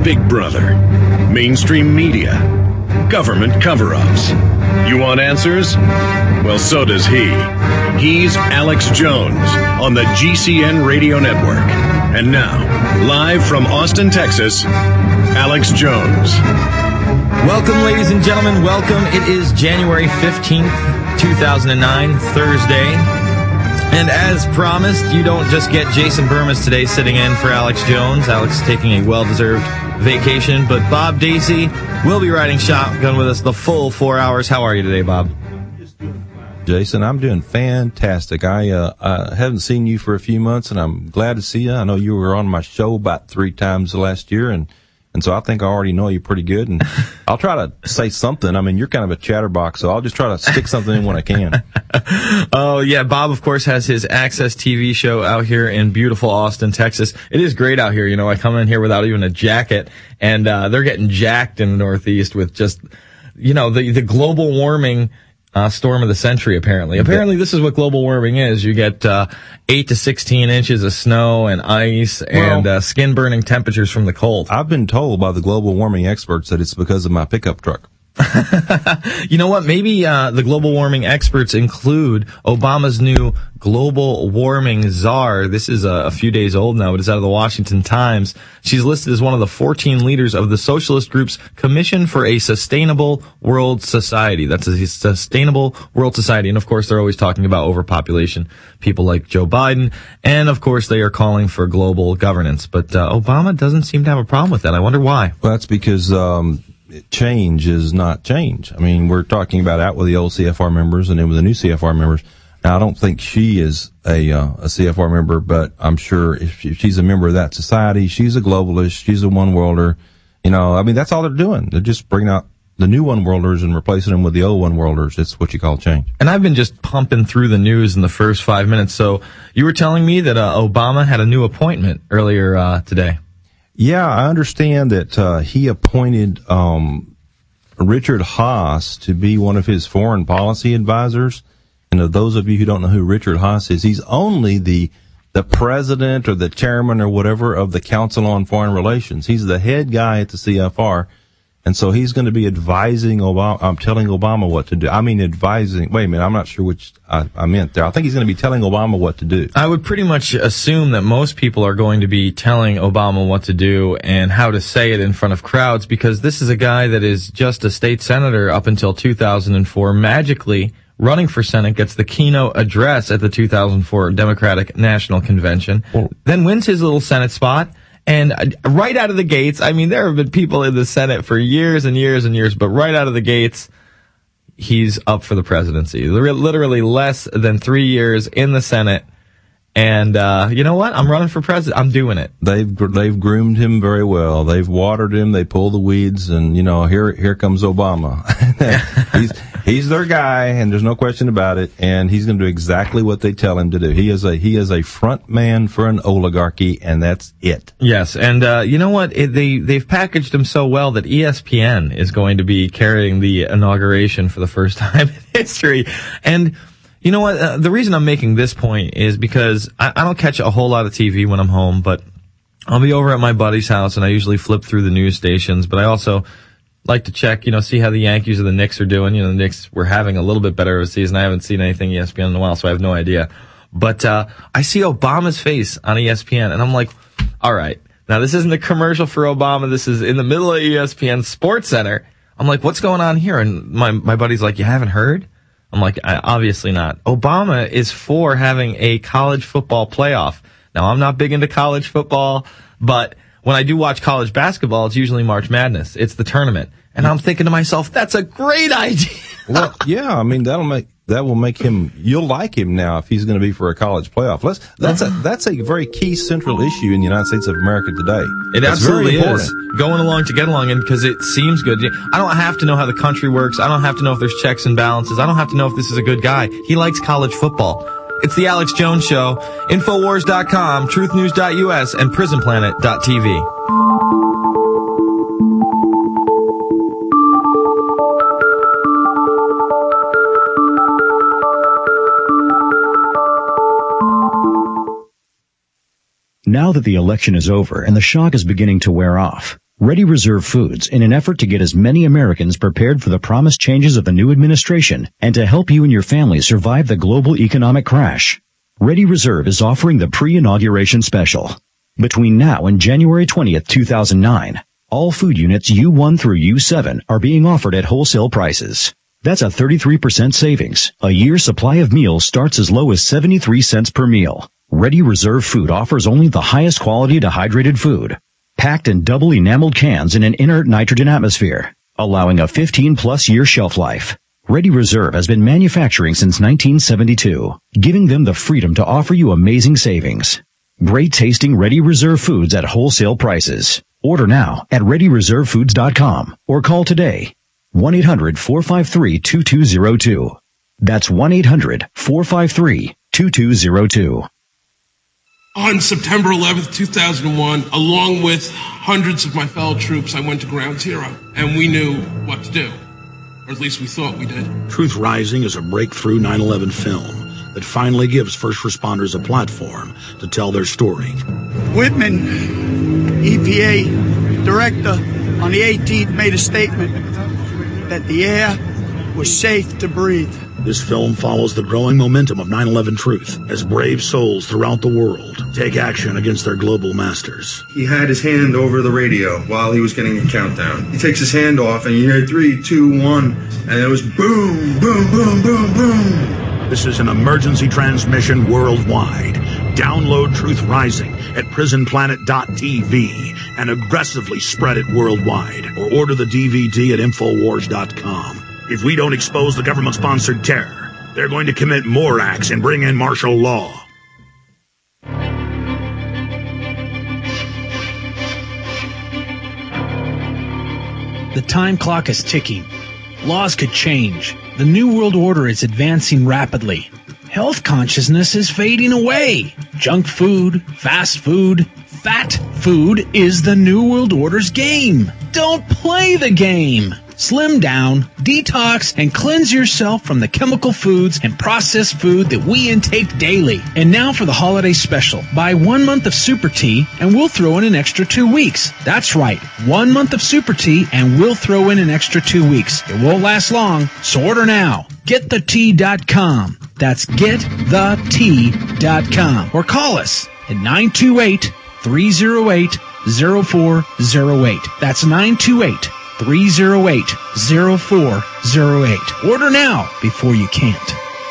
Big Brother, mainstream media, government cover-ups. You want answers? Well, so does he. He's Alex Jones on the GCN Radio Network. And now, live from Austin, Texas, Alex Jones. Welcome, ladies and gentlemen. Welcome. It is January 15th, 2009, Thursday. And as promised, you don't just get Jason Burmis today sitting in for Alex Jones. Alex is taking a well-deserved vacation, but Bob Dacey will be riding shotgun with us the full 4 hours. How are you today, Bob? Jason, I'm doing fantastic. I haven't seen you for a few months, and I'm glad to see you. I know you were on my show about 3 times last year, and so I think I already know you pretty good, and I'll try to say something. I mean, you're kind of a chatterbox, so I'll just try to stick something in when I can. Oh, yeah, Bob, of course, has his Access TV show out here in beautiful Austin, Texas. It is great out here. You know, I come in here without even a jacket, and they're getting jacked in the Northeast with just, you know, the global warming storm of the century, apparently. Apparently, this is what global warming is. You get 8 to 16 inches of snow and ice and skin-burning temperatures from the cold. I've been told by the global warming experts that it's because of my pickup truck. You know what? Maybe the global warming experts include Obama's new global warming czar. This is a few days old now, but it's out of the Washington Times. She's listed as one of the 14 leaders of the socialist group's Commission for a Sustainable World Society. That's a sustainable world society. And of course, they're always talking about overpopulation. People like Joe Biden. And of course, they are calling for global governance. But Obama doesn't seem to have a problem with that. I wonder why. Well, that's because change is not change. I mean, we're talking about out with the old CFR members and in with the new CFR members. Now, I don't think she is a CFR member, but I'm sure if she's a member of that society, she's a globalist, she's a one-worlder. You know, I mean, that's all they're doing. They're just bringing out the new one-worlders and replacing them with the old one-worlders. It's what you call change. And I've been just pumping through the news in the first 5 minutes. So you were telling me that Obama had a new appointment earlier today. Yeah, I understand that he appointed Richard Haass to be one of his foreign policy advisors. And those of you who don't know who Richard Haass is, he's only the president or the chairman or whatever of the Council on Foreign Relations. He's the head guy at the CFR. And so he's going to be advising Obama. I'm telling Obama what to do. I mean, advising. Wait a minute. I'm not sure which I meant there. I think he's going to be telling Obama what to do. I would pretty much assume that most people are going to be telling Obama what to do and how to say it in front of crowds, because this is a guy that is just a state senator up until 2004, magically running for Senate, gets the keynote address at the 2004 Democratic National Convention, then wins his little Senate spot. And right out of the gates, I mean, there have been people in the Senate for years and years and years, but right out of the gates, he's up for the presidency. Literally less than 3 years in the Senate. And, you know what? I'm running for president. I'm doing it. They've groomed him very well. They've watered him. They pull the weeds, and, you know, here comes Obama. He's their guy, and there's no question about it. And he's going to do exactly what they tell him to do. He is a front man for an oligarchy, and that's it. Yes. And, you know what? They've packaged him so well that ESPN is going to be carrying the inauguration for the first time in history. And, you know what? The reason I'm making this point is because I don't catch a whole lot of TV when I'm home, but I'll be over at my buddy's house, and I usually flip through the news stations, but I also like to check, you know, see how the Yankees or the Knicks are doing. You know, the Knicks were having a little bit better of a season. I haven't seen anything ESPN in a while, so I have no idea. But I see Obama's face on ESPN, and I'm like, all right, now this isn't a commercial for Obama. This is in the middle of ESPN Sports Center. I'm like, what's going on here? And my buddy's like, you haven't heard? I'm like, obviously not. Obama is for having a college football playoff. Now, I'm not big into college football, but when I do watch college basketball, it's usually March Madness. It's the tournament. And I'm thinking to myself, that's a great idea. Well, yeah, I mean, that will make him, you'll like him now if he's going to be for a college playoff. That's a very key central issue in the United States of America today. It absolutely is. Going along to get along, and because it seems good. I don't have to know how the country works. I don't have to know if there's checks and balances. I don't have to know if this is a good guy. He likes college football. It's the Alex Jones Show. Infowars.com, TruthNews.us, and PrisonPlanet.tv. Now that the election is over and the shock is beginning to wear off, Ready Reserve Foods, in an effort to get as many Americans prepared for the promised changes of the new administration and to help you and your family survive the global economic crash. Ready Reserve is offering the pre-inauguration special. Between now and January 20th, 2009, all food units U1 through U7 are being offered at wholesale prices. That's a 33% savings. A year's supply of meals starts as low as 73 cents per meal. Ready Reserve Food offers only the highest quality dehydrated food, packed in double enameled cans in an inert nitrogen atmosphere, allowing a 15-plus year shelf life. Ready Reserve has been manufacturing since 1972, giving them the freedom to offer you amazing savings. Great tasting Ready Reserve Foods at wholesale prices. Order now at ReadyReserveFoods.com or call today. 1-800-453-2202. That's 1-800-453-2202. On September 11th, 2001, along with hundreds of my fellow troops, I went to Ground Zero, and we knew what to do. Or at least we thought we did. Truth Rising is a breakthrough 9/11 film that finally gives first responders a platform to tell their story. Whitman, EPA director, on the 18th made a statement that the air was safe to breathe. This film follows the growing momentum of 9/11 truth as brave souls throughout the world take action against their global masters. He had his hand over the radio while he was getting a countdown. He takes his hand off and you hear 3, 2, 1, and it was boom, boom, boom, boom, boom. This is an emergency transmission worldwide. Download Truth Rising at prisonplanet.tv and aggressively spread it worldwide, or order the DVD at Infowars.com. If we don't expose the government-sponsored terror, they're going to commit more acts and bring in martial law. The time clock is ticking. Laws could change. The New World Order is advancing rapidly. Health consciousness is fading away. Junk food, fast food, fat food is the New World Order's game. Don't play the game. Slim down, detox, and cleanse yourself from the chemical foods and processed food that we intake daily. And now for the holiday special. Buy 1 month of Super Tea and we'll throw in an extra 2 weeks. That's right, 1 month of Super Tea and we'll throw in an extra 2 weeks. It won't last long, so order now. GetTheTea.com. That's GetTheTea.com. Or call us at 928-308-0408. That's 928-308-0408. Order now before you can't.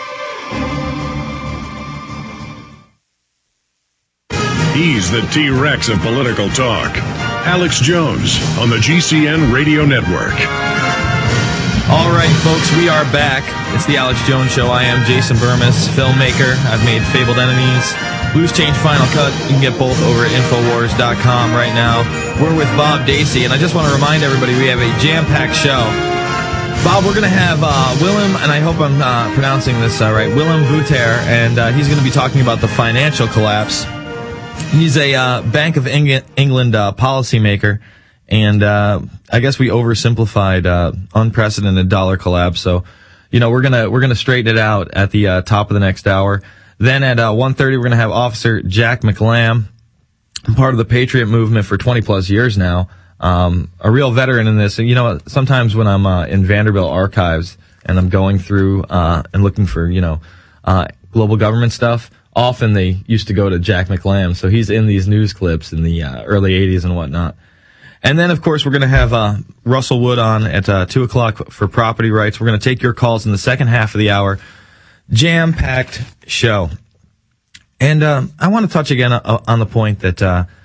He's the T-Rex of political talk. Alex Jones on the GCN Radio Network. All right, folks, we are back. It's the Alex Jones Show. I am Jason Burmis, filmmaker. I've made Fabled Enemies, Loose Change Final Cut. You can get both over at Infowars.com right now. We're with Bob Dacey, and I just want to remind everybody we have a jam-packed show. Bob, we're going to have Willem, and I hope I'm pronouncing this right, Willem Bouter, and he's going to be talking about the financial collapse. He's a Bank of England policymaker, and I guess we oversimplified unprecedented dollar collapse. So, you know, we're gonna straighten it out at the top of the next hour. Then at 1:30, we're gonna have Officer Jack McLam, part of the Patriot movement for 20 plus years now, a real veteran in this. And you know, sometimes when I'm in Vanderbilt archives and I'm going through and looking for global government stuff, often they used to go to Jack McLam, so he's in these news clips in the early 80s and whatnot. And then, of course, we're going to have Russell Wood on at 2 o'clock for property rights. We're going to take your calls in the second half of the hour. Jam-packed show. And I want to touch again on the point that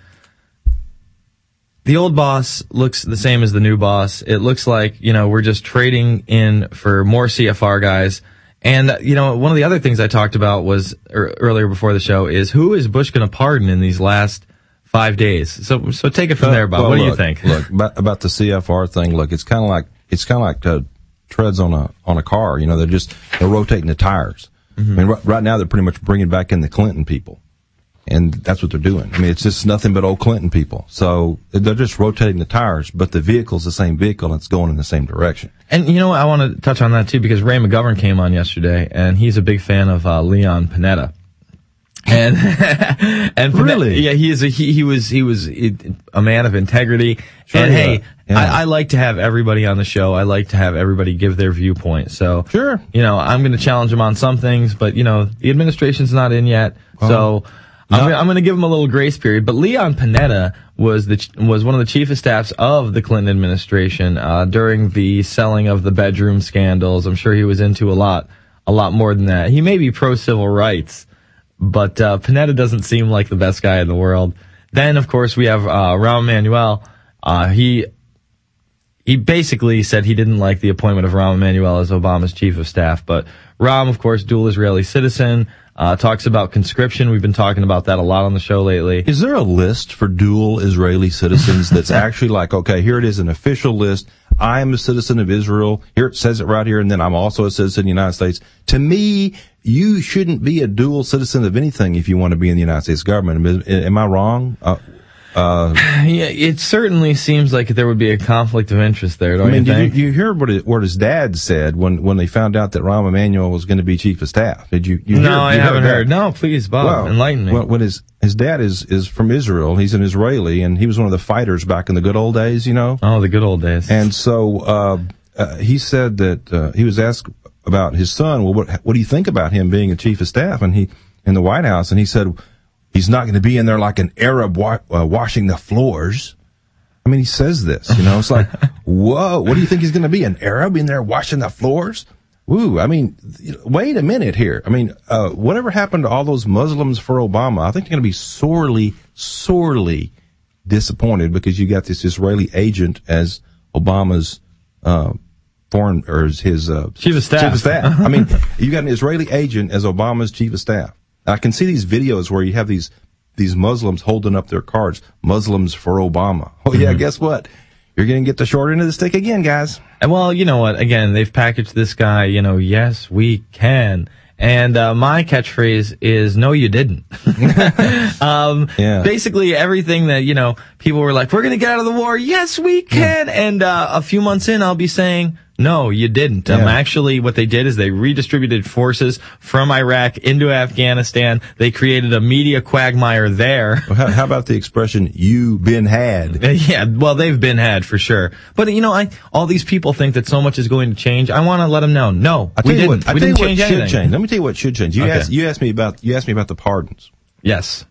the old boss looks the same as the new boss. It looks like, we're just trading in for more CFR guys. And, one of the other things I talked about was earlier before the show is who is Bush going to pardon in these last 5 days? So take it from there, Bob. What do you think? Look, about the CFR thing, look, it's kind of like treads on a car. They're rotating the tires. Mm-hmm. I mean, right now they're pretty much bringing back in the Clinton people. And that's what they're doing. I mean, it's just nothing but old Clinton people. So they're just rotating the tires, but the vehicle's the same vehicle and it's going in the same direction. And I want to touch on that too, because Ray McGovern came on yesterday and he's a big fan of Leon Panetta. And Really? yeah, he was a man of integrity. Sure, and hey, yeah. I like to have everybody on the show. I like to have everybody give their viewpoint. So, Sure. I'm going to challenge him on some things, but the administration's not in yet. So I'm going to give him a little grace period. But Leon Panetta was one of the chief of staffs of the Clinton administration, during the selling of the bedroom scandals. I'm sure he was into a lot more than that. He may be pro-civil rights, but Panetta doesn't seem like the best guy in the world. Then, of course, we have Rahm Emanuel. He basically said he didn't like the appointment of Rahm Emanuel as Obama's chief of staff. But Rahm, of course, dual Israeli citizen, talks about conscription. We've been talking about that a lot on the show lately. Is there a list for dual Israeli citizens that's actually like, okay, here it is, an official list. I am a citizen of Israel. Here it says it right here, and then I'm also a citizen of the United States. To me, you shouldn't be a dual citizen of anything if you want to be in the United States government. Am I wrong? Yeah, it certainly seems like there would be a conflict of interest there, don't you think? Did you hear what his dad said when they found out that Rahm Emanuel was going to be chief of staff? Did you hear? No, I haven't heard. No, please, Bob, enlighten me. Well, when his dad is from Israel, he's an Israeli, and he was one of the fighters back in the good old days, Oh, the good old days. And so he said that he was asked about his son. Well, what do you think about him being a chief of staff? And he in the White House, and he said, he's not going to be in there like an Arab washing the floors. I mean, he says this, it's like, whoa, what do you think he's going to be? An Arab in there washing the floors? Woo, I mean, wait a minute here. I mean, whatever happened to all those Muslims for Obama? I think they're going to be sorely, sorely disappointed because you got this Israeli agent as Obama's, his chief of staff. I mean, you got an Israeli agent as Obama's chief of staff. I can see these videos where you have these Muslims holding up their cards, Muslims for Obama. Oh yeah, Guess what? You're going to get the short end of the stick again, guys. Well, you know what? Again, they've packaged this guy, yes, we can. And my catchphrase is, no, you didn't. Basically, everything that, people were like, we're going to get out of the war. Yes, we can. Yeah. And a few months in, I'll be saying, no, you didn't. Yeah. Actually, what they did is they redistributed forces from Iraq into Afghanistan. They created a media quagmire there. Well, how about the expression, you been had? Yeah, well, they've been had for sure. But, all these people think that so much is going to change. I want to let them know, no, we didn't. We didn't change anything. Change. Let me tell you what should change. You asked me about the pardons. Yes.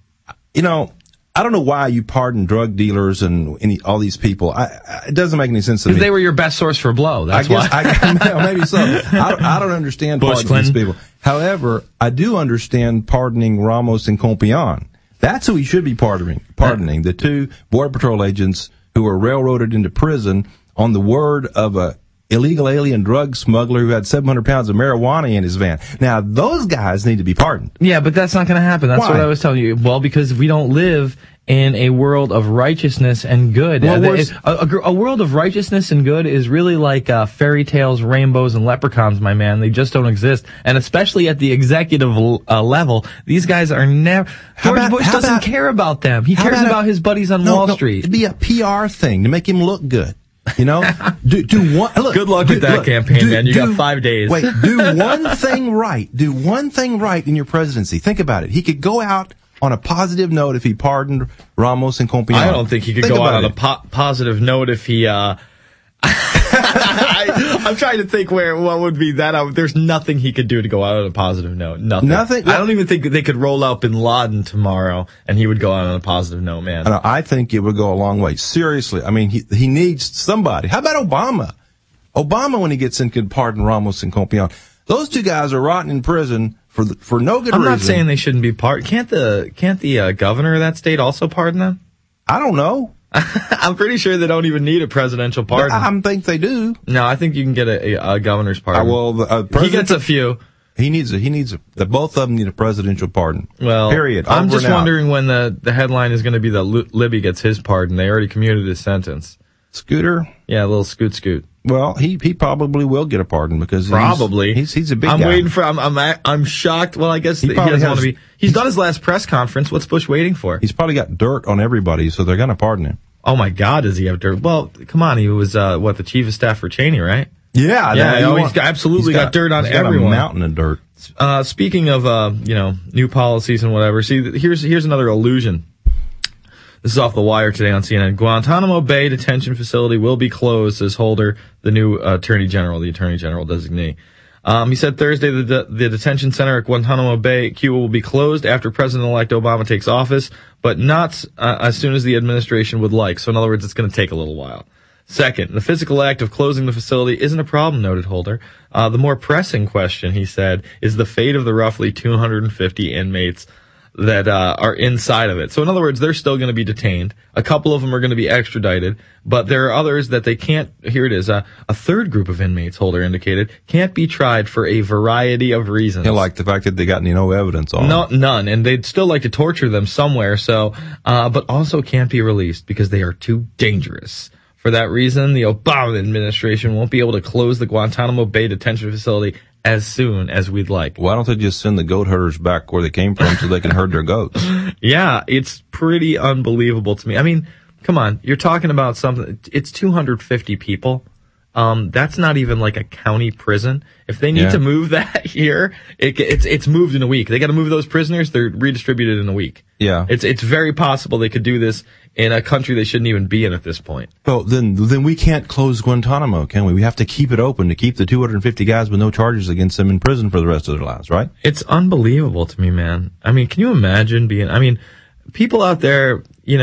I don't know why you pardon drug dealers and all these people. It doesn't make any sense to me. Because they were your best source for blow. That's why. Maybe so. I don't understand pardoning these people. However, I do understand pardoning Ramos and Compion. That's who he should be pardoning. The two Border Patrol agents who were railroaded into prison on the word of a illegal alien drug smuggler who had 700 pounds of marijuana in his van. Now, those guys need to be pardoned. Yeah, but that's not going to happen. That's what I was telling you. Well, because we don't live in a world of righteousness and good. Well, a world of righteousness and good is really like fairy tales, rainbows, and leprechauns, my man. They just don't exist. And especially at the executive level, these guys are never... George Bush doesn't care about them. He cares about his buddies on Wall Street. It'd be a PR thing to make him look good. Do one. Look, good luck with that campaign, man. You got 5 days. Wait, do one thing right. Do one thing right in your presidency. Think about it. He could go out on a positive note if he pardoned Ramos and Compion. I don't think he could go out on a positive note if he. I'm trying to think what would be that. There's nothing he could do to go out on a positive note. Nothing. I don't even think they could roll out Bin Laden tomorrow and he would go out on a positive note, man. I think it would go a long way. Seriously. I mean, he needs somebody. How about Obama? Obama, when he gets in, could pardon Ramos and Compion. Those two guys are rotting in prison for no good reason. I'm not saying they shouldn't be pardoned. Can't the governor of that state also pardon them? I don't know. I'm pretty sure they don't even need a presidential pardon. I think they do. No, I think you can get a governor's pardon. He gets a few. He needs both of them need a presidential pardon. Well, period. I'm just wondering when the headline is going to be that Libby gets his pardon. They already commuted his sentence. Scooter? Yeah, a little scoot. Well, he probably will get a pardon because probably he's a big guy. I'm waiting for. I'm shocked. Well, I guess he doesn't want to be. He's done his last press conference. What's Bush waiting for? He's probably got dirt on everybody, so they're going to pardon him. Oh my God, does he have dirt? Well, come on, he was the chief of staff for Cheney, right? Yeah, he's absolutely got dirt on everyone. Got a mountain of dirt. Speaking of, new policies and whatever, see, here's another illusion. This is off the wire today on CNN. Guantanamo Bay Detention Facility will be closed, says Holder, the new Attorney General designee. He said Thursday the detention center at Guantanamo Bay, Cuba, will be closed after President-elect Obama takes office, but not as soon as the administration would like. So in other words, it's going to take a little while. Second, the physical act of closing the facility isn't a problem, noted Holder. The more pressing question, he said, is the fate of the roughly 250 inmates that are inside of it. So in other words, they're still going to be detained. A couple of them are going to be extradited, but there are others that they can't. Here it is. A third group of inmates, Holder indicated, can't be tried for a variety of reasons. Yeah, like the fact that they got no evidence on them. None, and they'd still like to torture them somewhere. So, but also can't be released because they are too dangerous. For that reason, the Obama administration won't be able to close the Guantanamo Bay detention facility as soon as we'd like. Why don't they just send the goat herders back where they came from so they can herd their goats? Yeah, it's pretty unbelievable to me. I mean, come on, you're talking about something, it's 250 people. That's not even like a county prison. If they need to move that here, it's moved in a week. They got to move those prisoners, they're redistributed in a week. Yeah. It's very possible they could do this in a country they shouldn't even be in at this point. Well, then we can't close Guantanamo, can we? We have to keep it open to keep the 250 guys with no charges against them in prison for the rest of their lives, right? It's unbelievable to me, man. I mean, can you imagine people out there,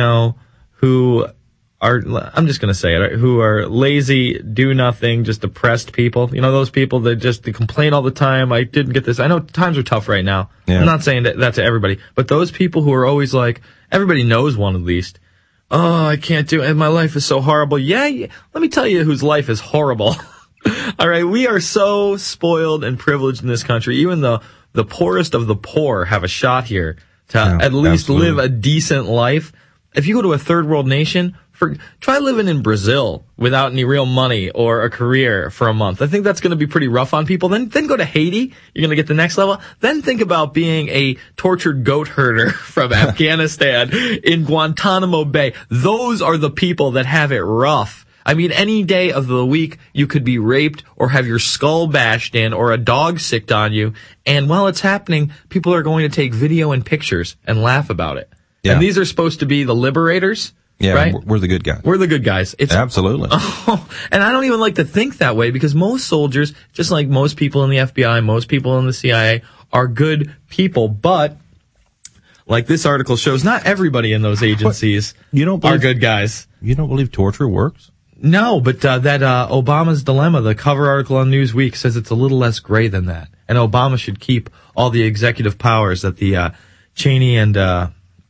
who are, I'm just going to say it, who are lazy, do nothing, just depressed people. Those people that just complain all the time. I didn't get this. I know times are tough right now. Yeah. I'm not saying that to everybody, but those people who are always like, everybody knows one at least. Oh, I can't do it. My life is so horrible. Yeah. Let me tell you whose life is horrible. All right. We are so spoiled and privileged in this country. Even the poorest of the poor have a shot here to at least live a decent life. If you go to a third world nation, try living in Brazil without any real money or a career for a month. I think that's going to be pretty rough on people. Then go to Haiti. You're going to get the next level. Then think about being a tortured goat herder from Afghanistan in Guantanamo Bay. Those are the people that have it rough. I mean, any day of the week, you could be raped or have your skull bashed in or a dog sicked on you. And while it's happening, people are going to take video and pictures and laugh about it. Yeah. And these are supposed to be the liberators. Yeah, right? We're the good guys. We're the good guys. Absolutely. And I don't even like to think that way because most soldiers, just like most people in the FBI, most people in the CIA, are good people. But, like this article shows, not everybody in those agencies are good guys. You don't believe torture works? No, but that Obama's Dilemma, the cover article on Newsweek, says it's a little less gray than that. And Obama should keep all the executive powers that the Cheney and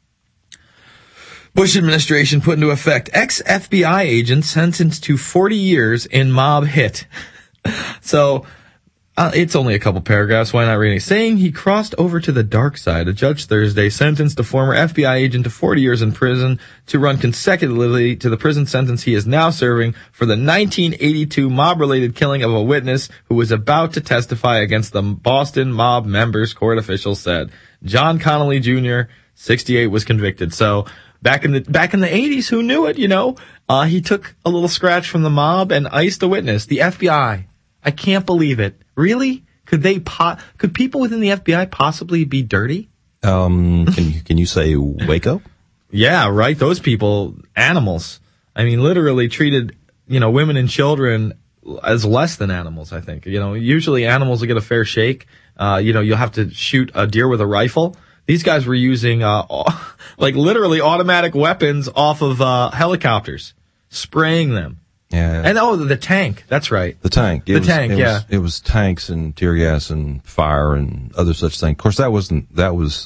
Bush administration put into effect. Ex-FBI agent sentenced to 40 years in mob hit. So, it's only a couple paragraphs. Why not reading? Saying he crossed over to the dark side. A judge Thursday sentenced a former FBI agent to 40 years in prison to run consecutively to the prison sentence he is now serving for the 1982 mob-related killing of a witness who was about to testify against the Boston mob members, court officials said. John Connolly Jr., 68, was convicted. So, Back in the 80s, who knew it, he took a little scratch from the mob and iced a witness. The FBI. I can't believe it. Really? Could people within the FBI possibly be dirty? Can you say Waco? Yeah, right. Those people, animals. I mean, literally treated, women and children as less than animals, I think. Usually animals will get a fair shake. You'll have to shoot a deer with a rifle. These guys were using, literally automatic weapons off of, helicopters, spraying them. Yeah. And the tank. That's right. The tank. It was tanks and tear gas and fire and other such things. Of course, that was then. That was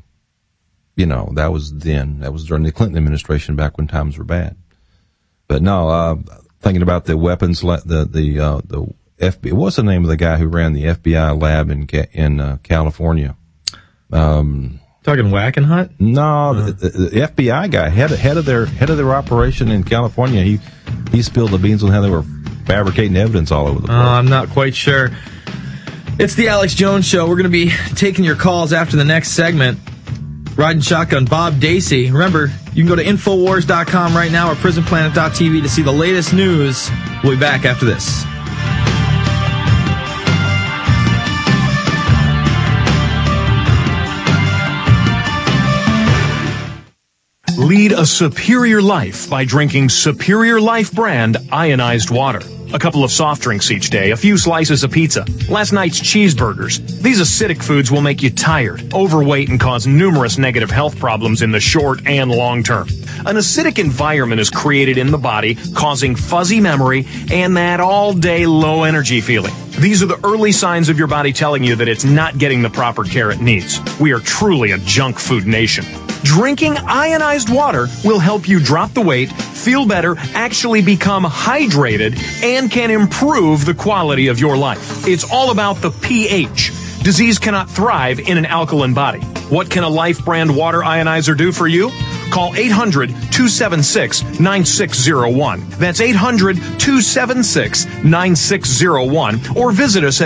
during the Clinton administration back when times were bad. But no, thinking about the weapons, the FBI, what's the name of the guy who ran the FBI lab in California? Talking Wackenhut? No, the FBI guy, head of their operation in California. He spilled the beans on how they were fabricating evidence all over the place. I'm not quite sure. It's the Alex Jones Show. We're going to be taking your calls after the next segment. Riding shotgun, Bob Dacey. Remember, you can go to Infowars.com right now or PrisonPlanet.tv to see the latest news. We'll be back after this. Lead a superior life by drinking Superior Life brand ionized water. A couple of soft drinks each day, a few slices of pizza, last night's cheeseburgers. These acidic foods will make you tired, overweight, and cause numerous negative health problems in the short and long term. An acidic environment is created in the body, causing fuzzy memory and that all-day low energy feeling. These are the early signs of your body telling you that it's not getting the proper care it needs. We are truly a junk food nation. Drinking ionized water will help you drop the weight, feel better, actually become hydrated, and can improve the quality of your life. It's all about the pH. Disease cannot thrive in an alkaline body. What can a Life brand water ionizer do for you? Call 800-276-9601. That's 800-276-9601. Or visit us at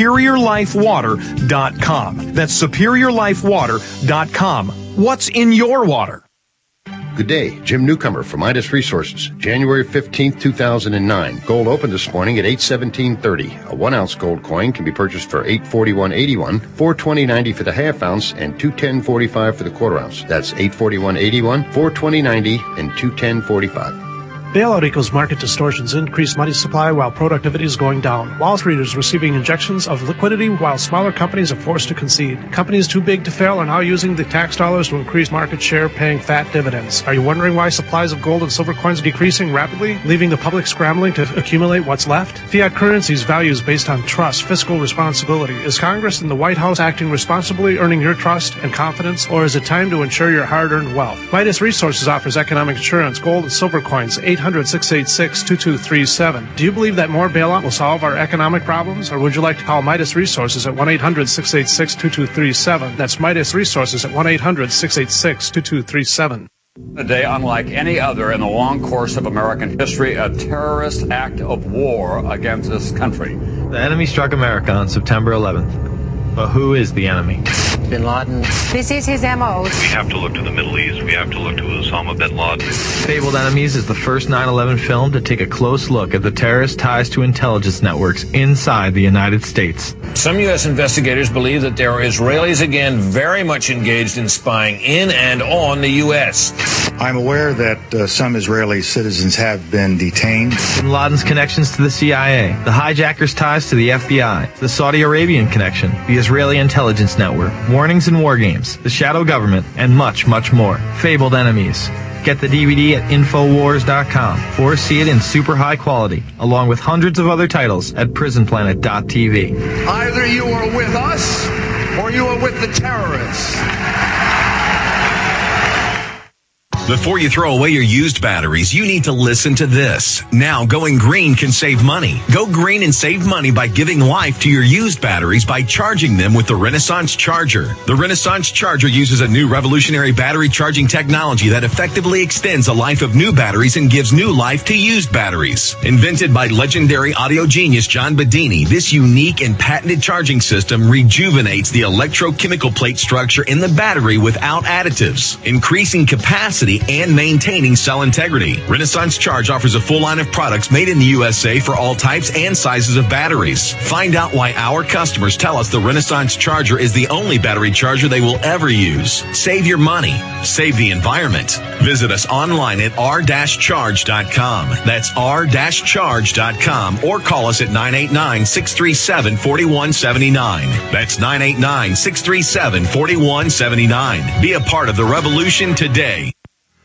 SuperiorLifeWater.com. That's SuperiorLifeWater.com. What's in your water? Good day, Jim Newcomer from Midas Resources. January 15th, 2009. Gold opened this morning at $817.30. A 1-ounce gold coin can be purchased for $841.81, $420.90 for the half ounce, and $210.45 for the quarter ounce. That's $841.81, $420.90, and $210.45. Bailout equals market distortions, increased money supply while productivity is going down. Wall Street is receiving injections of liquidity while smaller companies are forced to concede. Companies too big to fail are now using the tax dollars to increase market share, paying fat dividends. Are you wondering why supplies of gold and silver coins are decreasing rapidly, leaving the public scrambling to accumulate what's left? Fiat currency's value is based on trust, fiscal responsibility. Is Congress and the White House acting responsibly, earning your trust and confidence, or is it time to ensure your hard-earned wealth? Midas Resources offers economic insurance, gold and silver coins, 800-686-2237. Do you believe that more bailout will solve our economic problems, or would you like to call Midas Resources at 1-800-686-2237? That's Midas Resources at 1-800-686-2237. A day unlike any other in the long course of American history, a terrorist act of war against this country. The enemy struck America on September 11th. But who is the enemy? Bin Laden. This is his M.O. We have to look to the Middle East. We have to look to Osama bin Laden. Fabled Enemies is the first 9/11 film to take a close look at the terrorist ties to intelligence networks inside the United States. Some U.S. investigators believe that there are Israelis again very much engaged in spying in and on the U.S. I'm aware that some Israeli citizens have been detained. Bin Laden's connections to the CIA, the hijackers' ties to the FBI, the Saudi Arabian connection, the Israeli intelligence network, warnings and war games, the shadow government, and much, much more. Fabled Enemies. Get the DVD at Infowars.com or see it in super high quality, along with hundreds of other titles at PrisonPlanet.tv. Either you are with us or you are with the terrorists. Before you throw away your used batteries, you need to listen to this. Now, going green can save money. Go green and save money by giving life to your used batteries by charging them with the Renaissance Charger. The Renaissance Charger uses a new revolutionary battery charging technology that effectively extends the life of new batteries and gives new life to used batteries. Invented by legendary audio genius John Bedini, this unique and patented charging system rejuvenates the electrochemical plate structure in the battery without additives, increasing capacity and maintaining cell integrity. Renaissance Charge offers a full line of products made in the USA for all types and sizes of batteries. Find out why our customers tell us the Renaissance Charger is the only battery charger they will ever use. Save your money. Save the environment. Visit us online at r-charge.com. That's r-charge.com or call us at 989-637-4179. That's 989-637-4179. Be a part of the revolution today.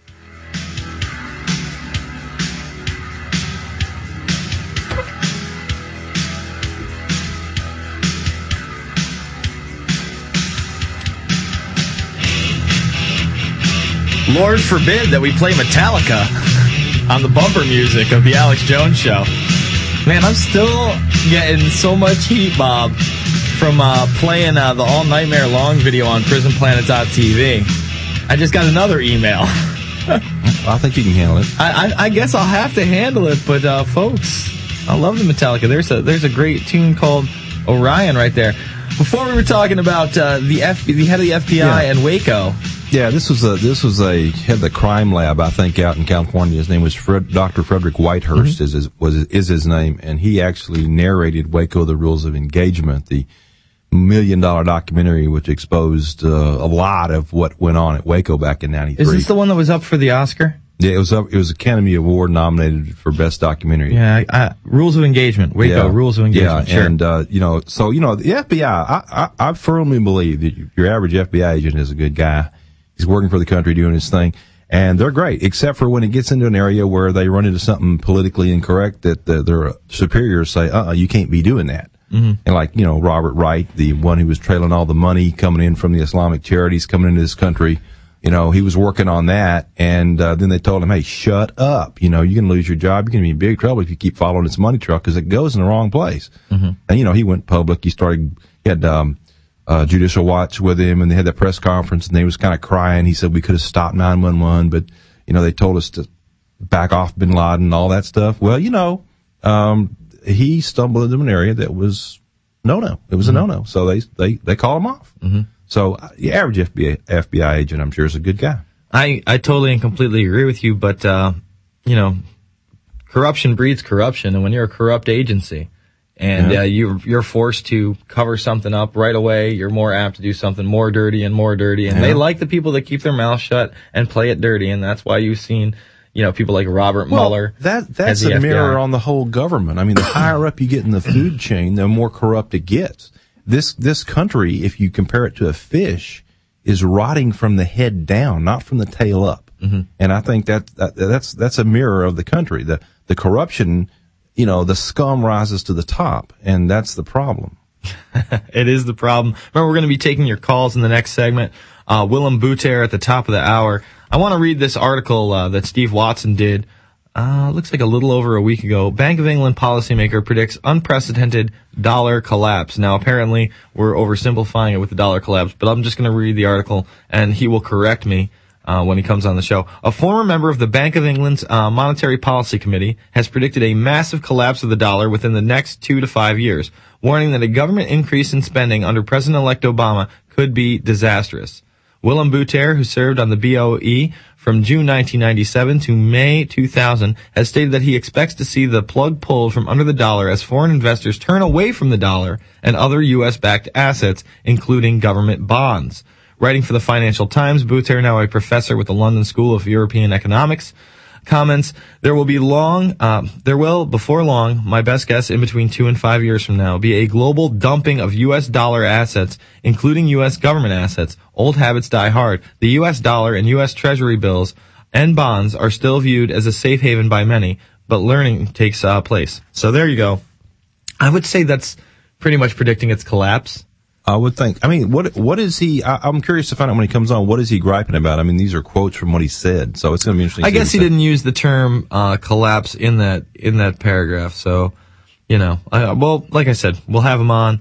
Lord forbid that we play Metallica on the bumper music of the Alex Jones Show. Man, I'm still getting so much heat, Bob, from playing the All Nightmare Long video on PrisonPlanet.tv. I just got another email. I think you can handle it. I guess I'll have to handle it, but folks, I love the Metallica. There's a great tune called Orion right there. Before we were talking about the head of the FBI and Waco. Yeah, this was a head of the crime lab, I think, out in California. His name was Dr. Frederick Whitehurst is his name, and he actually narrated Waco: The Rules of Engagement, the $1 million documentary which exposed a lot of what went on at Waco back in '93. Is this the one that was up for the Oscar? Yeah, it was Academy Award nominated for Best Documentary. Yeah, Rules of Engagement. Waco, Rules of Engagement. Yeah, sure. And the FBI. I firmly believe that your average FBI agent is a good guy. He's working for the country, doing his thing, and they're great. Except for when it gets into an area where they run into something politically incorrect that their superiors say, you can't be doing that. Mm-hmm. And like Robert Wright, the one who was trailing all the money coming in from the Islamic charities coming into this country. He was working on that, and then they told him, hey, shut up. You're going to lose your job. You're going to be in big trouble if you keep following this money trail because it goes in the wrong place. Mm-hmm. And, he went public. He had Judicial Watch with him, and they had that press conference, and they was kind of crying. He said we could have stopped 911, but, they told us to back off bin Laden and all that stuff. Well, he stumbled into an area that was no-no. It was a no-no. So they called him off. Mm-hmm. So the average FBI agent, I'm sure, is a good guy. I totally and completely agree with you, but, corruption breeds corruption. And when you're a corrupt agency and you're forced to cover something up right away, you're more apt to do something more dirty. And they like the people that keep their mouth shut and play it dirty. And that's why you've seen, people like Robert Mueller. That's a mirror on the whole government. I mean, the higher up you get in the food chain, the more corrupt it gets. This country, if you compare it to a fish, is rotting from the head down, not from the tail up. Mm-hmm. And I think that's a mirror of the country. The corruption, the scum rises to the top, and that's the problem. It is the problem. Remember, we're going to be taking your calls in the next segment. Willem Bouter at the top of the hour. I want to read this article that Steve Watson did. Looks like a little over a week ago. Bank of England policymaker predicts unprecedented dollar collapse. Now, apparently, we're oversimplifying it with the dollar collapse, but I'm just going to read the article, and he will correct me when he comes on the show. A former member of the Bank of England's Monetary Policy Committee has predicted a massive collapse of the dollar within the next 2 to 5 years, warning that a government increase in spending under President-elect Obama could be disastrous. Willem Bouter, who served on the BOE from June 1997 to May 2000, has stated that he expects to see the plug pulled from under the dollar as foreign investors turn away from the dollar and other U.S.-backed assets, including government bonds. Writing for the Financial Times, Bouter, now a professor with the London School of European Economics, comments, there will, before long, my best guess in between 2 and 5 years from now, be a global dumping of U.S. dollar assets, including U.S. government assets. Old habits die hard. The U.S. dollar and U.S. Treasury bills and bonds are still viewed as a safe haven by many, but learning takes place. So there you go. I would say that's pretty much predicting its collapse. I would think. I mean, what is he? I'm curious to find out when he comes on. What is he griping about? I mean, these are quotes from what he said, so it's going to be interesting. I guess he didn't use the term collapse in that paragraph. So, well, like I said, we'll have him on.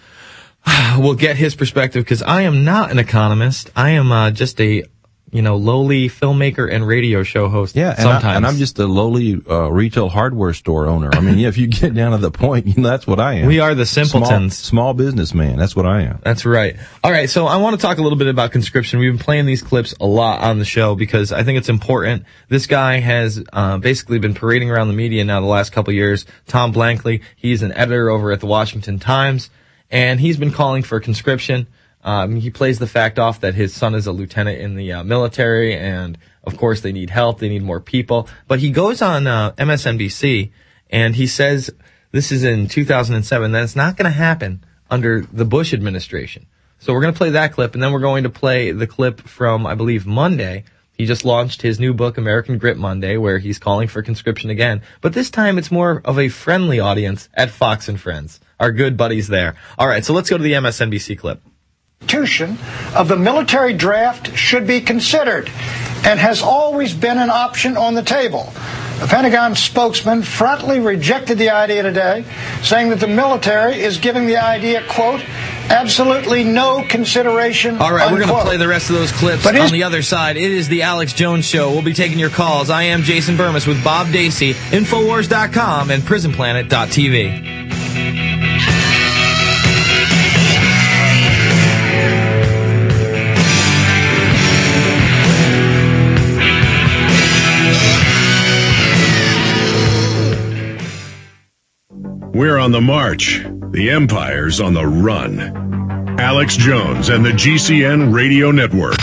We'll get his perspective because I am not an economist. I am just a lowly filmmaker and radio show host. Yeah, and I'm just a lowly retail hardware store owner. I mean, if you get down to the point, that's what I am. We are the simpletons. Small businessman. That's what I am. That's right. All right, so I want to talk a little bit about conscription. We've been playing these clips a lot on the show because I think it's important. This guy has basically been parading around the media now the last couple of years. Tom Blankley, he's an editor over at the Washington Times, and he's been calling for conscription. He plays the fact off that his son is a lieutenant in the military, and of course they need help, they need more people. But he goes on MSNBC, and he says, this is in 2007, that it's not going to happen under the Bush administration. So we're going to play that clip, and then we're going to play the clip from, I believe, Monday. He just launched his new book, American Grit Monday, where he's calling for conscription again. But this time it's more of a friendly audience at Fox and Friends, our good buddies there. All right, so let's go to the MSNBC clip. Of the military draft should be considered and has always been an option on the table. The Pentagon spokesman frontally rejected the idea today, saying that the military is giving the idea, quote, absolutely no consideration. All right, unquote. We're going to play the rest of those clips on the other side. It is the Alex Jones Show. We'll be taking your calls. I am Jason Burmis with Bob Dacey, Infowars.com, and PrisonPlanet.tv. We're on the march. The empire's on the run. Alex Jones and the GCN Radio Network.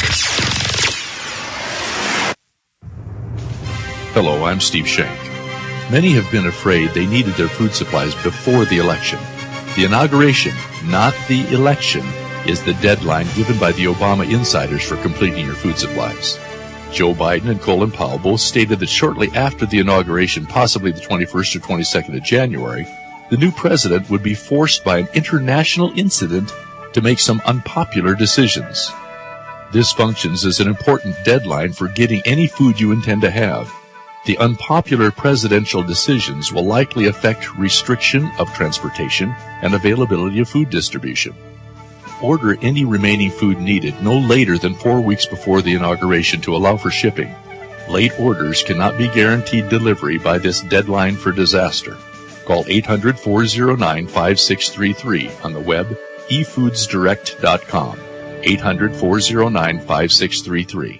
Hello, I'm Steve Schenck. Many have been afraid they needed their food supplies before the election. The inauguration, not the election, is the deadline given by the Obama insiders for completing your food supplies. Joe Biden and Colin Powell both stated that shortly after the inauguration, possibly the 21st or 22nd of January, the new president would be forced by an international incident to make some unpopular decisions. This functions as an important deadline for getting any food you intend to have. The unpopular presidential decisions will likely affect restriction of transportation and availability of food distribution. Order any remaining food needed no later than 4 weeks before the inauguration to allow for shipping. Late orders cannot be guaranteed delivery by this deadline for disaster. Call 800-409-5633 on the web, efoodsdirect.com. 800-409-5633.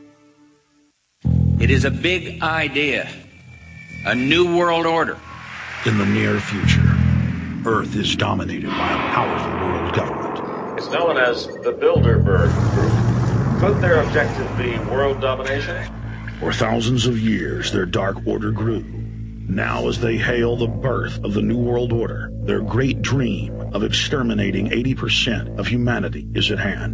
It is a big idea, a new world order. In the near future, Earth is dominated by a powerful world government. It's known as the Bilderberg Group. Could their objective be world domination? For thousands of years, their dark order grew. Now, as they hail the birth of the New World Order, their great dream of exterminating 80% of humanity is at hand.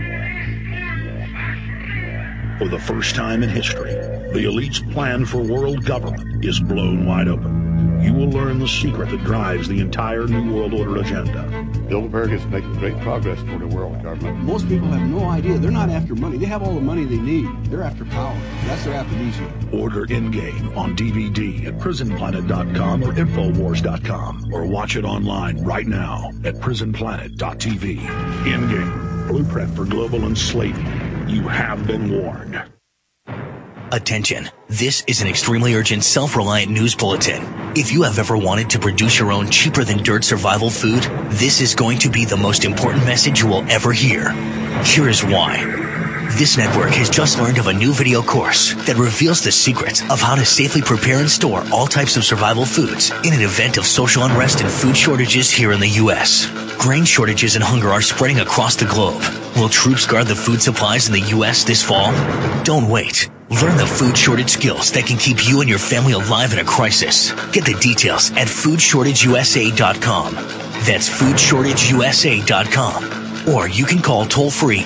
For the first time in history, the elite's plan for world government is blown wide open. You will learn the secret that drives the entire New World Order agenda. Bilderberg is making great progress toward a world government. Most people have no idea. They're not after money. They have all the money they need. They're after power. That's their aphrodisiac. Order Endgame on DVD at prisonplanet.com or Infowars.com, or watch it online right now at prisonplanet.tv. Endgame, blueprint for global enslavement. You have been warned. Attention. This is an extremely urgent, self-reliant news bulletin. If you have ever wanted to produce your own cheaper-than-dirt survival food, this is going to be the most important message you will ever hear. Here is why. This network has just learned of a new video course that reveals the secrets of how to safely prepare and store all types of survival foods in an event of social unrest and food shortages here in the U.S. Grain shortages and hunger are spreading across the globe. Will troops guard the food supplies in the U.S. this fall? Don't wait. Learn the food shortage skills that can keep you and your family alive in a crisis. Get the details at foodshortageusa.com. That's foodshortageusa.com. Or you can call toll-free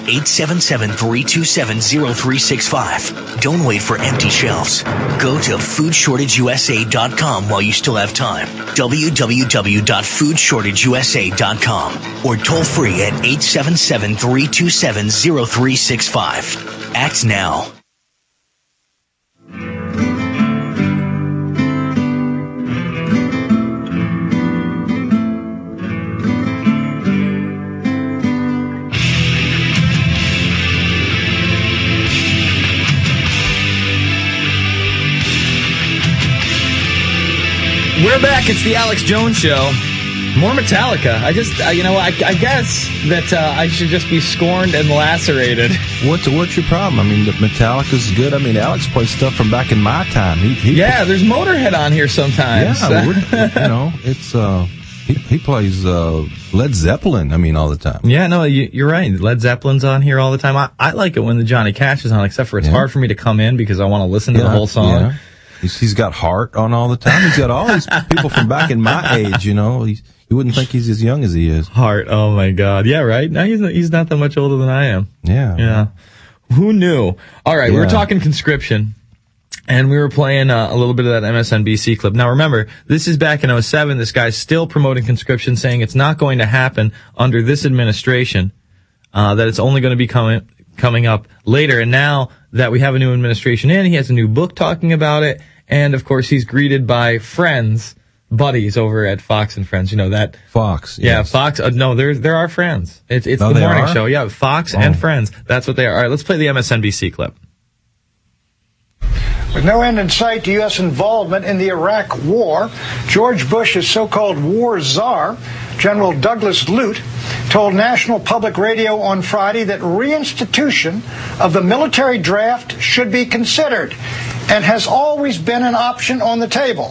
877-327-0365. Don't wait for empty shelves. Go to foodshortageusa.com while you still have time. www.foodshortageusa.com. Or toll-free at 877-327-0365. Act now. We're back. It's the Alex Jones Show. More Metallica. I guess that I should just be scorned and lacerated. What's your problem? I mean, the Metallica's good. I mean, Alex plays stuff from back in my time. There's Motorhead on here sometimes. Yeah, it's he plays Led Zeppelin. I mean, all the time. Yeah, no, you're right. Led Zeppelin's on here all the time. I like it when the Johnny Cash is on, except for it's hard for me to come in because I want to listen to the whole song. Yeah. He's got Heart on all the time. He's got all these people from back in my age, you know. You wouldn't think he's as young as he is. Heart, oh my God. Yeah, right? No, he's not that much older than I am. Yeah. Yeah. Who knew? All right, we were talking conscription, and we were playing a little bit of that MSNBC clip. Now remember, this is back in 2007. This guy's still promoting conscription, saying it's not going to happen under this administration, that it's only going to be coming up later. And now that we have a new administration in, he has a new book talking about it. And of course, he's greeted by buddies over at Fox and Friends. You know that? Fox. Yeah, yes. Fox. No, they're our friends. It's the morning show. Yeah, Fox and Friends. That's what they are. All right, let's play the MSNBC clip. With no end in sight to U.S. involvement in the Iraq War, George Bush's so-called war czar, General Douglas Lute, told National Public Radio on Friday that reinstitution of the military draft should be considered and has always been an option on the table.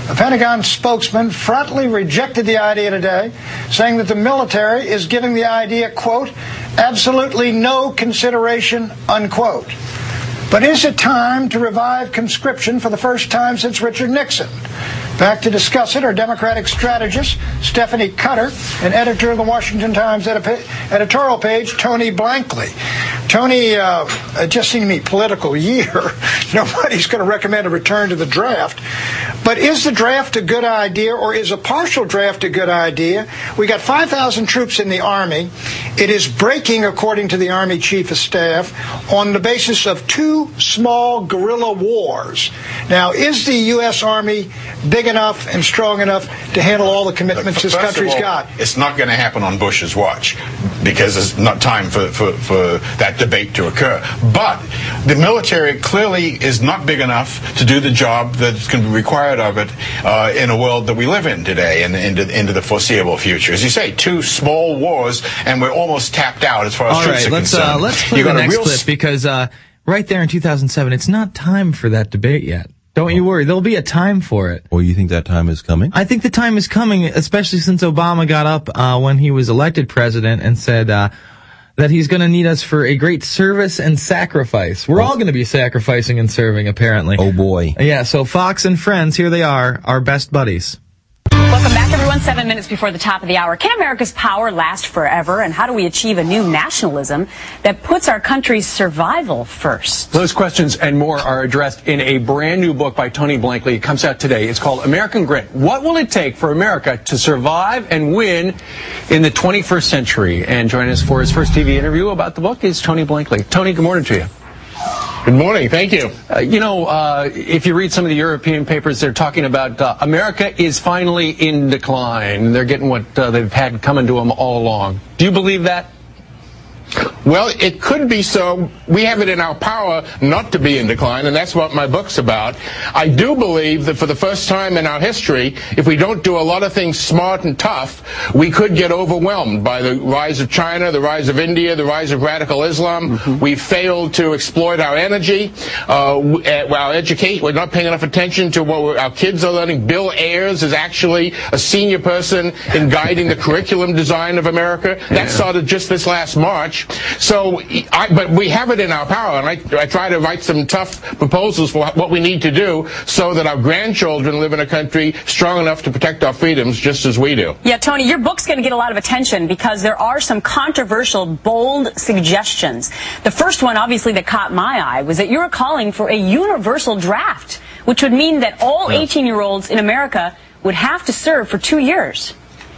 A Pentagon spokesman frontally rejected the idea today, saying that the military is giving the idea, quote, absolutely no consideration, unquote. But is it time to revive conscription for the first time since Richard Nixon? Back to discuss it are Democratic strategist Stephanie Cutter and editor of the Washington Times editorial page, Tony Blankley. Tony, just seemed to me political year. Nobody's going to recommend a return to the draft. But is the draft a good idea, or is a partial draft a good idea? We got 5,000 troops in the Army. It is breaking, according to the Army Chief of Staff, on the basis of 2 small guerrilla wars. Now, is the U.S. Army big enough and strong enough to handle all the commitments this country's got? It's not going to happen on Bush's watch, because there's not time for that debate to occur. But the military clearly is not big enough to do the job that's going to be required of it in a world that we live in today and into the foreseeable future. As you say, 2 small wars, and we're almost tapped out as far as troops are concerned. Let's play the next clip, because right there in 2007, it's not time for that debate yet. Don't you worry. There'll be a time for it. Well, you think that time is coming? I think the time is coming, especially since Obama got up when he was elected president and said that he's going to need us for a great service and sacrifice. We're all going to be sacrificing and serving, apparently. Oh, boy. Yeah, so Fox and Friends, here they are, our best buddies. Welcome back, everyone. 7 minutes before the top of the hour. Can America's power last forever? And how do we achieve a new nationalism that puts our country's survival first? Those questions and more are addressed in a brand new book by Tony Blankley. It comes out today. It's called American Grit. What will it take for America to survive and win in the 21st century? And joining us for his first TV interview about the book is Tony Blankley. Tony, good morning to you. Good morning. Thank you. If you read some of the European papers, they're talking about America is finally in decline. They're getting what they've had coming to them all along. Do you believe that? Well, it could be so. We have it in our power not to be in decline, and that's what my book's about. I do believe that for the first time in our history, if we don't do a lot of things smart and tough, we could get overwhelmed by the rise of China, the rise of India, the rise of radical Islam. We've failed to exploit our energy, our education. We're not paying enough attention to what our kids are learning. Bill Ayers is actually a senior person in guiding the curriculum design of America. That started just this last March. But we have it in our power, and I try to write some tough proposals for what we need to do so that our grandchildren live in a country strong enough to protect our freedoms just as we do. Yeah, Tony, your book's going to get a lot of attention because there are some controversial, bold suggestions. The first one, obviously, that caught my eye was that you're calling for a universal draft, which would mean that all 18-year-olds in America would have to serve for 2 years.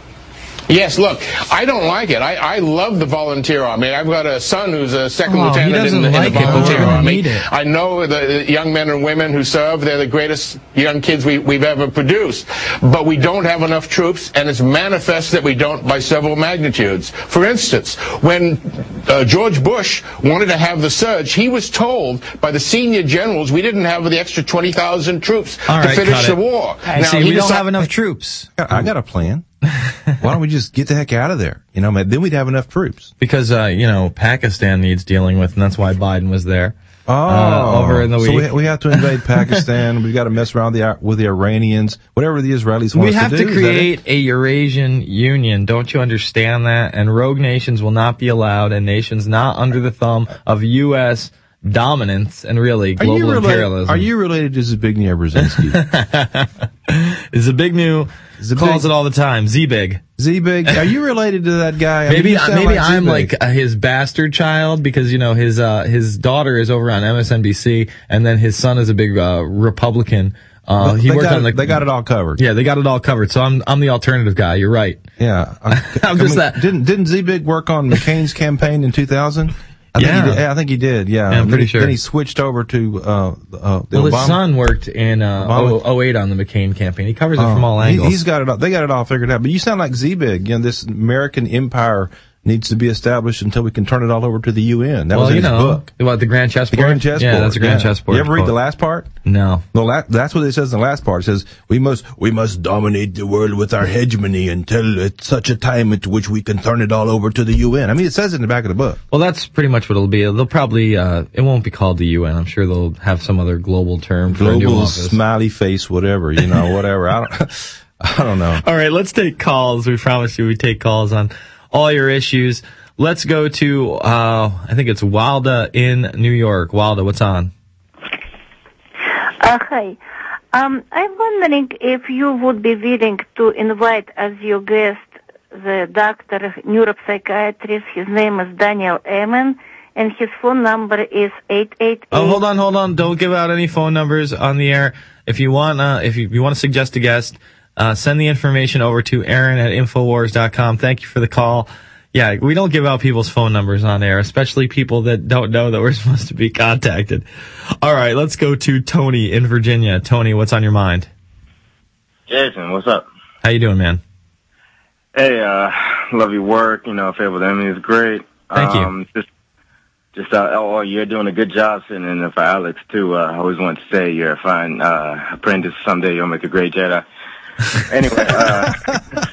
Yes, look, I don't like it. I love the volunteer army. I've got a son who's a second lieutenant in the volunteer army. I know the young men and women who serve. They're the greatest young kids we've ever produced. But we don't have enough troops, and it's manifest that we don't by several magnitudes. For instance, when George Bush wanted to have the surge, he was told by the senior generals we didn't have the extra 20,000 troops to finish the war. Now, we don't have enough troops. I got a plan. Why don't we just get the heck out of there? Then we'd have enough troops. Because, Pakistan needs dealing with, and that's why Biden was there. Over in the week. So we have to invade Pakistan. We've got to mess around with the Iranians, whatever the Israelis want us to do. We have to create a Eurasian Union. Don't you understand that? And rogue nations will not be allowed, and nations not under the thumb of U.S. dominance and really global imperialism. Are you related to Zbigniew Brzezinski? Zbigniew calls it all the time. Zbig. Are you related to that guy? Maybe I'm like his bastard child because, his daughter is over on MSNBC and then his son is a big Republican. They got it all covered. Yeah, they got it all covered. So I'm the alternative guy. You're right. Yeah. That. Didn't Zbig work on McCain's campaign in 2000? I think he did. Yeah, I'm pretty sure. Then he switched over to his son worked in 08 on the McCain campaign. He covers it from all angles. He's got it all. They got it all figured out. But you sound like Zbig, this American empire needs to be established until we can turn it all over to the UN. That was in his book. What, the Grand Chessboard? The Grand Chessboard. Yeah, that's a Grand Chessboard. You ever read the last part? No. No, that's what it says in the last part. It says, we must dominate the world with our hegemony until it's such a time at which we can turn it all over to the UN. I mean, it says it in the back of the book. Well, that's pretty much what it'll be. They'll probably, it won't be called the UN. I'm sure they'll have some other global term for a new Global office. smiley face, whatever, whatever. I don't know. All right, let's take calls. We promised you we'd take calls on all your issues. Let's go to, I think it's Walda in New York. Walda, what's on? Hi. I'm wondering if you would be willing to invite as your guest the doctor, neuropsychiatrist. His name is Daniel Amen, and his phone number is 888. Oh, hold on. Don't give out any phone numbers on the air. If you want to suggest a guest, send the information over to Aaron at Infowars.com. Thank you for the call. Yeah, we don't give out people's phone numbers on air, especially people that don't know that we're supposed to be contacted. All right, let's go to Tony in Virginia. Tony, what's on your mind? Jason, what's up? How you doing, man? Hey, love your work. Fable the Enemy is great. Thank you. You're doing a good job sitting in there for Alex, too. I always want to say you're a fine apprentice. Someday you'll make a great Jedi. Anyway,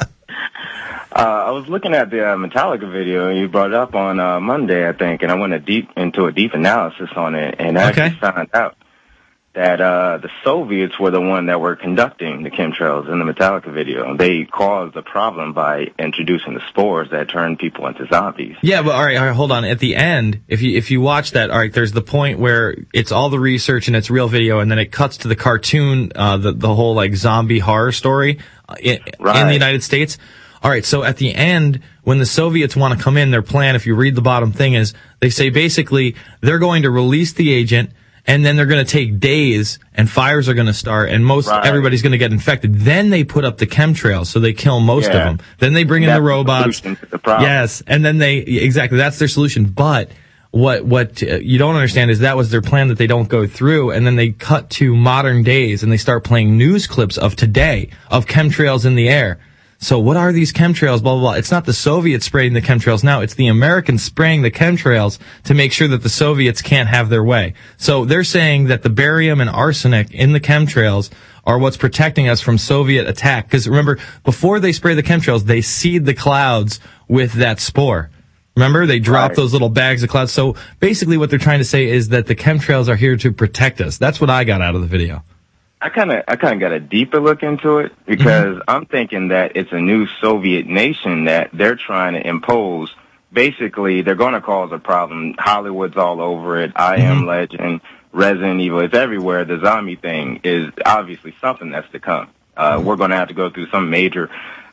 I was looking at the Metallica video you brought up on Monday, I think, and I went into a deep analysis on it, and I actually found out that the Soviets were the one that were conducting the chemtrails in the Metallica video. They caused the problem by introducing the spores that turned people into zombies. Yeah, but all right, hold on. At the end, if you watch that, all right, there's the point where it's all the research and it's real video, and then it cuts to the cartoon, the whole like zombie horror story in the United States. All right, so at the end, when the Soviets want to come in, their plan, if you read the bottom thing, is they say basically they're going to release the agent, and then they're going to take days, and fires are going to start, and everybody's going to get infected. Then they put up the chemtrails, so they kill most of them. Then they bring in the robots. Yes, and then that's their solution. But what you don't understand is that was their plan that they don't go through, and then they cut to modern days, and they start playing news clips of today, of chemtrails in the air. So what are these chemtrails, blah, blah, blah. It's not the Soviets spraying the chemtrails now. It's the Americans spraying the chemtrails to make sure that the Soviets can't have their way. So they're saying that the barium and arsenic in the chemtrails are what's protecting us from Soviet attack. Because remember, before they spray the chemtrails, they seed the clouds with that spore. Remember, they drop those little bags of clouds. So basically what they're trying to say is that the chemtrails are here to protect us. That's what I got out of the video. I kind of got a deeper look into it because I'm thinking that it's a new Soviet nation that they're trying to impose. Basically, they're going to cause a problem. Hollywood's all over it. I Am Legend, Resident Evil, it's everywhere. The zombie thing is obviously something that's to come. We're going to have to go through some major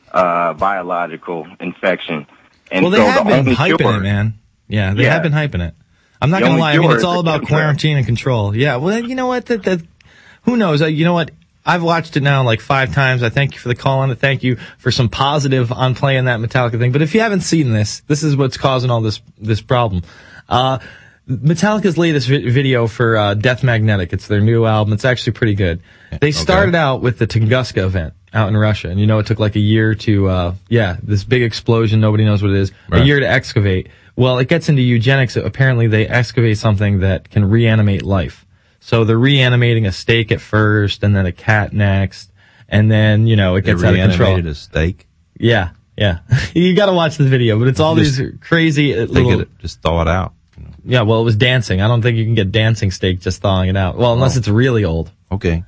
biological infection. And well, they have been hyping it, man. Yeah, they have been hyping it. I'm not going to lie. I mean, it's all about quarantine and control. Yeah, well, you know what? Who knows? You know what? I've watched it now like 5 times. I thank you for the call on it. Thank you for some positive on playing that Metallica thing. But if you haven't seen this is what's causing all this problem. Metallica's latest video for Death Magnetic. It's their new album. It's actually pretty good. They started out with the Tunguska event out in Russia. And it took like a year to, this big explosion. Nobody knows what it is. Right. A year to excavate. Well, it gets into eugenics. Apparently they excavate something that can reanimate life. So they're reanimating a steak at first, and then a cat next, and then, it gets out of control. Reanimated a steak? Yeah. You gotta watch the video, but it's all these crazy little... just thaw it out. Yeah, well, it was dancing. I don't think you can get dancing steak just thawing it out. Well, unless it's really old. Okay.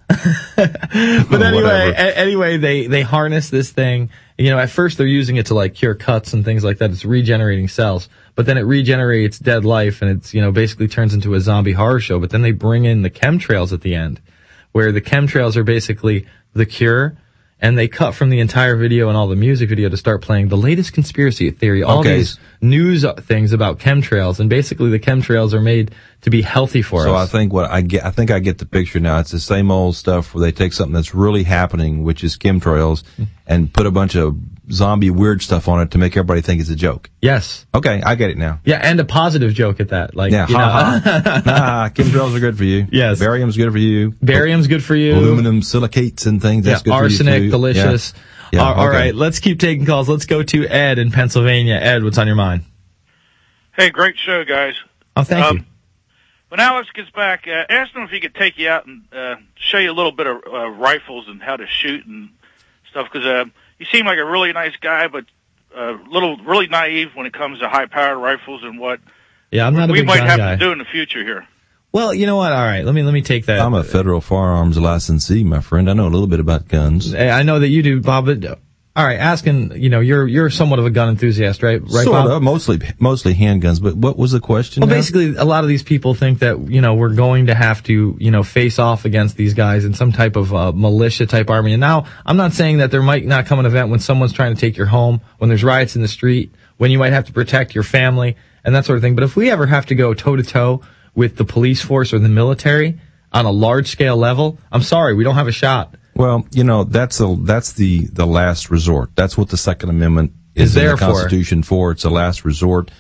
But anyway, they harness this thing. At first they're using it to like cure cuts and things like that. It's regenerating cells. But then it regenerates dead life, and it's, basically turns into a zombie horror show. But then they bring in the chemtrails at the end, where the chemtrails are basically the cure, and they cut from the entire video and all the music video to start playing the latest conspiracy theory, all these news things about chemtrails, and basically the chemtrails are made to be healthy for us. So I think I get the picture now. It's the same old stuff where they take something that's really happening, which is chemtrails, and put a bunch of zombie weird stuff on it to make everybody think it's a joke. Yes. Okay, I get it now. Yeah, and a positive joke at that. Like, chemtrails are good for you. Yes. Barium's good for you. Barium's good for you. Aluminum silicates and things, that's good arsenic, for you too. Delicious. Yeah, All okay. right, let's keep taking calls. Let's go to Ed in Pennsylvania. Ed, what's on your mind? Hey, great show, guys. Oh, thank you. When Alex gets back, ask him if he could take you out and show you a little bit of rifles and how to shoot and stuff, because you seem like a really nice guy, but really naive when it comes to high-powered rifles and what Yeah, I'm not a we big might gun have guy. to do in the future here. Well, you know what? All right, let me take that. I'm a federal firearms licensee, my friend. I know a little bit about guns. I know that you do, Bob. But, all right, asking, you're somewhat of a gun enthusiast, right? Right, Sort Bob? of, mostly handguns. But what was the question? Well, now? basically, a lot of these people think that, we're going to have to, face off against these guys in some type of militia type army. And now, I'm not saying that there might not come an event when someone's trying to take your home, when there's riots in the street, when you might have to protect your family and that sort of thing. But if we ever have to go toe to toe with the police force or the military on a large scale level, I'm sorry, we don't have a shot. Well, that's the last resort. That's what the Second Amendment is in there the Constitution for. It's a last resort.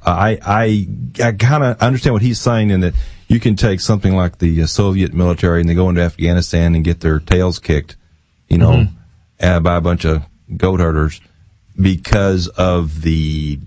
I kind of understand what he's saying in that you can take something like the Soviet military and they go into Afghanistan and get their tails kicked, by a bunch of goat herders because of the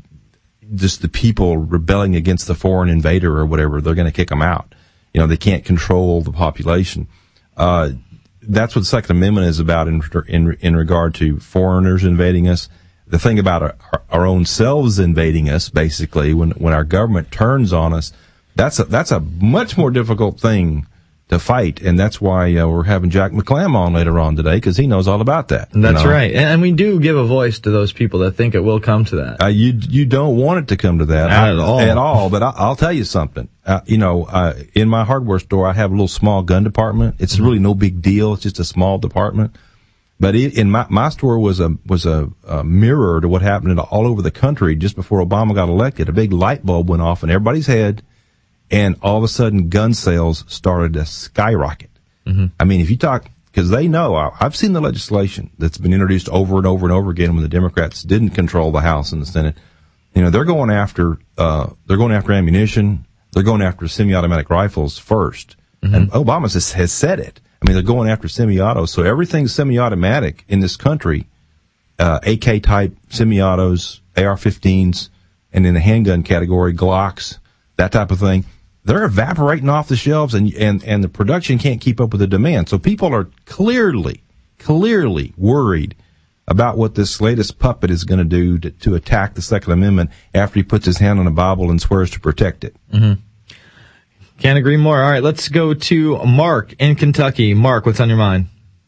people rebelling against the foreign invader or whatever. They're going to kick them out. They can't control the population. That's what the Second Amendment is about in regard to foreigners invading us. The thing about our own selves invading us, basically, when our government turns on us, that's a much more difficult thing to fight, and that's why we're having Jack McClam on later on today, because he knows all about that. That's right, and we do give a voice to those people that think it will come to that. You don't want it to come to that at all. But I'll tell you something. In my hardware store, I have a little small gun department. It's really no big deal. It's just a small department. But in my store was a mirror to what happened all over the country just before Obama got elected. A big light bulb went off in everybody's head, and all of a sudden gun sales started to skyrocket. Mm-hmm. I mean, if you talk, because they know, I've seen the legislation that's been introduced over and over and over again when the Democrats didn't control the House and the Senate. They're going after ammunition. They're going after semi-automatic rifles first. Mm-hmm. And Obama has said it. I mean, they're going after semi-autos. So everything's semi-automatic in this country. AK-type semi-autos, AR-15s, and in the handgun category, Glocks, that type of thing. They're evaporating off the shelves, and the production can't keep up with the demand. So people are clearly worried about what this latest puppet is going to do to attack the Second Amendment after he puts his hand on the Bible and swears to protect it. Mm-hmm. Can't agree more. All right, let's go to Mark in Kentucky. Mark, what's on your mind?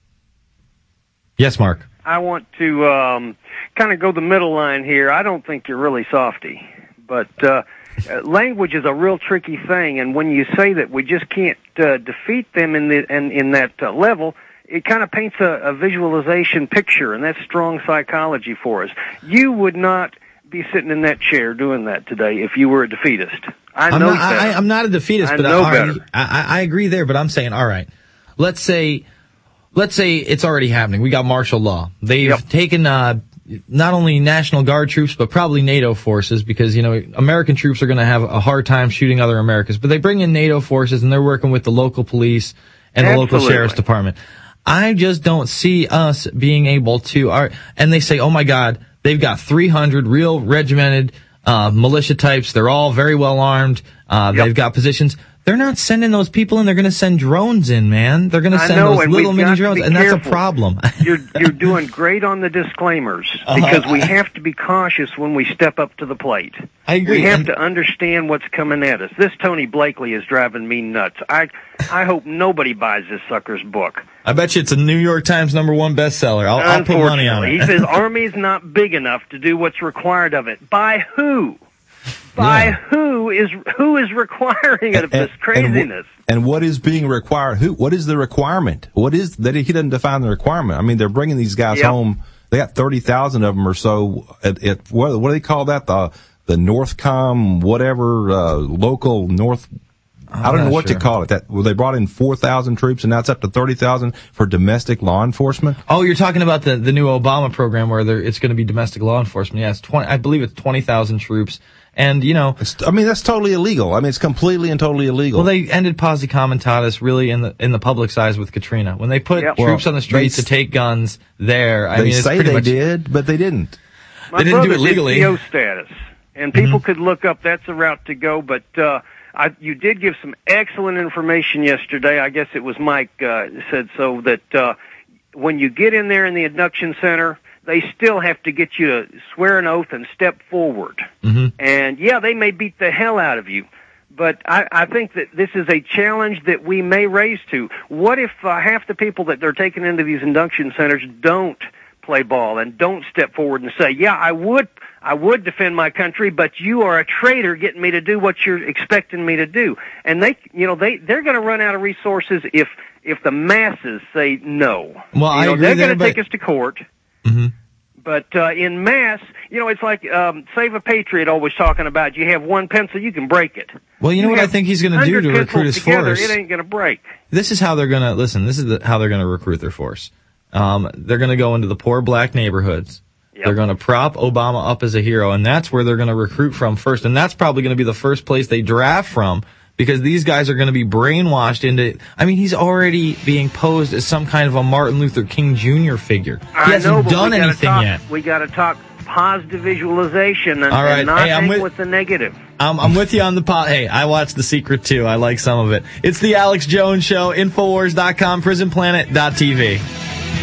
Yes, Mark. I want to kind of go the middle line here. I don't think you're really softy, but language is a real tricky thing, and when you say that we just can't defeat them in that level, it kind of paints a visualization picture, and that's strong psychology for us. You would not be sitting in that chair doing that today if you were a defeatist. I'm not a defeatist, but I agree there. But I'm saying, all right, let's say it's already happening. We got martial law. They've taken not only National Guard troops, but probably NATO forces, because American troops are going to have a hard time shooting other Americans. But they bring in NATO forces, and they're working with the local police and the local sheriff's department. I just don't see us being able to. And they say, oh my God, they've got 300 real regimented militia types. They're all very well armed. They've got positions. They're not sending those people in. They're going to send drones in, man. They're going to send those little mini drones, and that's a problem. You're doing great on the disclaimers, because we have to be cautious when we step up to the plate. I agree. We have to understand what's coming at us. This Tony Blakely is driving me nuts. I hope nobody buys this sucker's book. I bet you it's a New York Times #1 bestseller. I'll put money on it. He says Army's not big enough to do what's required of it. By who? By who is requiring it of this craziness? And what is being required? What is the requirement? What is that? He doesn't define the requirement. I mean, they're bringing these guys home. They got 30,000 of them or so. What do they call that? The Northcom whatever local North. I don't know what to call it. They brought in 4,000 troops, and now it's up to 30,000 for domestic law enforcement. Oh, you're talking about the new Obama program where it's going to be domestic law enforcement. Yes, I believe it's 20,000 troops, And, that's totally illegal. I mean, it's completely and totally illegal. Well, they ended Posse Comitatus really in the public's eyes with Katrina. When they put troops on the streets to take guns there, they say they did, but they didn't. They didn't do it legally. CO status. And people could look up, that's a route to go, but you did give some excellent information yesterday. I guess it was Mike said so, that when you get in there in the induction center, they still have to get you to swear an oath and step forward. And, they may beat the hell out of you, but I think that this is a challenge that we may raise to. What if half the people that they're taking into these induction centers don't play ball and don't step forward and say, I would defend my country, but you are a traitor getting me to do what you're expecting me to do. And they're going to run out of resources if the masses say no. Well, I agree they're going to take us to court. But in mass, it's like Save a Patriot always talking about. You have one pencil, you can break it. Well, you know what I think he's going to do to recruit his force? It ain't going to break. This is how they're going to listen. This is how they're going to recruit their force. They're going to go into the poor black neighborhoods. Yep. They're going to prop Obama up as a hero, and that's where they're going to recruit from first. And that's probably going to be the first place they draft from, because these guys are going to be brainwashed into. I mean, he's already being posed as some kind of a Martin Luther King Jr. figure. He hasn't done anything yet. We got to talk positive visualization and, all right. and not hang with the negative. I'm with you on the pot. Hey, I watched The Secret too. I like some of it. It's the Alex Jones Show. Infowars.com, PrisonPlanet.tv.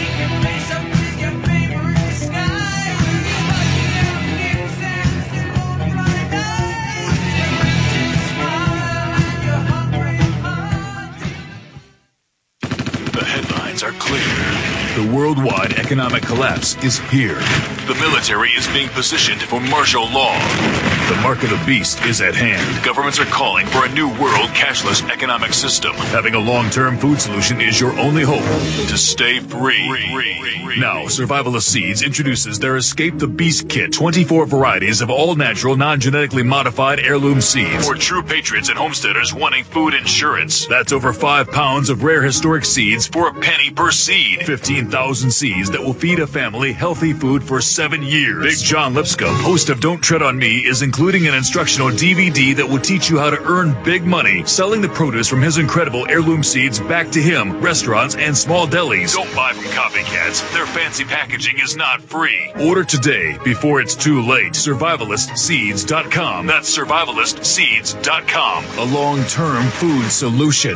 Are clear. The worldwide economic collapse is here. The military is being positioned for martial law. The mark of the beast is at hand. Governments are calling for a new world cashless economic system. Having a long-term food solution is your only hope to stay free. Now, Survivalist Seeds introduces their Escape the Beast Kit. 24 varieties of all-natural, non-genetically modified heirloom seeds for true patriots and homesteaders wanting food insurance. That's over 5 pounds of rare historic seeds for a penny per seed. 15,000 seeds that will feed a family healthy food for 7 years. Big John Lipscomb, host of Don't Tread on Me, is including an instructional DVD that will teach you how to earn big money selling the produce from his incredible heirloom seeds back to him, restaurants, and small delis. Don't buy from copycats. Their fancy packaging is not free. Order today before it's too late. SurvivalistSeeds.com. That's SurvivalistSeeds.com. A long-term food solution.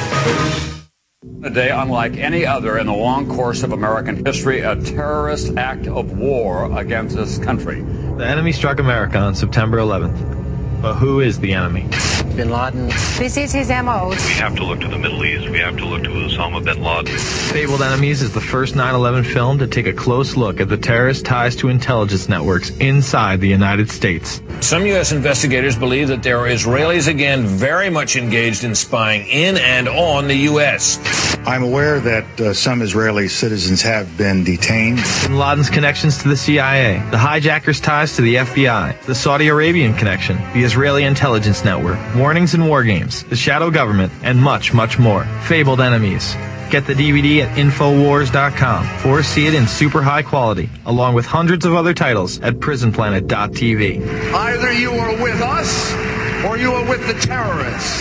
A day unlike any other in the long course of American history, a terrorist act of war against this country. The enemy struck America on September 11th. But who is the enemy? Bin Laden. This is his MO. We have to look to the Middle East. We have to look to Osama bin Laden. Fabled Enemies is the first 9/11 film to take a close look at the terrorist ties to intelligence networks inside the United States. Some U.S. investigators believe that there are Israelis again very much engaged in spying in and on the U.S. I'm aware that some Israeli citizens have been detained. Bin Laden's connections to the CIA, the hijackers' ties to the FBI, the Saudi Arabian connection, the Israeli intelligence network, warnings and war games, the shadow government, and much, much more. Fabled Enemies. Get the DVD at Infowars.com or see it in super high quality, along with hundreds of other titles at PrisonPlanet.tv. Either you are with us or you are with the terrorists.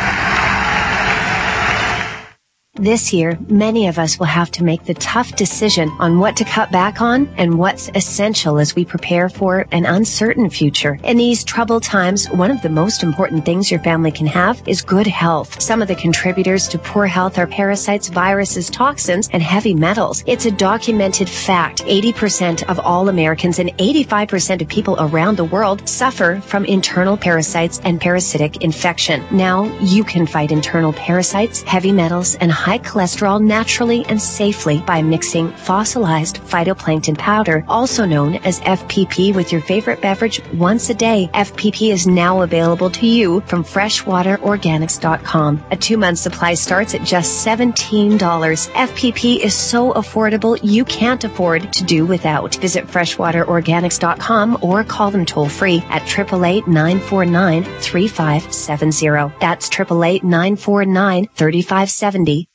This year, many of us will have to make the tough decision on what to cut back on and what's essential as we prepare for an uncertain future. In these troubled times, one of the most important things your family can have is good health. Some of the contributors to poor health are parasites, viruses, toxins, and heavy metals. It's a documented fact. 80% of all Americans and 85% of people around the world suffer from internal parasites and parasitic infection. Now, you can fight internal parasites, heavy metals, and high cholesterol naturally and safely by mixing fossilized phytoplankton powder, also known as FPP, with your favorite beverage once a day. FPP is now available to you from freshwaterorganics.com. A 2-month supply starts at just $17. FPP is so affordable you can't afford to do without. Visit freshwaterorganics.com or call them toll free at 888-949-3570. That's 888-949-3570.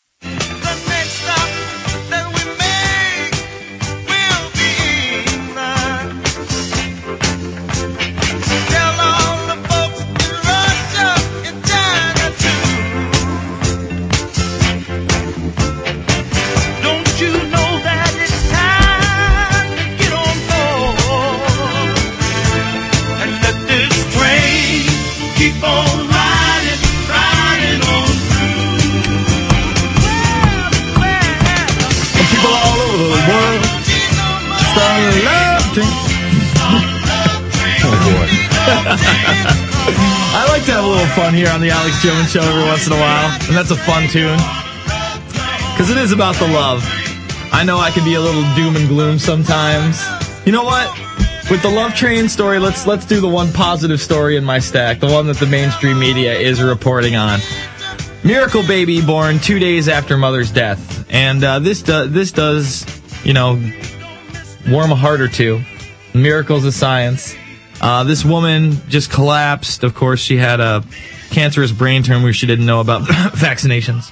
Tell all I like to have a little fun here on the Alex Jones Show every once in a while, and that's a fun tune. Because it is about the love. I know I can be a little doom and gloom sometimes. You know what? With the Love Train story, let's do the one positive story in my stack, the one that the mainstream media is reporting on. Miracle baby born 2 days after mother's death. And this does, warm a heart or two. Miracles of science. This woman just collapsed. Of course, she had a cancerous brain tumor she didn't know about vaccinations.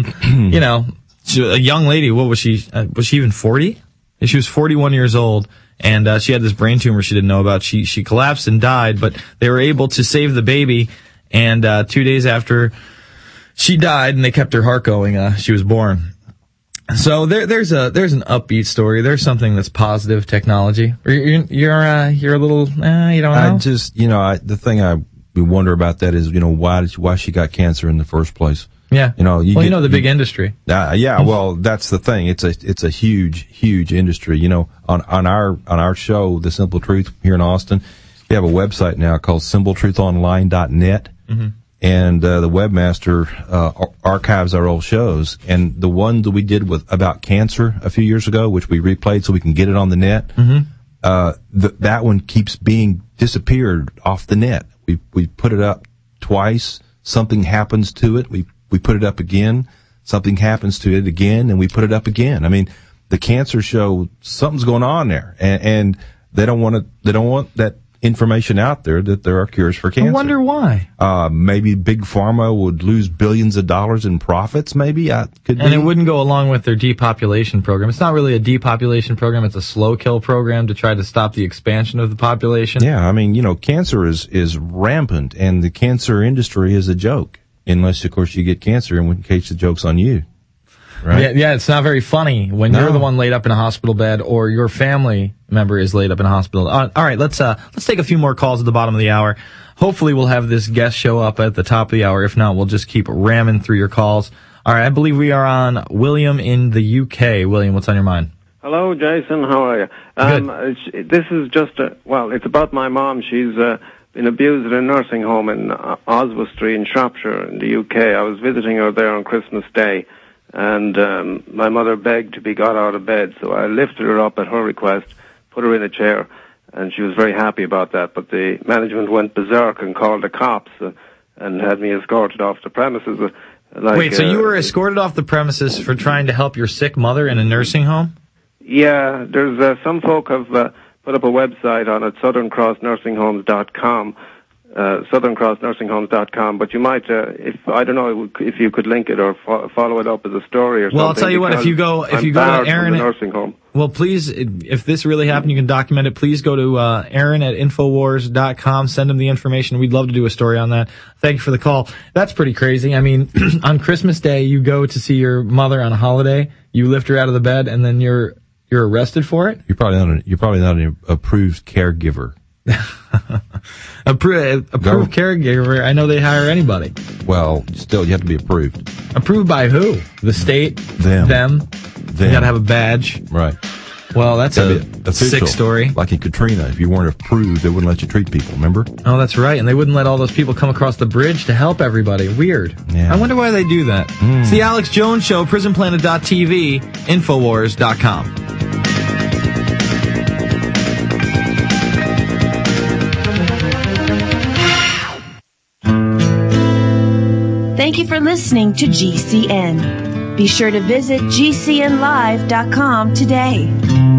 She, a young lady, what was she? Was she even 40? She was 41 years old, and she had this brain tumor she didn't know about. She collapsed and died, but they were able to save the baby, and 2 days after she died, and they kept her heart going, she was born. So there's an upbeat story. There's something that's positive technology. You're a little, you don't know? I just, the thing I wonder about that is, why she got cancer in the first place. Yeah. The big industry. Well, that's the thing. It's a huge industry. On our show, The Simple Truth here in Austin, we have a website now called simpletruthonline.net. Mm-hmm. And the webmaster archives our old shows, and the one that we did about cancer a few years ago, which we replayed so we can get it on the net. Mm-hmm. That one keeps being disappeared off the net. We put it up twice. Something happens to it. We put it up again. Something happens to it again, and we put it up again. I mean, the cancer show, something's going on there, and they don't want that information out there that there are cures for cancer. I wonder why. Maybe Big Pharma would lose billions of dollars in profits, maybe. It wouldn't go along with their depopulation program. It's not really a depopulation program. It's a slow kill program to try to stop the expansion of the population. Yeah, I mean, cancer is rampant, and the cancer industry is a joke. Unless, of course, you get cancer, in which case the joke's on you. Right? Yeah, it's not very funny when you're the one laid up in a hospital bed or your family member is laid up in a hospital. All right, let's take a few more calls at the bottom of the hour. Hopefully we'll have this guest show up at the top of the hour. If not, we'll just keep ramming through your calls. All right, I believe we are on William in the UK. William, what's on your mind? Hello, Jason. How are you? Good. This is just it's about my mom. She's been abused at a nursing home in Oswestry in Shropshire in the UK. I was visiting her there on Christmas Day. And my mother begged to be got out of bed, so I lifted her up at her request, put her in a chair, and she was very happy about that. But the management went berserk and called the cops and had me escorted off the premises. Wait, so you were escorted off the premises for trying to help your sick mother in a nursing home? Yeah, there's some folk have put up a website on it, southerncrossnursinghomes.com. southerncrossnursinghomes.com, but you might, I don't know if you could link it or follow it up as a story or something. Well, I'll tell you what, if you go to Aaron, nursing home. Well, please, if this really happened, you can document it. Please go to Aaron at Infowars.com. Send him the information. We'd love to do a story on that. Thank you for the call. That's pretty crazy. I mean, on Christmas Day, you go to see your mother on a holiday. You lift her out of the bed, and then you're arrested for it. You're probably not an approved caregiver. Approved caregiver. I know they hire anybody. Well, still, you have to be approved. Approved by who? The state? Them. You gotta have a badge. Right. Well, that's a sick story. Like in Katrina, if you weren't approved, they wouldn't let you treat people, remember? Oh, that's right. And they wouldn't let all those people come across the bridge to help everybody. Weird. Yeah. I wonder why they do that. It's the Alex Jones Show, PrisonPlanet.tv, Infowars.com. Thank you for listening to GCN. Be sure to visit GCNlive.com today.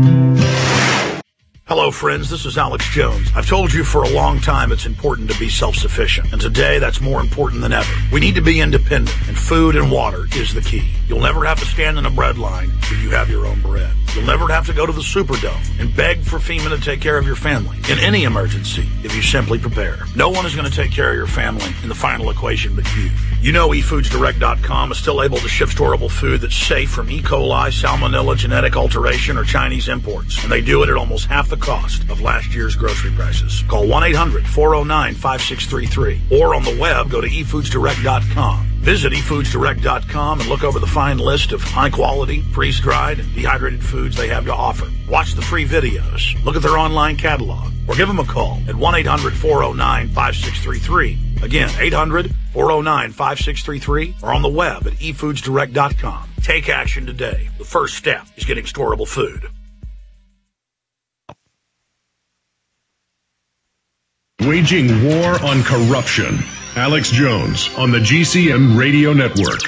Hello, friends. This is Alex Jones. I've told you for a long time it's important to be self-sufficient. And today, that's more important than ever. We need to be independent, and food and water is the key. You'll never have to stand in a bread line if you have your own bread. You'll never have to go to the Superdome and beg for FEMA to take care of your family in any emergency if you simply prepare. No one is going to take care of your family in the final equation but you. You know eFoodsDirect.com is still able to ship storable food that's safe from E. coli, salmonella, genetic alteration, or Chinese imports. And they do it at almost half the cost of last year's grocery prices. Call 1-800-409-5633. Or on the web, go to eFoodsDirect.com. Visit eFoodsDirect.com and look over the fine list of high-quality, freeze-dried, and dehydrated foods they have to offer. Watch the free videos, look at their online catalog, or give them a call at 1-800-409-5633. Again, 800-409-5633, or on the web at eFoodsDirect.com. Take action today. The first step is getting storable food. Waging war on corruption. Alex Jones on the GCN Radio Network.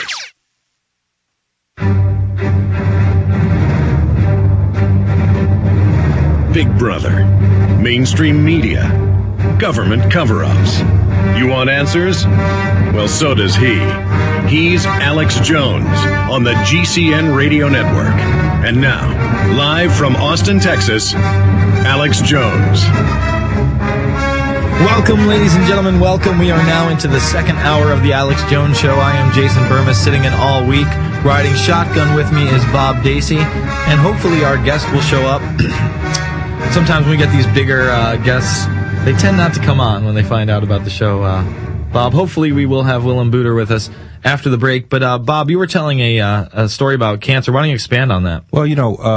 Big Brother, mainstream media, government cover-ups. You want answers? Well, so does he. He's Alex Jones on the GCN Radio Network. And now, live from Austin, Texas, Alex Jones. Welcome, ladies and gentlemen. Welcome. We are now into the second hour of the Alex Jones Show. I am Jason Burma, sitting in all week. Riding shotgun with me is Bob Dacey, and hopefully our guest will show up. Sometimes when we get these bigger guests, they tend not to come on when they find out about the show. Bob, hopefully we will have Willem Buter with us after the break. But Bob, you were telling a story about cancer. Why don't you expand on that? Well,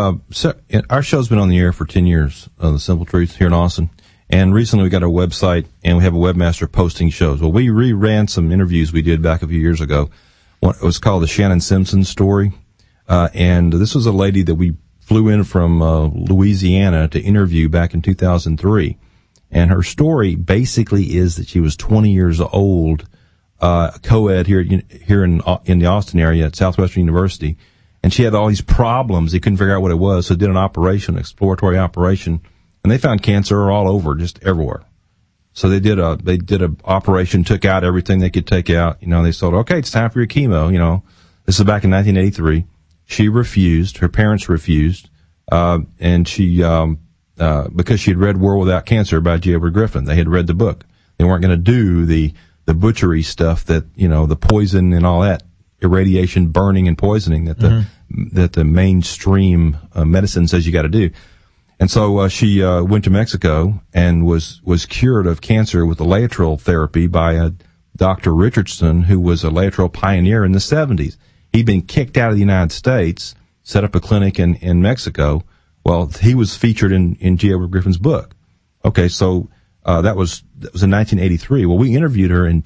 our show's been on the air for 10 years, The Simple Truth, here in Austin. And recently we got our website, and we have a webmaster posting shows. Well, we reran some interviews we did back a few years ago. It was called the Shannon Simpson Story. And this was a lady that we flew in from Louisiana to interview back in 2003. And her story basically is that she was 20 years old, co-ed here in the Austin area at Southwestern University. And she had all these problems. They couldn't figure out what it was, so did an exploratory operation. And they found cancer all over, just everywhere. So they did a operation, took out everything they could take out. They told her, okay, it's time for your chemo. This is back in 1983. She refused. Her parents refused. And she, because she had read World Without Cancer by J. Edward Griffin. They had read the book. They weren't going to do the butchery stuff that, the poison and all that, irradiation, burning and poisoning that the mainstream medicine says you got to do. And so she went to Mexico and was cured of cancer with Laetrile therapy by Dr. Richardson, who was a Laetrile pioneer in the 70s. He'd been kicked out of the United States, set up a clinic in Mexico. Well, he was featured in J. Edward Griffin's book. Okay, so that was in 1983. Well, we interviewed her in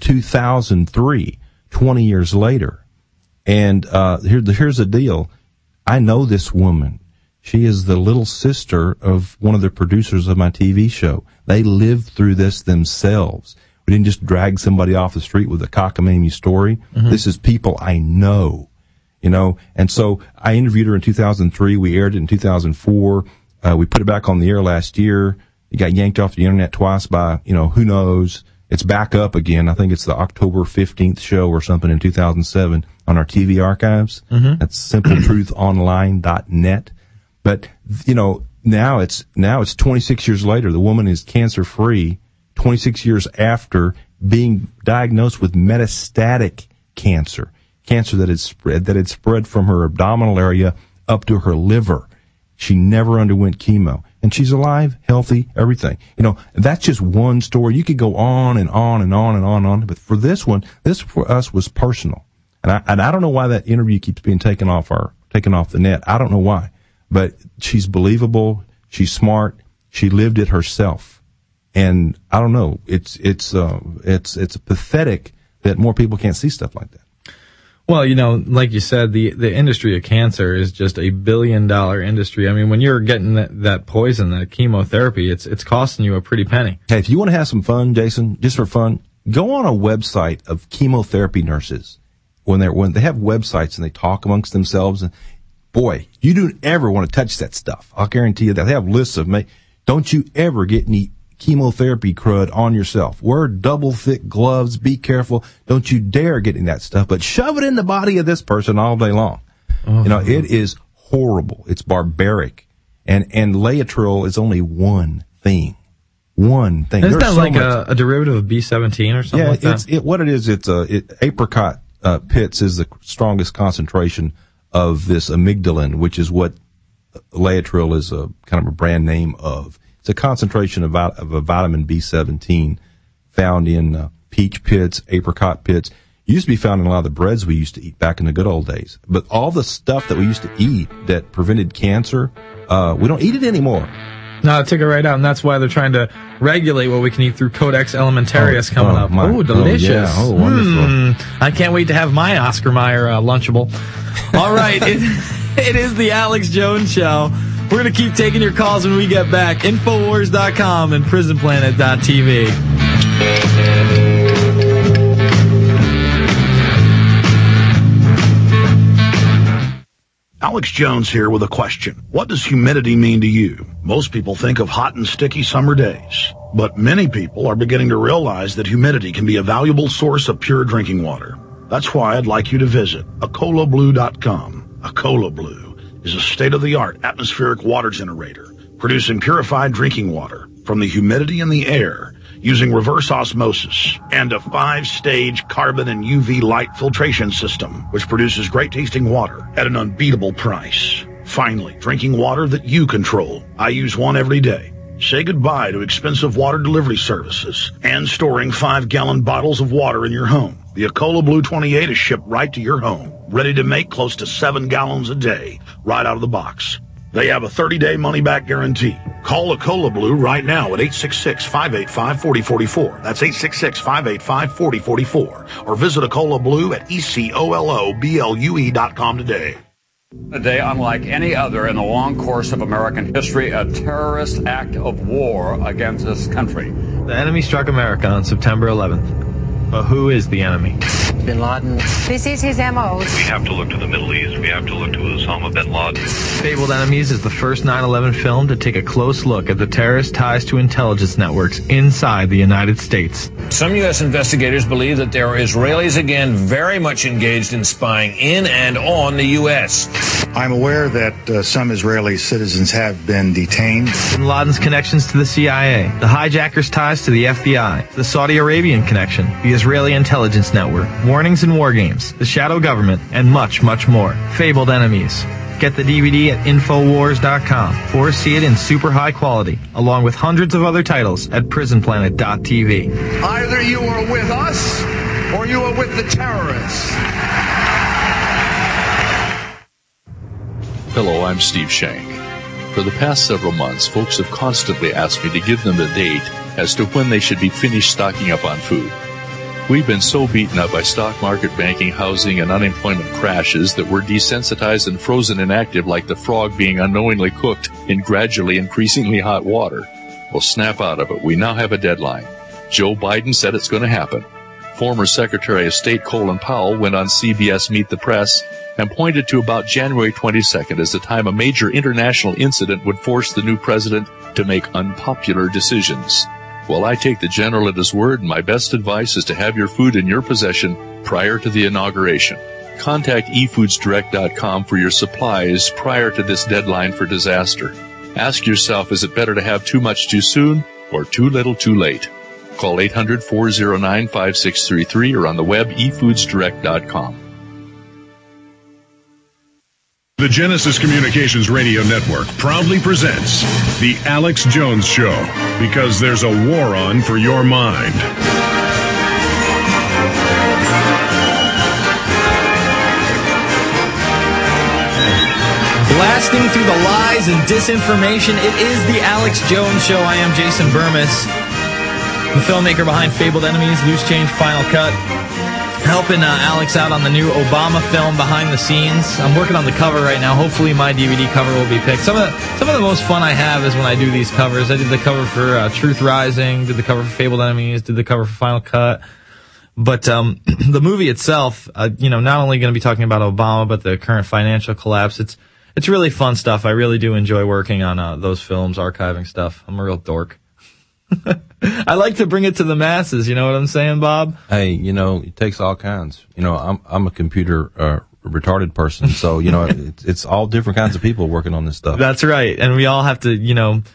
2003, 20 years later. And here's the deal. I know this woman. She is the little sister of one of the producers of my TV show. They lived through this themselves. We didn't just drag somebody off the street with a cockamamie story. Mm-hmm. This is people I know, And so I interviewed her in 2003. We aired it in 2004. We put it back on the air last year. It got yanked off the internet twice by, who knows. It's back up again. I think it's the October 15th show or something in 2007 on our TV archives. Mm-hmm. That's simpletruthonline.net. But, now it's 26 years later. The woman is cancer free 26 years after being diagnosed with metastatic cancer that had spread from her abdominal area up to her liver. She never underwent chemo, and she's alive, healthy, everything. That's just one story. You could go on and on and on and on and on. But for this one, this for us was personal. And I don't know why that interview keeps being taken off the net. I don't know why. But she's believable. She's smart. She lived it herself. And I don't know. It's pathetic that more people can't see stuff like that. Well, like you said, the industry of cancer is just $1 billion industry. I mean, when you're getting that poison, that chemotherapy, it's costing you a pretty penny. Hey, if you want to have some fun, Jason, just for fun, go on a website of chemotherapy nurses. When they have websites and they talk amongst themselves, and boy, you don't ever want to touch that stuff. I'll guarantee you that. They have lists of don't you ever get any chemotherapy crud on yourself. Wear double thick gloves. Be careful. Don't you dare get in that stuff, but shove it in the body of this person all day long. Oh. It is horrible. It's barbaric. And Laetrile is only one thing. Isn't that like a derivative of B17 or something like that? What it is, apricot pits is the strongest concentration of this amygdalin, which is what Laetrile is a kind of a brand name of. It's a concentration of a vitamin B17 found in peach pits, apricot pits. used to be found in a lot of the breads we used to eat back in the good old days. But all the stuff that we used to eat that prevented cancer, we don't eat it anymore. No, it took it right out, and that's why they're trying to regulate what we can eat through Codex Alimentarius coming up. Oh, delicious. Yeah. Oh, wonderful. I can't wait to have my Oscar Mayer Lunchable. All right, it is the Alex Jones Show. We're going to keep taking your calls when we get back. Infowars.com and PrisonPlanet.tv. Alex Jones here with a question. What does humidity mean to you? Most people think of hot and sticky summer days, but many people are beginning to realize that humidity can be a valuable source of pure drinking water. That's why I'd like you to visit AcolaBlue.com. Acola Blue is a state-of-the-art atmospheric water generator, producing purified drinking water from the humidity in the air using reverse osmosis and a 5-stage carbon and UV light filtration system, which produces great-tasting water at an unbeatable price. Finally, drinking water that you control. I use one every day. Say goodbye to expensive water delivery services and storing 5-gallon bottles of water in your home. The Acola Blue 28 is shipped right to your home, ready to make close to 7 gallons a day, right out of the box. They have a 30-day money-back guarantee. Call Acola Blue right now at 866-585-4044. That's 866-585-4044. Or visit Acola Blue at ECOLOBLUE.com today. A day unlike any other in the long course of American history, a terrorist act of war against this country. The enemy struck America on September 11th. But who is the enemy? Bin Laden. This is his MO. We have to look to the Middle East. We have to look to Osama bin Laden. Fabled Enemies is the first 9/11 film to take a close look at the terrorist ties to intelligence networks inside the United States. Some U.S. investigators believe that there are Israelis again very much engaged in spying in and on the U.S. I'm aware that some Israeli citizens have been detained. Bin Laden's connections to the CIA, the hijackers' ties to the FBI, the Saudi Arabian connection, the Israeli intelligence network, warnings and war games, the shadow government, and much, much more. Fabled Enemies. Get the DVD at Infowars.com or see it in super high quality, along with hundreds of other titles at PrisonPlanet.tv. Either you are with us or you are with the terrorists. Hello, I'm Steve Shank. For the past several months, folks have constantly asked me to give them a date as to when they should be finished stocking up on food. We've been so beaten up by stock market, banking, housing, and unemployment crashes that we're desensitized and frozen inactive like the frog being unknowingly cooked in gradually increasingly hot water. Well, snap out of it. We now have a deadline. Joe Biden said it's going to happen. Former Secretary of State Colin Powell went on CBS Meet the Press and pointed to about January 22nd as the time a major international incident would force the new president to make unpopular decisions. Well, I take the general at his word, and my best advice is to have your food in your possession prior to the inauguration. Contact eFoodsDirect.com for your supplies prior to this deadline for disaster. Ask yourself, is it better to have too much too soon or too little too late? Call 800-409-5633 or on the web eFoodsDirect.com. The Genesis Communications Radio Network proudly presents The Alex Jones Show, because there's a war on for your mind. Blasting through the lies and disinformation, it is The Alex Jones Show. I am Jason Burmis, the filmmaker behind Fabled Enemies, Loose Change, Final Cut. Helping Alex out on the new Obama film Behind the Scenes. I'm working on the cover right now. Hopefully my DVD cover will be picked. Some of the most fun I have is when I do these covers. I did the cover for Truth Rising, did the cover for Fabled Enemies, did the cover for Final Cut. But the movie itself, not only going to be talking about Obama, but the current financial collapse. It's really fun stuff. I really do enjoy working on those films, archiving stuff. I'm a real dork. I like to bring it to the masses, you know what I'm saying, Bob? Hey, it takes all kinds. I'm a computer retarded person, so it's all different kinds of people working on this stuff. That's right. And we all have to,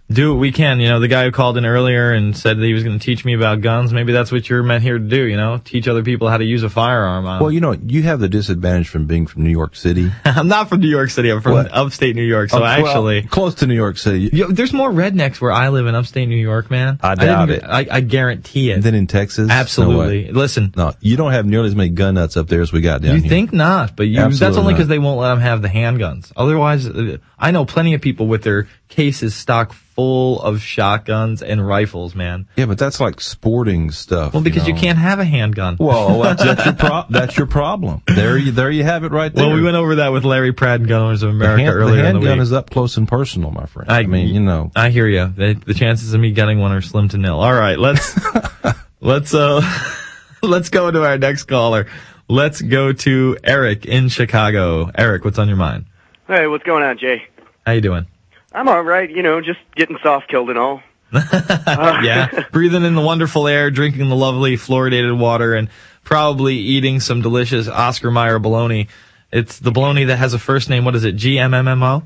do what we can. You know, the guy who called in earlier and said that he was going to teach me about guns, maybe that's what you're meant here to do, you know, teach other people how to use a firearm. Well, you know, you have the disadvantage from being from New York City. I'm not from New York City. I'm from upstate New York, so actually... close to New York City. There's more rednecks where I live in upstate New York, man. I doubt it. I guarantee it. Than in Texas? Absolutely. No, listen. No, you don't have nearly as many gun nuts up there as we got down here. You think not, but that's only because they won't let them have the handguns. Otherwise, I know plenty of people with their cases stocked full of shotguns and rifles, man. Yeah, but that's like sporting stuff. Well, because you can't have a handgun. Well, that's your problem. There you have it right there. Well, we went over that with Larry Pratt and Gun Owners of America earlier in the week. The handgun is up close and personal, my friend. I mean, you know. I hear you. The chances of me getting one are slim to nil. All right, let's go to our next caller. Let's go to Eric in Chicago. Eric, what's on your mind? Hey, what's going on, Jay? How you doing? I'm all right, you know, just getting soft-killed and all. Yeah, breathing in the wonderful air, drinking the lovely fluoridated water, and probably eating some delicious Oscar Mayer bologna. It's the bologna that has a first name, what is it, GMMMO?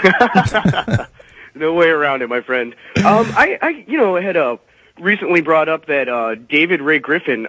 No way around it, my friend. I had recently brought up that David Ray Griffin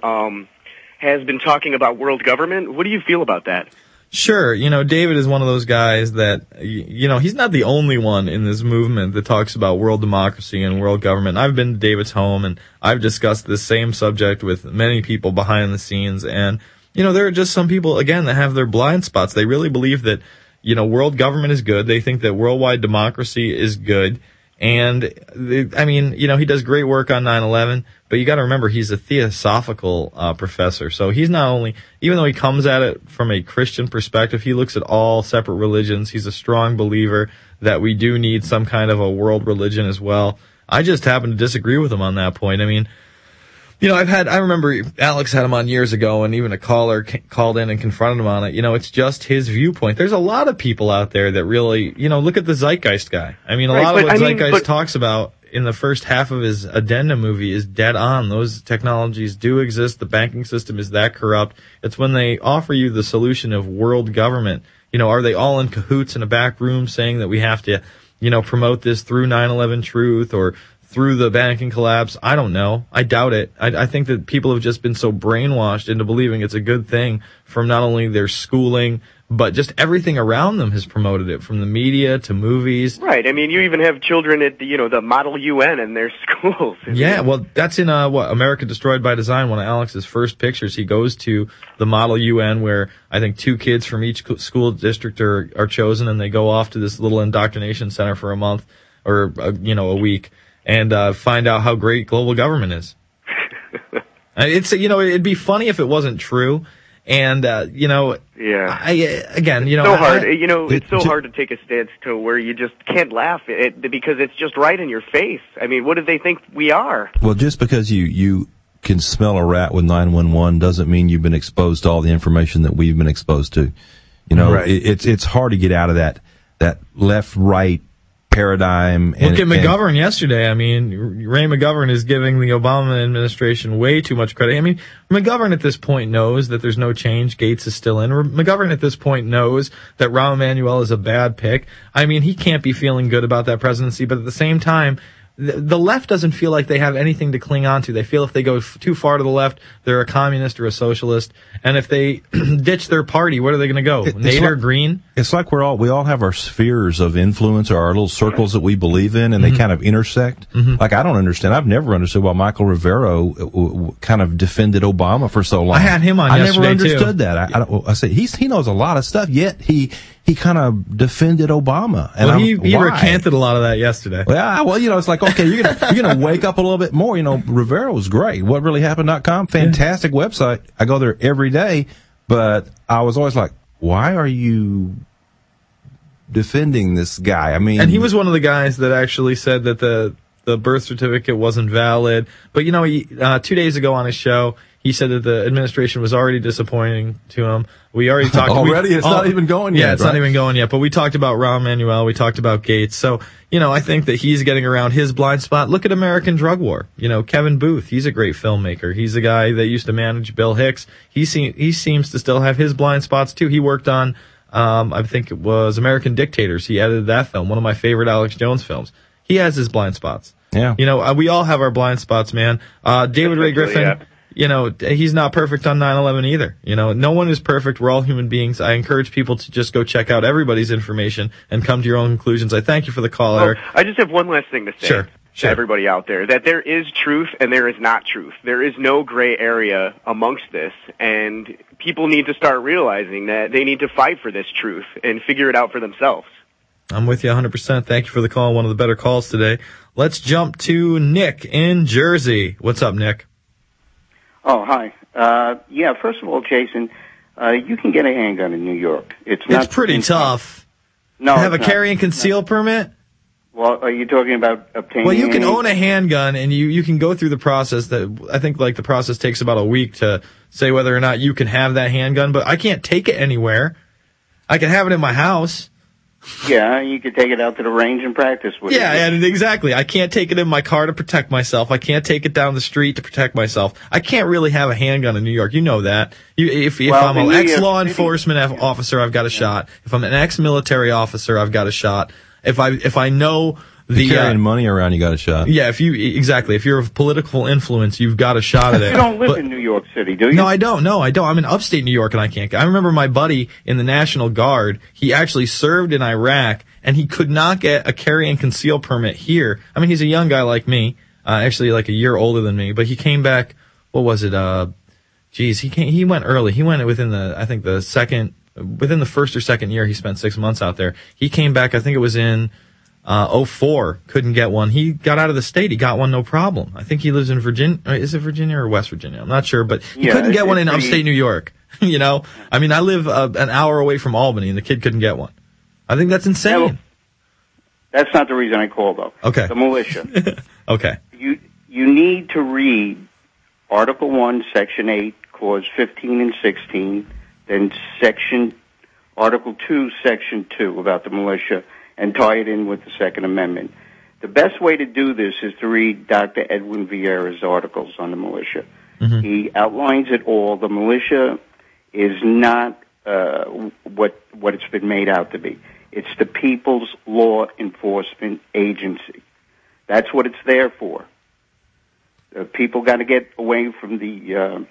has been talking about world government. What do you feel about that? Sure. You know, David is one of those guys that, you know, he's not the only one in this movement that talks about world democracy and world government. I've been to David's home and I've discussed this same subject with many people behind the scenes. And, you know, there are just some people, again, that have their blind spots. They really believe that, you know, world government is good. They think that worldwide democracy is good. And, I mean, you know, he does great work on 9/11, but you got to remember he's a theosophical professor. So he's not only, even though he comes at it from a Christian perspective, he looks at all separate religions. He's a strong believer that we do need some kind of a world religion as well. I just happen to disagree with him on that point. I mean, you know, I remember Alex had him on years ago, and even a caller called in and confronted him on it. You know, it's just his viewpoint. There's a lot of people out there that really, you know, look at the Zeitgeist guy. I mean, a lot of what Zeitgeist talks about in the first half of his Addenda movie is dead on. Those technologies do exist. The banking system is that corrupt. It's when they offer you the solution of world government. You know, are they all in cahoots in a back room saying that we have to, you know, promote this through 9/11 Truth or through the banking collapse? I don't know. I doubt it. I think that people have just been so brainwashed into believing it's a good thing from not only their schooling, but just everything around them has promoted it, from the media to movies. Right. I mean, you even have children at, you know, the Model UN in their schools. Yeah, well, that's in, America Destroyed by Design, one of Alex's first pictures. He goes to the Model UN where I think 2 kids from each school district are chosen, and they go off to this little indoctrination center for a month or, a week. And find out how great global government is. It's, you know, it'd be funny if it wasn't true. And you know, yeah. So hard. It's so hard to take a stance to where you just can't laugh because it's just right in your face. I mean, what do they think we are? Well, just because you can smell a rat with 911 doesn't mean you've been exposed to all the information that we've been exposed to. You know, right. It's hard to get out of that left-right paradigm. Look at McGovern yesterday. I mean, Ray McGovern is giving the Obama administration way too much credit. I mean, McGovern at this point knows that there's no change. Gates is still in. McGovern at this point knows that Rahm Emanuel is a bad pick. I mean, he can't be feeling good about that presidency, but at the same time, the left doesn't feel like they have anything to cling on to. They feel if they go too far to the left, they're a communist or a socialist. And if they ditch their party, where are they going to go? Nader, Green? It's like we all have our spheres of influence or our little circles that we believe in, and they kind of intersect. Mm-hmm. Like, I don't understand. I've never understood why Michael Rivero kind of defended Obama for so long. I had him on yesterday, I never understood that. I say he knows a lot of stuff, yet he kind of defended Obama. And well, he recanted a lot of that yesterday. Well, you know, it's like, okay, you're gonna wake up a little bit more. You know, Rivera was great. WhatReallyHappened.com, fantastic website. I go there every day, but I was always like, why are you defending this guy? I mean, and he was one of the guys that actually said that the birth certificate wasn't valid. But, you know, 2 days ago on his show, he said that the administration was already disappointing to him. We already talked already. It's not even going yet. Yeah, it's not even going yet. But we talked about Rahm Emanuel. We talked about Gates. So, you know, I think that he's getting around his blind spot. Look at American Drug War. You know, Kevin Booth. He's a great filmmaker. He's the guy that used to manage Bill Hicks. He seems to still have his blind spots too. He worked on, I think it was American Dictators. He edited that film, one of my favorite Alex Jones films. he has his blind spots. Yeah. You know, we all have our blind spots, man. David Ray Griffin, you know, he's not perfect on 9/11 either. You know, no one is perfect. We're all human beings. I encourage people to just go check out everybody's information and come to your own conclusions. I thank you for the call, Eric. I just have one last thing to say. Sure. To everybody out there, that there is truth and there is not truth. There is no gray area amongst this, and people need to start realizing that they need to fight for this truth and figure it out for themselves. I'm with you 100%. Thank you for the call. One of the better calls today. Let's jump to Nick in Jersey. What's up, Nick? Oh, hi. Yeah, first of all, Jason, you can get a handgun in New York. It's pretty tough. No, to have a it's carry and conceal permit? Well, are you talking about obtaining? Well, you can own a handgun, and you can go through the process that I think like the process takes about a week to say whether or not you can have that handgun. But I can't take it anywhere. I can have it in my house. Yeah, you could take it out to the range and practice with it. Yeah, and exactly. I can't take it in my car to protect myself. I can't take it down the street to protect myself. I can't really have a handgun in New York. You know that. If I'm an ex-law enforcement officer, I've got a shot. If I'm an ex-military officer, I've got a shot. If I know the carrying money around, you got a shot. Yeah, if you're of political influence, you've got a shot at it. You don't live in New York City, do you? No, I don't. No, I don't. I'm in upstate New York, and I can't. I remember my buddy in the National Guard. He actually served in Iraq, and he could not get a carry and conceal permit here. I mean, he's a young guy like me, actually like a year older than me, but he came back. What was it? He went early. He went within the first or second year. He spent 6 months out there. He came back. I think it was in 2004, couldn't get one. He got out of the state. He got one, no problem. I think he lives in Virginia. Is it Virginia or West Virginia? I'm not sure, but he couldn't get one in upstate New York. You know, I mean, I live an hour away from Albany, and the kid couldn't get one. I think that's insane. Yeah, well, that's not the reason I called, though. Okay. The militia. Okay. You need to read Article 1, Section 8, Clause 15 and 16, then Article 2, Section 2 about the militia, and tie it in with the Second Amendment. The best way to do this is to read Dr. Edwin Vieira's articles on the militia. Mm-hmm. He outlines it all. The militia is not what it's been made out to be. It's the People's Law Enforcement Agency. That's what it's there for. People got to get away from the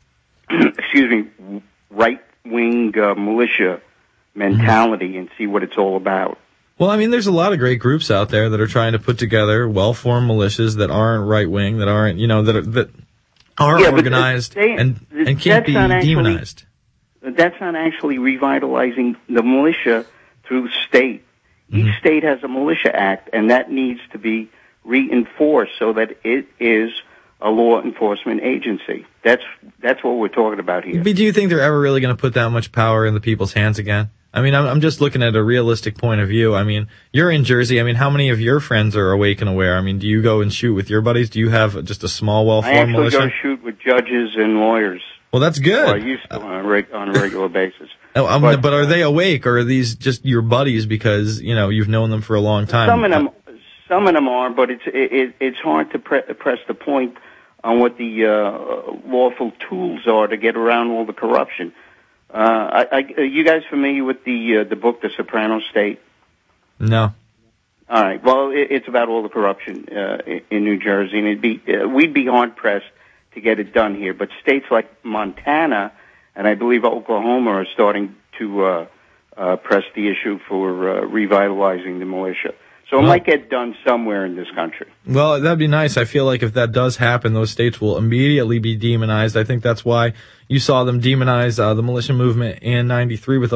right-wing militia mentality and see what it's all about. Well, I mean, there's a lot of great groups out there that are trying to put together well-formed militias that aren't right-wing, that aren't, that aren't organized and can't be demonized. That's not actually revitalizing the militia through state. Mm-hmm. Each state has a militia act, and that needs to be reinforced so that it is a law enforcement agency. That's what we're talking about here. But do you think they're ever really going to put that much power in the people's hands again? I mean, I'm just looking at a realistic point of view. I mean, you're in Jersey. I mean, how many of your friends are awake and aware? I mean, do you go and shoot with your buddies? Do you have just a small, well-formed militia? I actually go shoot with judges and lawyers. Well, that's good. Well, I used to on a regular basis. But are they awake, or are these just your buddies because, you've known them for a long time? Some of them are, but it's hard to press the point on what the lawful tools are to get around all the corruption. Are you guys familiar with the book The Soprano State? No. All right. Well, it's about all the corruption in New Jersey, and we'd be hard pressed to get it done here. But states like Montana and I believe Oklahoma are starting to press the issue for revitalizing the militia. So it might get done somewhere in this country. Well, that'd be nice. I feel like if that does happen, those states will immediately be demonized. I think that's why you saw them demonize the militia movement in 93 with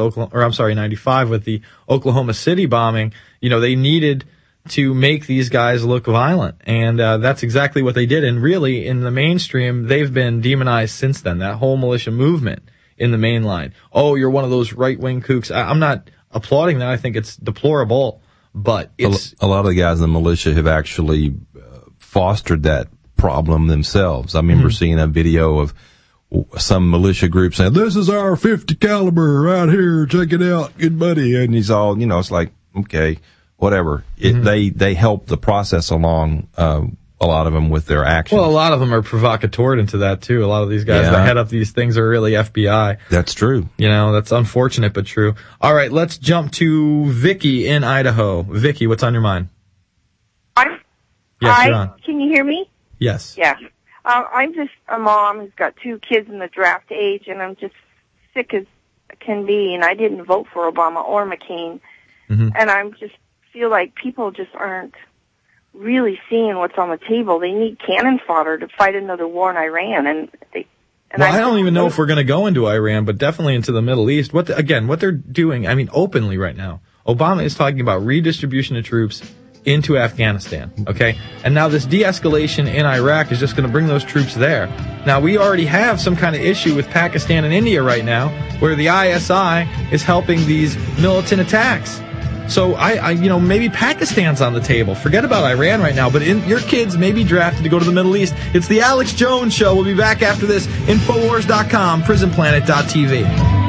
95 with the Oklahoma City bombing. They needed to make these guys look violent, and that's exactly what they did. And really, in the mainstream, they've been demonized since then. That whole militia movement in the main line. Oh, you're one of those right-wing kooks. I'm not applauding that. I think it's deplorable. But it's a lot of the guys in the militia have actually fostered that problem themselves. I remember seeing a video of some militia group saying, "This is our 50 caliber right here. Check it out, good buddy." And he's all, it's like, okay, whatever. They help the process along. A lot of them with their actions. Well, a lot of them are provocateur into that too. A lot of these guys that head up these things are really FBI. That's true. That's unfortunate but true. All right, let's jump to Vicky in Idaho. Vicky, what's on your mind? Yes, you're on. Can you hear me? Yes. Yeah. I'm just a mom who's got 2 kids in the draft age, and I'm just sick as can be, and I didn't vote for Obama or McCain. Mm-hmm. And I just feel like people just aren't really seeing what's on the table. They need cannon fodder to fight another war in Iran, I don't even know if we're going to go into Iran, but definitely into the Middle East. What they're doing, I mean, openly right now, Obama is talking about redistribution of troops into Afghanistan, okay? And now this de-escalation in Iraq is just going to bring those troops there. Now, we already have some kind of issue with Pakistan and India right now, where the ISI is helping these militant attacks. So maybe Pakistan's on the table. Forget about Iran right now, but your kids may be drafted to go to the Middle East. It's the Alex Jones Show. We'll be back after this. Infowars.com, PrisonPlanet.tv.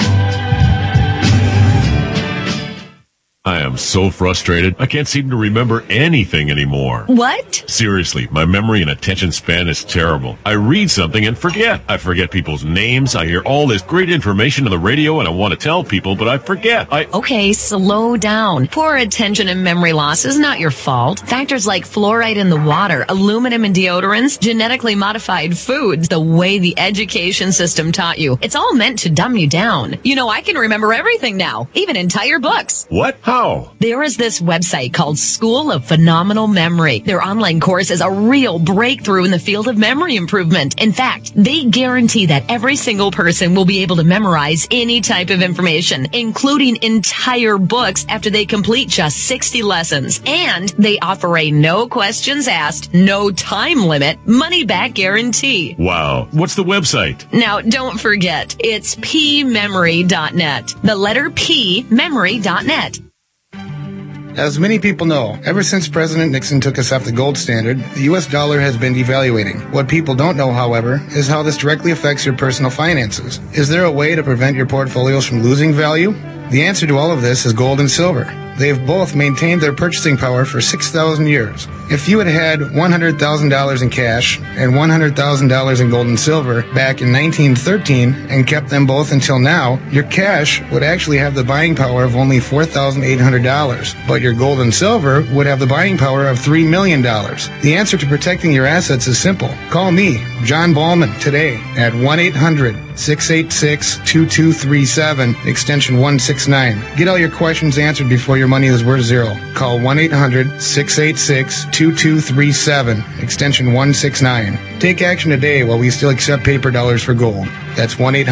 I am so frustrated. I can't seem to remember anything anymore. What? Seriously, my memory and attention span is terrible. I read something and forget. I forget people's names. I hear all this great information on the radio and I want to tell people, but I forget. Okay, slow down. Poor attention and memory loss is not your fault. Factors like fluoride in the water, aluminum in deodorants, genetically modified foods, the way the education system taught you. It's all meant to dumb you down. You know, I can remember everything now, even entire books. What? How? There is this website called School of Phenomenal Memory. Their online course is a real breakthrough in the field of memory improvement. In fact, they guarantee that every single person will be able to memorize any type of information, including entire books, after they complete just 60 lessons. And they offer a no questions asked, no time limit, money back guarantee. Wow. What's the website? Now, don't forget, it's pmemory.net. The letter P, memory.net. As many people know, ever since President Nixon took us off the gold standard, the U.S. dollar has been devaluating. What people don't know, however, is how this directly affects your personal finances. Is there a way to prevent your portfolios from losing value? The answer to all of this is gold and silver. They've both maintained their purchasing power for 6,000 years. If you had had $100,000 in cash and $100,000 in gold and silver back in 1913 and kept them both until now, your cash would actually have the buying power of only $4,800, but your gold and silver would have the buying power of $3 million. The answer to protecting your assets is simple. Call me, John Ballman, today at 1-800-686-2237, extension 169. Get all your questions answered before your money is worth zero. Call 1-800-686-2237, extension 169. Take action today while we still accept paper dollars for gold. That's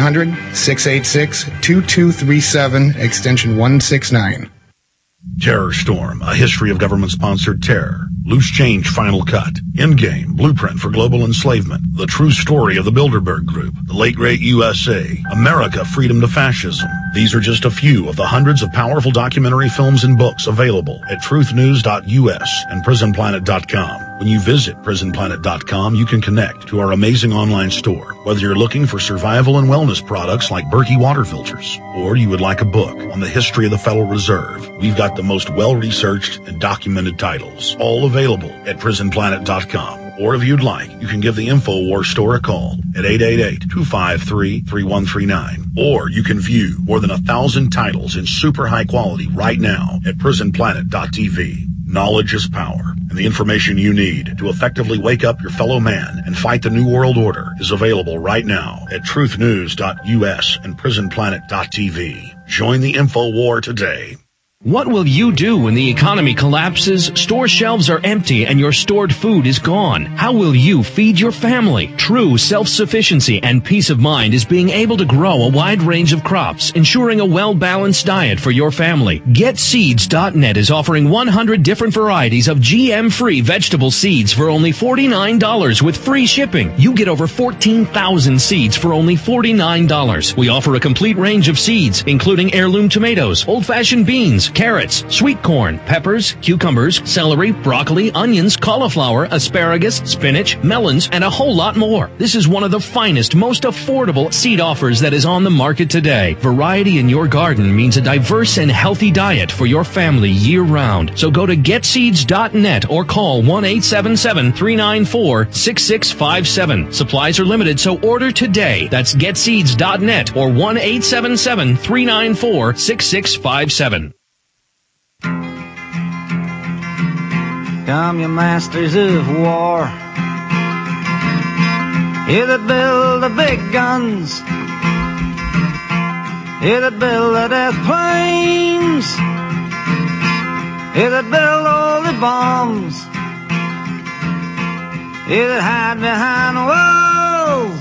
1-800-686-2237, extension 169. Terror Storm, a history of government-sponsored terror. Loose Change Final Cut. Endgame, Blueprint for Global Enslavement. The True Story of the Bilderberg Group. The Late Great USA. America, Freedom to Fascism. These are just a few of the hundreds of powerful documentary films and books available at truthnews.us and prisonplanet.com. When you visit prisonplanet.com, you can connect to our amazing online store. Whether you're looking for survival and wellness products like Berkey water filters, or you would like a book on the history of the Federal Reserve, we've got the most well-researched and documented titles, all available at prisonplanet.com. Or if you'd like, you can give the InfoWars store a call at 888-253-3139. Or you can view more than 1,000 titles in super high quality right now at prisonplanet.tv. Knowledge is power, and the information you need to effectively wake up your fellow man and fight the New World Order is available right now at truthnews.us and prisonplanet.tv. Join the InfoWar today. What will you do when the economy collapses, store shelves are empty, and your stored food is gone? How will you feed your family? True self-sufficiency and peace of mind is being able to grow a wide range of crops, ensuring a well-balanced diet for your family. GetSeeds.net is offering 100 different varieties of GM-free vegetable seeds for only $49 with free shipping. You get over 14,000 seeds for only $49. We offer a complete range of seeds, including heirloom tomatoes, old-fashioned beans, carrots, sweet corn, peppers, cucumbers, celery, broccoli, onions, cauliflower, asparagus, spinach, melons, and a whole lot more. This is one of the finest, most affordable seed offers that is on the market today. Variety in your garden means a diverse and healthy diet for your family year-round. So go to getseeds.net or call 1-877-394-6657. Supplies are limited, so order today. That's getseeds.net or 1-877-394-6657. Come, you masters of war. You that build the big guns. You that build the death planes. You that build all the bombs. You that hide behind walls.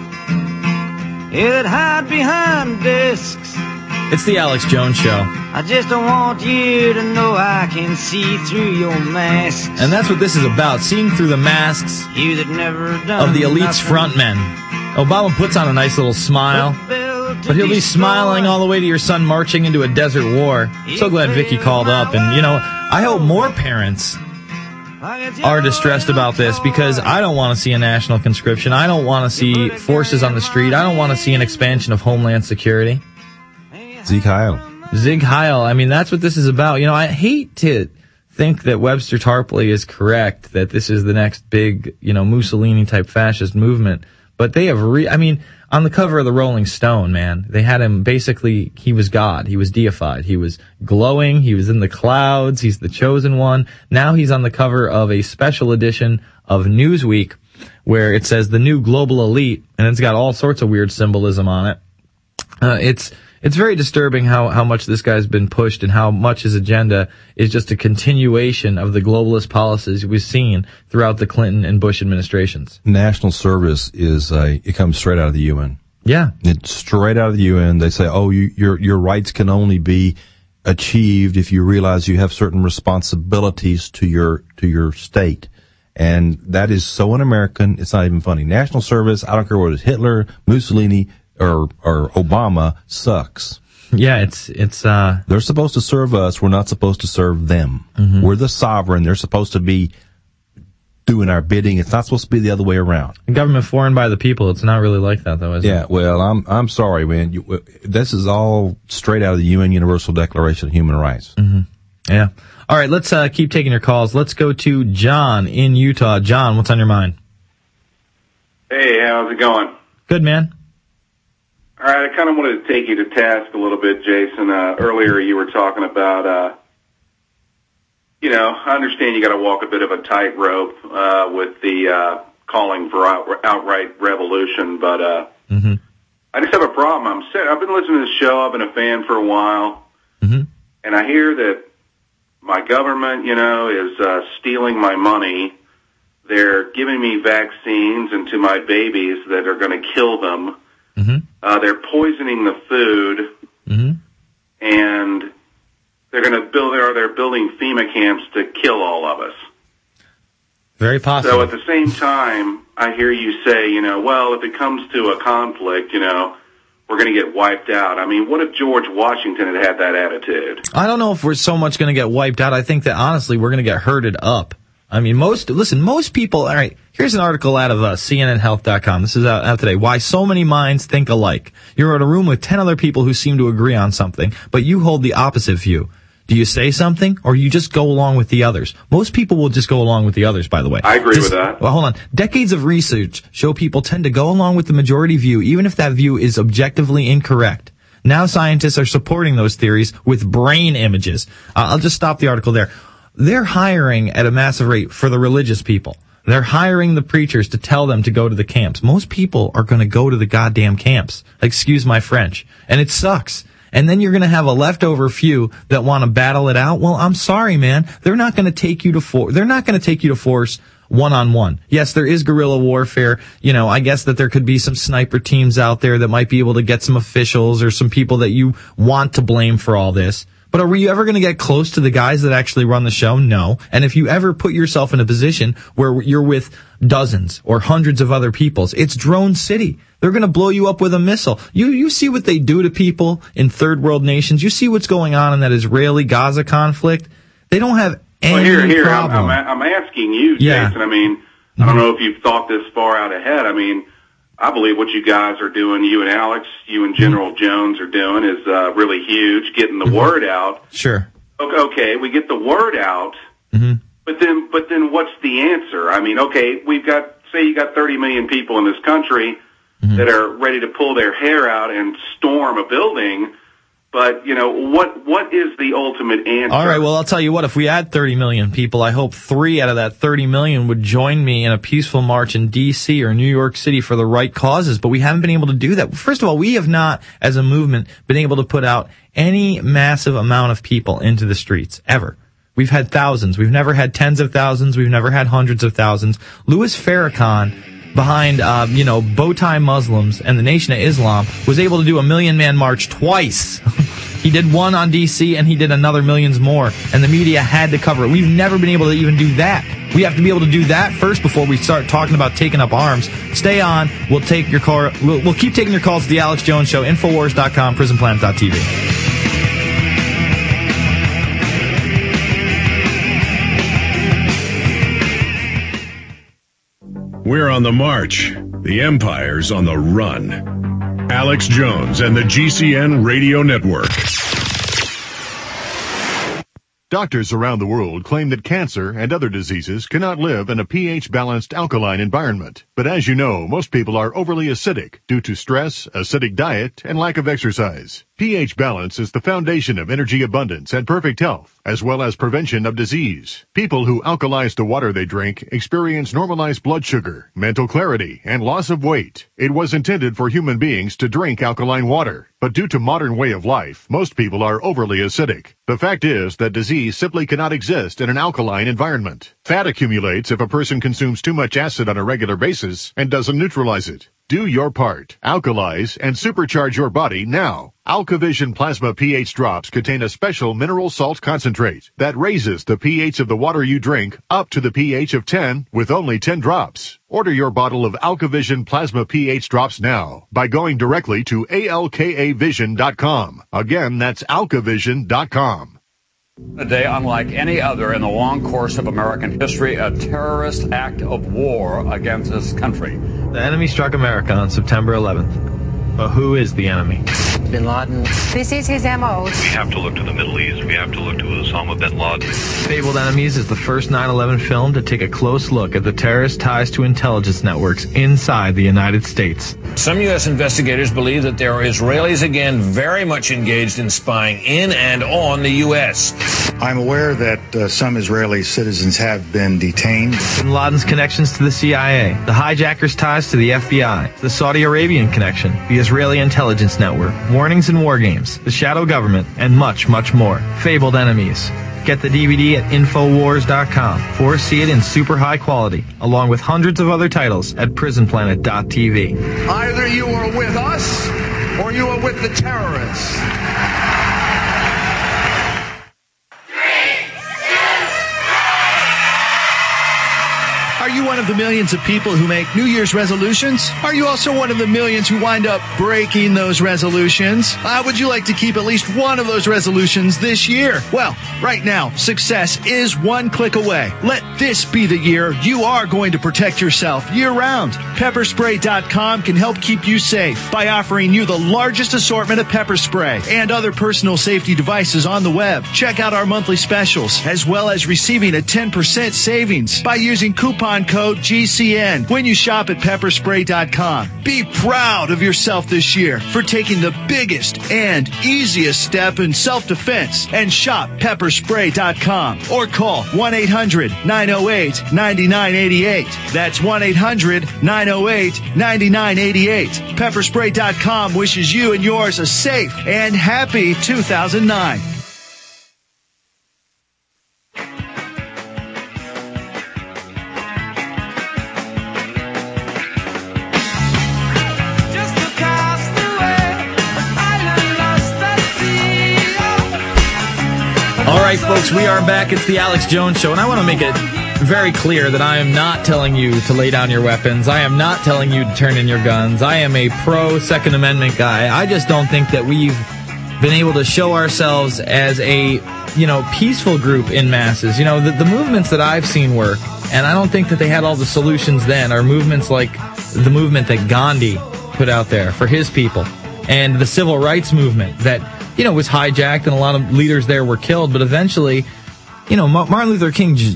You that hide behind discs. It's the Alex Jones Show. I just don't want you to know I can see through your masks. And that's what this is about, seeing through the masks You that never done of the elite's nothing. frontmen. Obama puts on a nice little smile, but he'll be smiling all the way to your son marching into a desert war. So glad Vicky called up, and I hope more parents are distressed about this, because I don't want to see a national conscription. I don't want to see forces on the street. I don't want to see an expansion of Homeland Security. Sieg Heil. Sieg Heil. I mean, that's what this is about. I hate to think that Webster Tarpley is correct, that this is the next big, Mussolini-type fascist movement. But they have on the cover of the Rolling Stone, man, they had him basically, he was God. He was deified. He was glowing. He was in the clouds. He's the chosen one. Now he's on the cover of a special edition of Newsweek where it says the new global elite, and it's got all sorts of weird symbolism on it. It's very disturbing how much this guy's been pushed and how much his agenda is just a continuation of the globalist policies we've seen throughout the Clinton and Bush administrations. National service it comes straight out of the UN. Yeah. It's straight out of the UN. They say, your rights can only be achieved if you realize you have certain responsibilities to your state. And that is so un-American, it's not even funny. National service, I don't care whether it's Hitler, Mussolini, or Obama, sucks. Yeah, it's they're supposed to serve us, we're not supposed to serve them. Mm-hmm. We're the sovereign, they're supposed to be doing our bidding. It's not supposed to be the other way around. Government for and by the people, it's not really like that though, is it? Yeah, well, I'm sorry, man. This is all straight out of the UN Universal Declaration of Human Rights. Mm-hmm. Yeah. All right, let's keep taking your calls. Let's go to John in Utah. John, what's on your mind? Hey, how's it going? Good, man. All right, I kind of wanted to take you to task a little bit, Jason. Earlier you were talking about, I understand you got to walk a bit of a tightrope with the calling for outright revolution, but I just have a problem. I've been listening to this show. I've been a fan for a while, and I hear that my government, is stealing my money. They're giving me vaccines into my babies that are going to kill them. They're poisoning the food, and they're building FEMA camps to kill all of us. Very possible. So at the same time, I hear you say, well, if it comes to a conflict, we're going to get wiped out. I mean, what if George Washington had that attitude? I don't know if we're so much going to get wiped out. I think that honestly, we're going to get herded up. I mean, most people, all right, here's an article out of CNNHealth.com. This is out today. Why so many minds think alike. You're in a room with 10 other people who seem to agree on something, but you hold the opposite view. Do you say something, or you just go along with the others? Most people will just go along with the others, by the way. I agree with that. Well, hold on. Decades of research show people tend to go along with the majority view, even if that view is objectively incorrect. Now scientists are supporting those theories with brain images. I'll just stop the article there. They're hiring at a massive rate for the religious people. They're hiring the preachers to tell them to go to the camps. Most people are going to go to the goddamn camps. Excuse my French. And it sucks. And then you're going to have a leftover few that want to battle it out. Well, I'm sorry, man. They're not going to take you to force one-on-one. Yes, there is guerrilla warfare. I guess that there could be some sniper teams out there that might be able to get some officials or some people that you want to blame for all this. But are you ever going to get close to the guys that actually run the show? No. And if you ever put yourself in a position where you're with dozens or hundreds of other peoples, it's drone city. They're going to blow you up with a missile. You see what they do to people in third world nations. You see what's going on in that Israeli-Gaza conflict. They don't have any problem. I'm asking you, Jason. I mean, I don't know if you've thought this far out ahead. I mean, I believe what you guys are doing, you and Alex, you and General Jones are doing is really huge, getting the word out. Sure. Okay, we get the word out, but then what's the answer? I mean, okay, say you got 30 million people in this country that are ready to pull their hair out and storm a building. But, what is the ultimate answer? All right, well, I'll tell you what, if we had 30 million people, I hope 3 out of that 30 million would join me in a peaceful march in D.C. or New York City for the right causes, but we haven't been able to do that. First of all, we have not, as a movement, been able to put out any massive amount of people into the streets, ever. We've had thousands. We've never had tens of thousands. We've never had hundreds of thousands. Louis Farrakhan, behind, bow tie Muslims and the Nation of Islam, was able to do a 1 million man march twice. He did one on DC and he did another millions more, and the media had to cover it. We've never been able to even do that. We have to be able to do that first before we start talking about taking up arms. Stay on. We'll take your call. We'll keep taking your calls at the Alex Jones Show, Infowars.com, PrisonPlanet.tv. We're on the march. The Empire's on the run. Alex Jones and the GCN Radio Network. Doctors around the world claim that cancer and other diseases cannot live in a pH-balanced alkaline environment. But as you know, most people are overly acidic due to stress, acidic diet, and lack of exercise. pH balance is the foundation of energy abundance and perfect health, as well as prevention of disease. People who alkalize the water they drink experience normalized blood sugar, mental clarity, and loss of weight. It was intended for human beings to drink alkaline water, but due to modern way of life, most people are overly acidic. The fact is that disease simply cannot exist in an alkaline environment. Fat accumulates if a person consumes too much acid on a regular basis and doesn't neutralize it. Do your part. Alkalize and supercharge your body now. AlkaVision Plasma pH drops contain a special mineral salt concentrate that raises the pH of the water you drink up to the pH of 10 with only 10 drops. Order your bottle of AlkaVision Plasma pH drops now by going directly to alkavision.com. Again, that's alkavision.com. A day unlike any other in the long course of American history, a terrorist act of war against this country. The enemy struck America on September 11th. But who is the enemy? Bin Laden. This is his MO. We have to look to the Middle East. We have to look to Osama bin Laden. Fabled Enemies is the first 9/11 film to take a close look at the terrorist ties to intelligence networks inside the United States. Some U.S. investigators believe that there are Israelis again very much engaged in spying in and on the U.S. I'm aware that some Israeli citizens have been detained. Bin Laden's connections to the CIA, the hijackers' ties to the FBI, the Saudi Arabian connection, the Israeli intelligence network, warnings and war games, the shadow government, and much, much more. Fabled Enemies. Get the DVD at Infowars.com or see it in super high quality, along with hundreds of other titles at PrisonPlanet.tv. Either you are with us or you are with the terrorists. Are you one of the millions of people who make New Year's resolutions? Are you also one of the millions who wind up breaking those resolutions? Would you like to keep at least one of those resolutions this year? Well, right now, success is one click away. Let this be the year you are going to protect yourself year-round. Pepperspray.com can help keep you safe by offering you the largest assortment of pepper spray and other personal safety devices on the web. Check out our monthly specials, as well as receiving a 10% savings by using coupon code GCN when you shop at pepperspray.com. Be proud of yourself this year for taking the biggest and easiest step in self-defense and shop pepperspray.com or call 1-800-908-9988. That's 1-800-908-9988. Pepperspray.com wishes you and yours a safe and happy 2009. All right, folks, we are back. It's the Alex Jones Show, and I want to make it very clear that I am not telling you to lay down your weapons. I am not telling you to turn in your guns. I am a pro-Second Amendment guy. I just don't think that we've been able to show ourselves as a, peaceful group in masses. The movements that I've seen work, and I don't think that they had all the solutions then, are movements like the movement that Gandhi put out there for his people, and the civil rights movement that was hijacked and a lot of leaders there were killed. But eventually, Martin Luther King's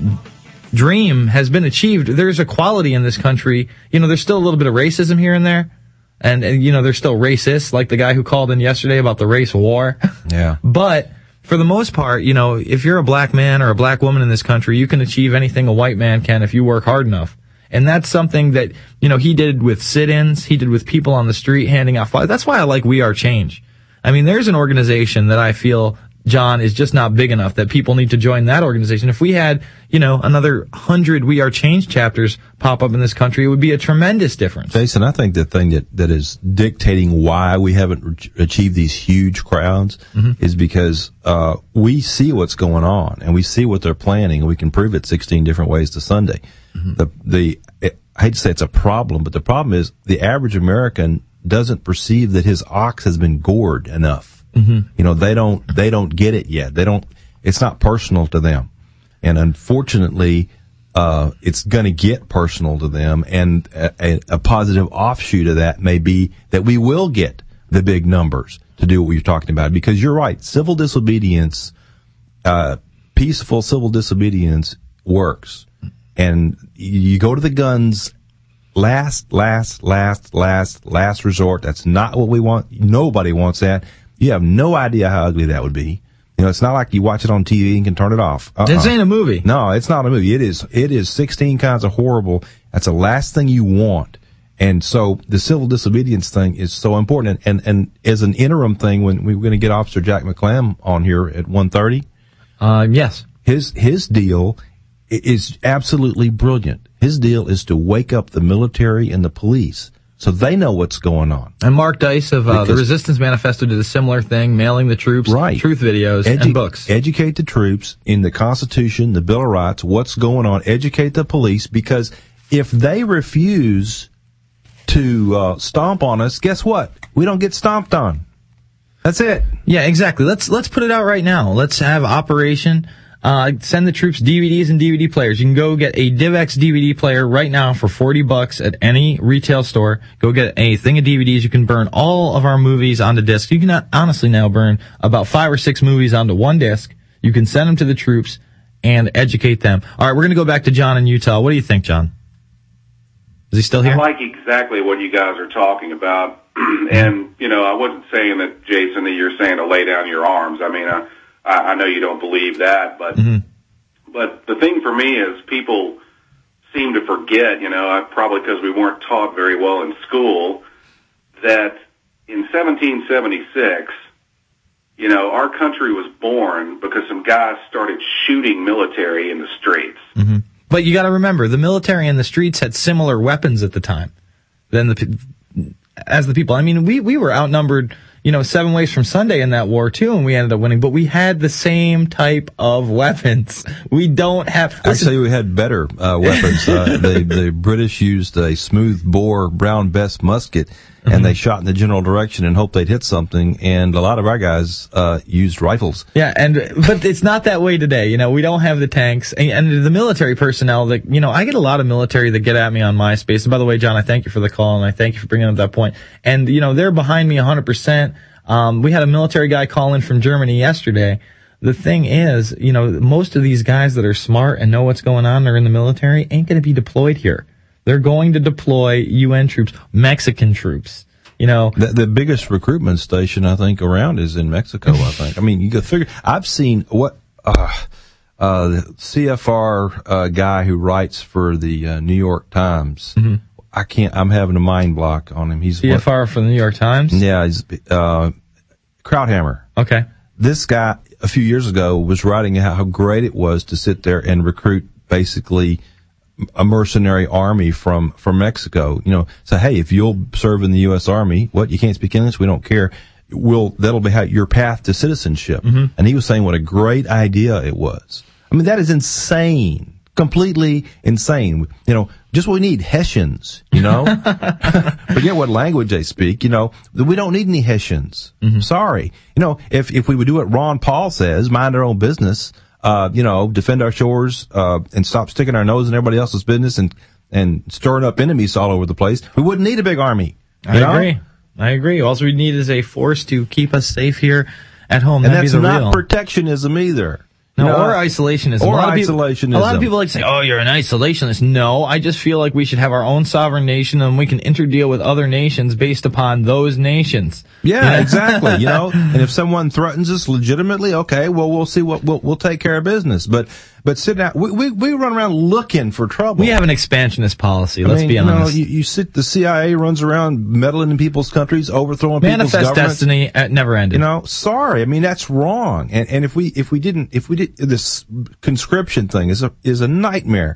dream has been achieved. There's equality in this country. There's still a little bit of racism here and there. And they're still racist, like the guy who called in yesterday about the race war. Yeah. But for the most part, if you're a black man or a black woman in this country, you can achieve anything a white man can if you work hard enough. And that's something that, he did with sit-ins, he did with people on the street handing out flyers. That's why I like We Are Change. I mean, there's an organization that I feel, John, is just not big enough that people need to join that organization. If we had, another 100 We Are Change chapters pop up in this country, it would be a tremendous difference. Jason, I think the thing that is dictating why we haven't achieved these huge crowds is because we see what's going on and we see what they're planning, and we can prove it 16 different ways to Sunday. I hate to say it's a problem, but the problem is the average American doesn't perceive that his ox has been gored enough. They don't get it yet. It's not personal to them. And unfortunately, it's going to get personal to them. And a positive offshoot of that may be that we will get the big numbers to do what we're talking about. Because you're right. Civil disobedience, peaceful civil disobedience works. And you go to the guns last resort. That's not what we want. Nobody wants that. You have no idea how ugly that would be. It's not like you watch it on TV and can turn it off. This ain't a movie. No, it's not a movie. It is 16 kinds of horrible. That's the last thing you want. And so the civil disobedience thing is so important. And as an interim thing, when we're going to get Officer Jack McClam on here at 1:30. Yes. His deal is absolutely brilliant. His deal is to wake up the military and the police so they know what's going on. And Mark Dice of the Resistance Manifesto did a similar thing, mailing the troops truth videos and books. Educate the troops in the Constitution, the Bill of Rights, what's going on. Educate the police, because if they refuse to stomp on us, guess what? We don't get stomped on. That's it. Yeah, exactly. Let's put it out right now. Let's have Operation send the troops DVDs and DVD players. You can go get a DivX DVD player right now for $40 at any retail store. Go get a thing of DVDs. You can burn all of our movies onto disc. You can honestly now burn about 5 or 6 movies onto one disc. You can send them to the troops and educate them. All right, we're going to go back to John in Utah. What do you think, John? Is he still here? I like exactly what you guys are talking about. And, I wasn't saying that, Jason, that you're saying to lay down your arms. I mean, I know you don't believe that, but but the thing for me is people seem to forget, probably because we weren't taught very well in school, that in 1776, our country was born because some guys started shooting military in the streets. But you got to remember, the military and the streets had similar weapons at the time as the people. I mean, we were outnumbered 7 ways from Sunday in that war too, and we ended up winning, but we had the same type of weapons. We don't have... Actually, we had better weapons. The British used a smooth bore Brown Bess musket, and they shot in the general direction and hoped they'd hit something, and a lot of our guys used rifles. Yeah, but it's not that way today. We don't have the tanks, and the military personnel that, I get a lot of military that get at me on MySpace. And by the way, John, I thank you for the call, and I thank you for bringing up that point. And, they're behind me 100%. We had a military guy call in from Germany yesterday. The thing is, most of these guys that are smart and know what's going on, they're in the military, ain't going to be deployed here. They're going to deploy UN troops, Mexican troops. The biggest recruitment station, I think, around is in Mexico, I think. I mean, you could figure, I've seen what, the CFR, guy who writes for the, New York Times. I'm having a mind block on him. He's CFR for the New York Times? Yeah, he's, Krauthammer. Okay. This guy, a few years ago, was writing how great it was to sit there and recruit basically a mercenary army from Mexico. So hey, if you'll serve in the U.S. Army, you can't speak English? We don't care. That'll be your path to citizenship. And he was saying what a great idea it was. I mean, that is insane. Completely insane. Just what we need, Hessians, Forget what language they speak, we don't need any Hessians. Sorry. If we would do what Ron Paul says, mind our own business, defend our shores, and stop sticking our nose in everybody else's business and stirring up enemies all over the place, we wouldn't need a big army. I agree. All we need is a force to keep us safe here at home. And that's not protectionism either. No, or isolationism. Or a lot isolationism. A lot of people like to say, oh, you're an isolationist. No, I just feel like we should have our own sovereign nation and we can interdeal with other nations based upon those nations. Yeah, exactly. You know, and if someone threatens us legitimately, okay, well, we'll see what we'll take care of business. But sit down. We run around looking for trouble. We have an expansionist policy. Let's be honest. You sit. The CIA runs around meddling in people's countries, overthrowing people's governments. Manifest destiny never ended. You know, sorry. I mean, that's wrong. And if we did this conscription thing is a nightmare.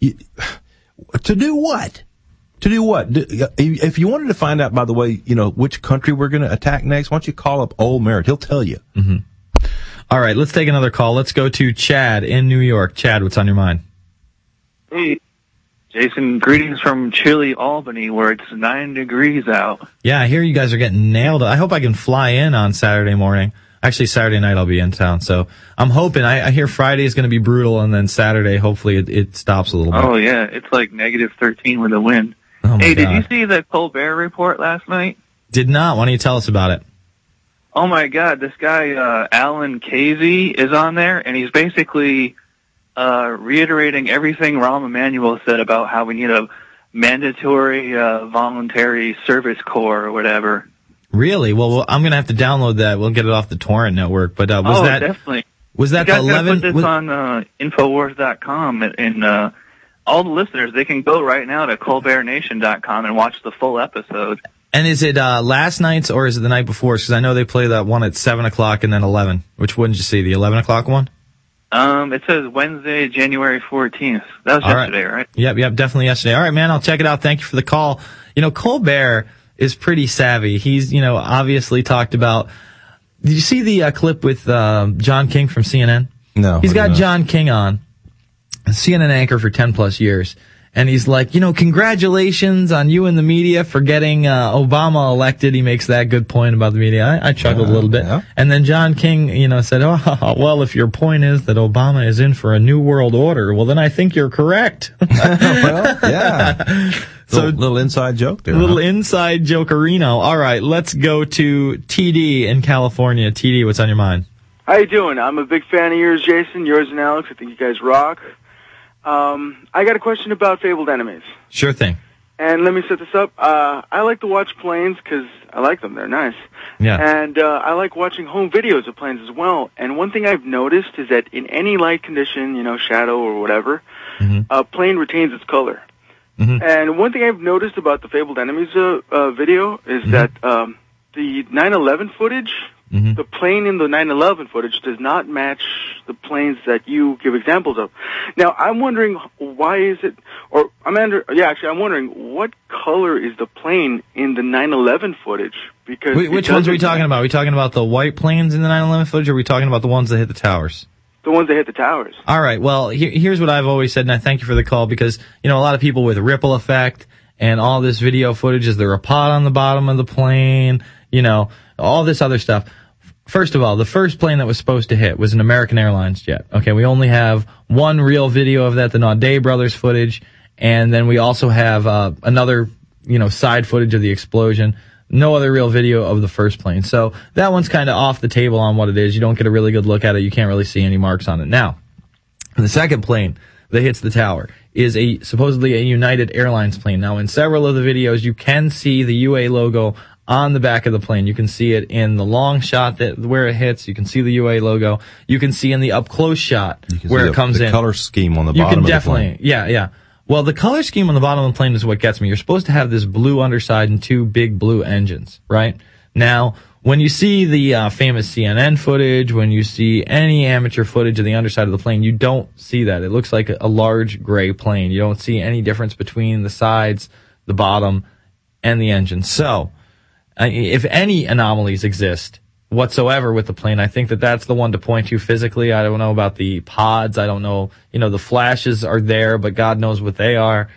To do what? To do what? If you wanted to find out, by the way, you know, which country we're going to attack next, why don't you call up Old Merritt? He'll tell you. Mm-hmm. All right, let's take another call. Let's go to Chad in New York. Chad, what's on your mind? Hey, Jason, greetings from chilly Albany, where it's 9 degrees out. Yeah, I hear you guys are getting nailed. I hope I can fly in on Saturday morning. Actually, Saturday night I'll be in town, so I'm hoping. I hear Friday is going to be brutal, and then Saturday, hopefully, it stops a little bit. Oh, yeah, it's like negative 13 with a wind. Oh, my hey, God. Did you see the Colbert report last night? Did not. Why don't you tell us about it? Oh, my God, this guy, Alan Casey, is on there, and he's basically reiterating everything Rahm Emanuel said about how we need a mandatory voluntary service corps or whatever. Really? Well, I'm going to have to download that. We'll get it off the torrent network. But was that definitely. Was that you the 11? Put this on Infowars.com, and all the listeners, they can go right now to ColbertNation.com and watch the full episode. And is it last night's or is it the night before? Because I know they play that one at 7 o'clock and then 11. Which one did you see? The 11 o'clock one? It says Wednesday, January 14th. That was yesterday, right? Yep, definitely yesterday. All right, man, I'll check it out. Thank you for the call. You know, Colbert is pretty savvy. He's, you know, obviously talked about. Did you see the clip with John King from CNN? No. He's got John King on, a CNN anchor for 10 plus years. And he's like, you know, congratulations on you and the media for getting Obama elected. He makes that good point about the media. I chuckled a little bit. Yeah. And then John King, you know, said, oh, well, if your point is that Obama is in for a new world order, well, then I think you're correct. Well, yeah. So little inside joke there. Little inside jokerino. All right, let's go to TD in California. TD, what's on your mind? How you doing? I'm a big fan of yours, Jason. Yours and Alex. I think you guys rock. I got a question about Fabled Enemies. Sure thing. And let me set this up. I like to watch planes because I like them. They're nice. Yeah. And I like watching home videos of planes as well. And one thing I've noticed is that in any light condition, you know, shadow or whatever, a plane retains its color. Mm-hmm. And one thing I've noticed about the Fabled Enemies video is that the 9/11 footage, the plane in the 9/11 footage does not match the planes that you give examples of. Now, I'm wondering why is it, or I'm wondering what color is the plane in the 9/11 footage? Because which ones are we talking about? Are we talking about the white planes in the 9/11 footage, or are we talking about the ones that hit the towers? The ones that hit the towers. All right. Well, here's what I've always said, and I thank you for the call because, you know, a lot of people with ripple effect and all this video footage, is there a pod on the bottom of the plane? You know, all this other stuff. First of all, the first plane that was supposed to hit was an American Airlines jet. Okay, we only have one real video of that, the Naudet brothers footage, and then we also have another, you know, side footage of the explosion. No other real video of the first plane. So that one's kind of off the table on what it is. You don't get a really good look at it. You can't really see any marks on it. Now, the second plane that hits the tower is supposedly a United Airlines plane. Now, in several of the videos, you can see the UA logo on the back of the plane. You can see it in the long shot where it hits. You can see the UA logo. You can see in the up close shot where it comes in. The color scheme on the bottom of the plane. Yeah. Well, the color scheme on the bottom of the plane is what gets me. You're supposed to have this blue underside and two big blue engines, right? Now, when you see the famous CNN footage, when you see any amateur footage of the underside of the plane, you don't see that. It looks like a large gray plane. You don't see any difference between the sides, the bottom, and the engine. So, if any anomalies exist whatsoever with the plane, I think that's the one to point to physically. I don't know about the pods. I don't know, you know, the flashes are there, but God knows what they are.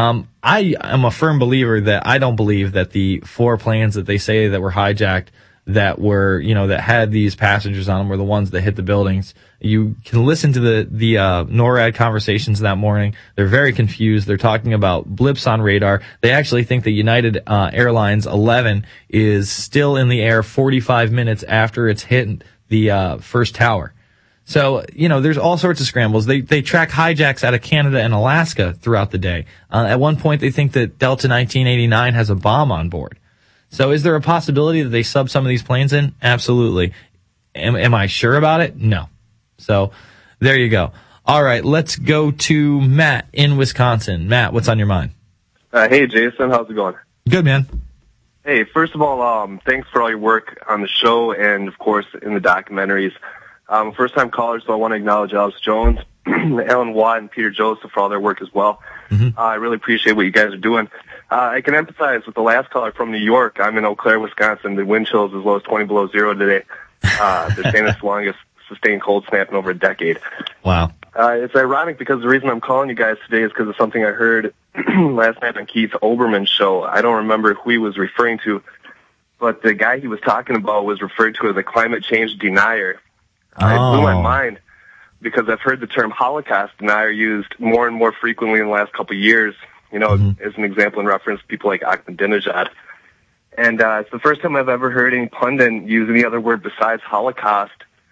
I am a firm believer that I don't believe that the 4 planes that they say that were hijacked that were, you know, that had these passengers on them were the ones that hit the buildings. You can listen to the NORAD conversations that morning. They're very confused. They're talking about blips on radar. They actually think that United Airlines 11 is still in the air 45 minutes after it's hit the first tower. So, there's all sorts of scrambles. They track hijacks out of Canada and Alaska throughout the day. At one point, they think that Delta 1989 has a bomb on board. So is there a possibility that they sub some of these planes in? Absolutely. Am I sure about it? No. So there you go. All right, let's go to Matt in Wisconsin. Matt, what's on your mind? Hey, Jason. How's it going? Good, man. Hey, first of all, thanks for all your work on the show and, of course, in the documentaries. First-time caller, so I want to acknowledge Alex Jones, Alan Watt, and Peter Joseph for all their work as well. I really appreciate what you guys are doing. I can empathize with the last caller from New York. I'm in Eau Claire, Wisconsin. The wind chill is as low as 20 below zero today. They're saying it's the longest sustained cold snap in over a decade. Wow. It's ironic because the reason I'm calling you guys today is because of something I heard last night on Keith Olbermann's show. I don't remember who he was referring to, but the guy he was talking about was referred to as a climate change denier. It blew my mind because I've heard the term Holocaust denier used more and more frequently in the last couple of years, as an example in reference to people like Ahmadinejad. And it's the first time I've ever heard any pundit use any other word besides Holocaust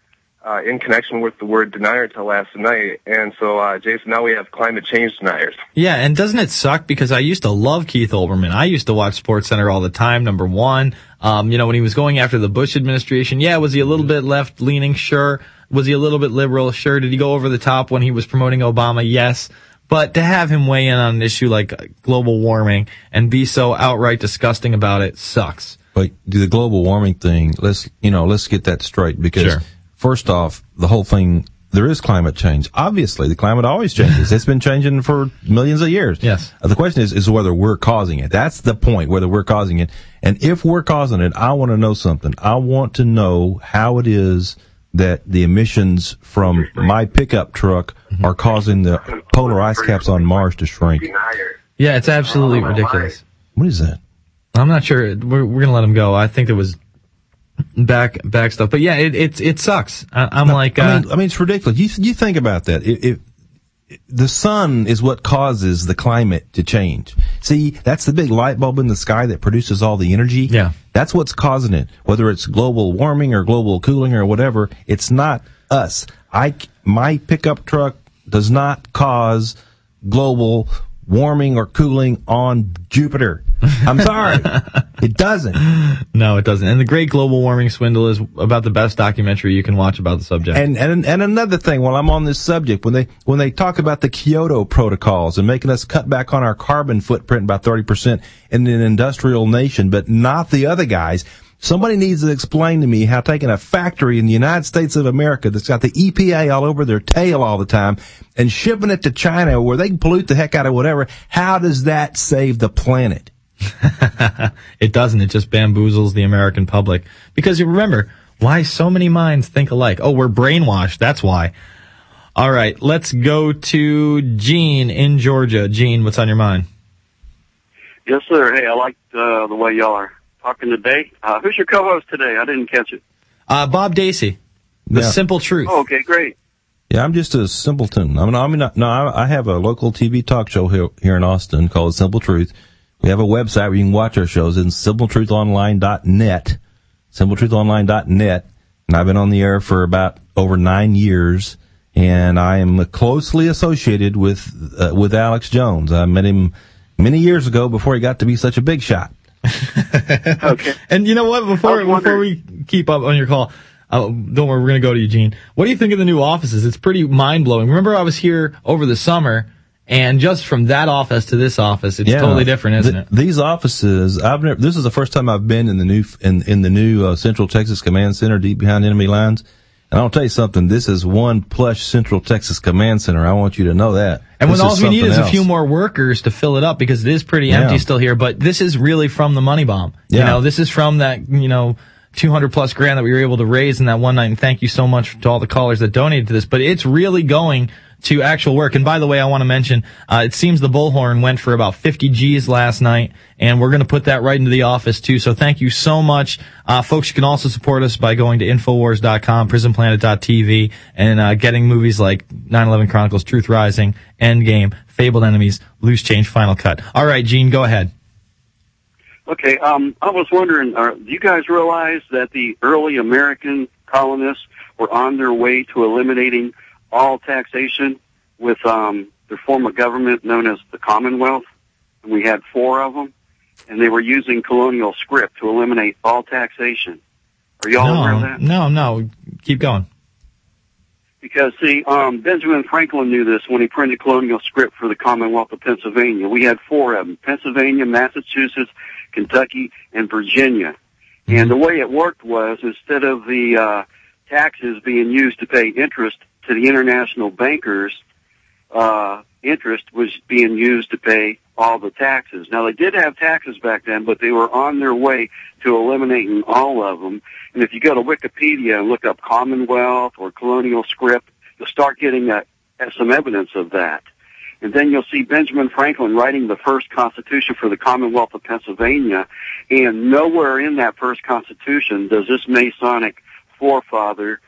in connection with the word denier until last night. And so, Jason, now we have climate change deniers. Yeah, and doesn't it suck? Because I used to love Keith Olbermann. I used to watch SportsCenter all the time, number one. When he was going after the Bush administration, was he a little bit left-leaning? Sure. Was he a little bit liberal? Sure. Did he go over the top when he was promoting Obama? Yes. But to have him weigh in on an issue like global warming and be so outright disgusting about it sucks. But the global warming thing, let's get that straight because first off, the whole thing, there is climate change. Obviously, the climate always changes. It's been changing for millions of years. Yes. The question is whether we're causing it. That's the point, whether we're causing it. And if we're causing it, I want to know something. I want to know how it is that the emissions from my pickup truck are causing the polar ice caps on Mars to shrink. Yeah, it's absolutely ridiculous. What is that? I'm not sure. We're going to let him go. I think it was back stuff. But yeah, it sucks. I mean, it's ridiculous. You think about that. If the sun is what causes the climate to change. See, that's the big light bulb in the sky that produces all the energy. Yeah. That's what's causing it. Whether it's global warming or global cooling or whatever, it's not us. My pickup truck does not cause global warming or cooling on Jupiter. I'm sorry. It doesn't. No, it doesn't. And The Great Global Warming Swindle is about the best documentary you can watch about the subject. And another thing, while I'm on this subject, when they talk about the Kyoto protocols and making us cut back on our carbon footprint by 30% in an industrial nation, but not the other guys, somebody needs to explain to me how taking a factory in the United States of America that's got the EPA all over their tail all the time and shipping it to China where they can pollute the heck out of whatever, how does that save the planet? It doesn't. It just bamboozles the American public. Because you remember, why so many minds think alike? Oh, we're brainwashed. That's why. All right, let's go to Gene in Georgia. Gene, what's on your mind? Yes, sir. Hey, I like the way y'all are talking today. Who's your co-host today? I didn't catch it. Bob Dacey. The Simple Truth. Oh, okay, great. Yeah, I'm just a simpleton. I have a local TV talk show here in Austin called Simple Truth. We have a website where you can watch our shows. It's simpletruthonline.net. Simpletruthonline.net. And I've been on the air for about over 9 years. And I am closely associated with Alex Jones. I met him many years ago before he got to be such a big shot. Okay. And you know what? Before we keep up on your call, don't worry, we're going to go to Eugene. What do you think of the new offices? It's pretty mind-blowing. Remember I was here over the summer, and just from that office to this office, it's totally different, isn't it? These offices, this is the first time I've been in the new Central Texas Command Center deep behind enemy lines. And I'll tell you something, this is one plush Central Texas Command Center. I want you to know that. And when all we need is a few more workers to fill it up, because it is pretty empty still here, but this is really from the money bomb. Yeah. This is from that, 200 plus grand that we were able to raise in that one night. And thank you so much to all the callers that donated to this, but it's really going to actual work. And by the way, I want to mention, it seems the Bullhorn went for about 50 G's last night, and we're going to put that right into the office too. So thank you so much. Folks, you can also support us by going to Infowars.com, PrisonPlanet.tv, and getting movies like 9/11 Chronicles, Truth Rising, Endgame, Fabled Enemies, Loose Change, Final Cut. All right, Gene, go ahead. Okay, I was wondering, do you guys realize that the early American colonists were on their way to eliminating all taxation with their form of government known as the Commonwealth. And we had 4 of them, and they were using colonial script to eliminate all taxation. Are y'all aware of that? No. Keep going. Because, see, Benjamin Franklin knew this when he printed colonial script for the Commonwealth of Pennsylvania. We had 4 of them: Pennsylvania, Massachusetts, Kentucky, and Virginia. And the way it worked was, instead of the taxes being used to pay interest to the international bankers, interest was being used to pay all the taxes. Now, they did have taxes back then, but they were on their way to eliminating all of them. And if you go to Wikipedia and look up Commonwealth or colonial script, you'll start getting some evidence of that. And then you'll see Benjamin Franklin writing the first Constitution for the Commonwealth of Pennsylvania, and nowhere in that first Constitution does this Masonic forefather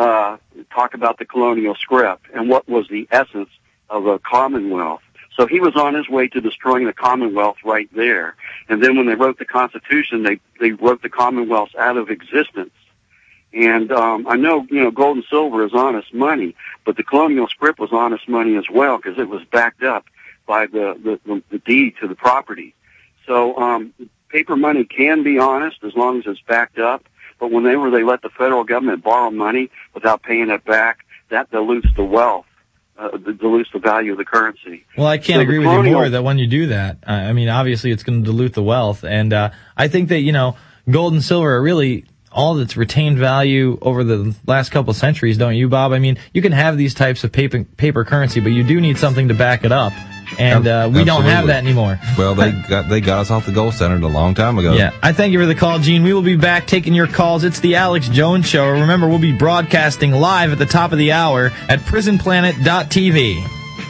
talk about the colonial script and what was the essence of a Commonwealth. So he was on his way to destroying the Commonwealth right there. And then when they wrote the Constitution, they wrote the Commonwealths out of existence. And I know, gold and silver is honest money, but the colonial script was honest money as well, because it was backed up by the deed to the property. So paper money can be honest as long as it's backed up, but whenever they let the federal government borrow money without paying it back, that dilutes the wealth, dilutes the value of the currency. Well, I can't agree with you more that when you do that, I mean, obviously it's going to dilute the wealth, and I think that, gold and silver are really all that's retained value over the last couple of centuries, don't you, Bob? I mean, you can have these types of paper currency, but you do need something to back it up, and we don't have that anymore. Well, they got us off the gold standard a long time ago. Yeah, I thank you for the call, Gene. We will be back taking your calls. It's the Alex Jones Show. Remember, we'll be broadcasting live at the top of the hour at prisonplanet.tv.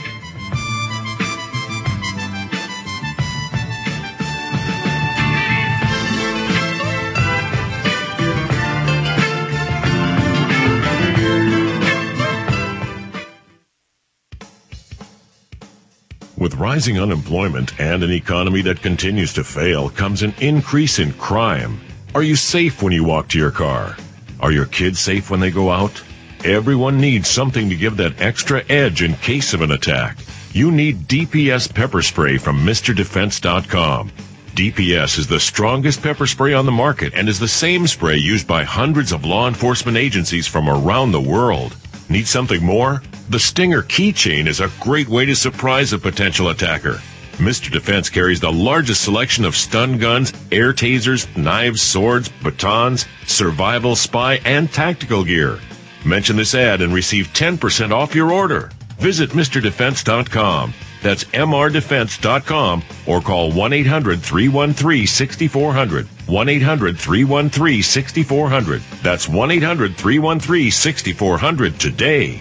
With rising unemployment and an economy that continues to fail comes an increase in crime. Are you safe when you walk to your car? Are your kids safe when they go out? Everyone needs something to give that extra edge in case of an attack. You need DPS pepper spray from MrDefense.com. DPS is the strongest pepper spray on the market and is the same spray used by hundreds of law enforcement agencies from around the world. Need something more? The Stinger keychain is a great way to surprise a potential attacker. Mr. Defense carries the largest selection of stun guns, air tasers, knives, swords, batons, survival, spy, and tactical gear. Mention this ad and receive 10% off your order. Visit MrDefense.com. That's MRDefense.com or call 1-800-313-6400. 1-800-313-6400. That's 1-800-313-6400 today.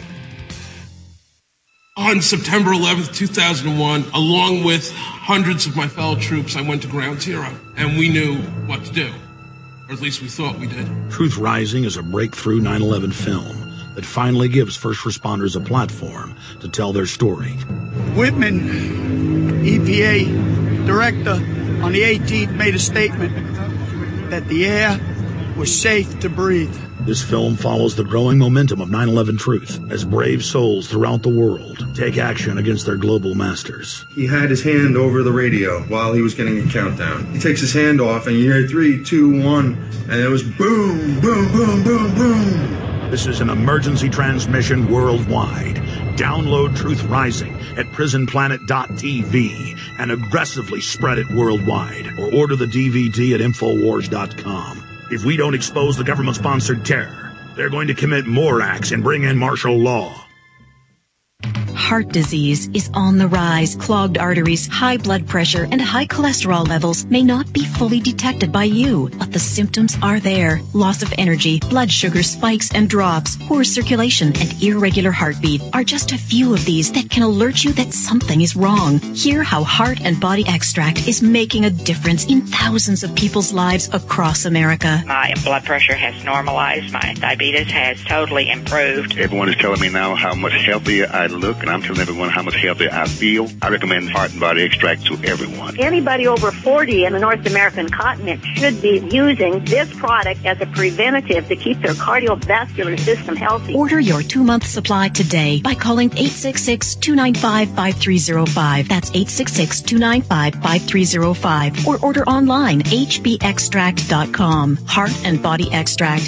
On September 11th, 2001, along with hundreds of my fellow troops, I went to Ground Zero, and we knew what to do. Or at least we thought we did. Truth Rising is a breakthrough 9/11 film that finally gives first responders a platform to tell their story. Whitman, EPA director, on the 18th made a statement that the air was safe to breathe. This film follows the growing momentum of 9/11 truth as brave souls throughout the world take action against their global masters. He had his hand over the radio while he was getting a countdown. He takes his hand off and you hear 3, 2, 1, and it was boom, boom, boom, boom, boom. This is an emergency transmission worldwide. Download Truth Rising at prisonplanet.tv and aggressively spread it worldwide, or order the DVD at Infowars.com. If we don't expose the government-sponsored terror, they're going to commit more acts and bring in martial law. Heart disease is on the rise. Clogged arteries, high blood pressure, and high cholesterol levels may not be fully detected by you, but the symptoms are there. Loss of energy, blood sugar spikes and drops, poor circulation, and irregular heartbeat are just a few of these that can alert you that something is wrong. Hear how Heart and Body Extract is making a difference in thousands of people's lives across America. My blood pressure has normalized. My diabetes has totally improved. Everyone is telling me now how much healthier I look, and I'm I'm telling everyone how much healthier I feel. I recommend Heart and Body Extract to everyone. Anybody over 40 in the North American continent should be using this product as a preventative to keep their cardiovascular system healthy. Order your 2-month supply today by calling 866-295-5305. That's 866-295-5305. Or order online, hbextract.com. Heart and Body Extract,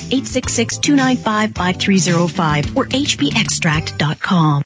866-295-5305 or hbextract.com.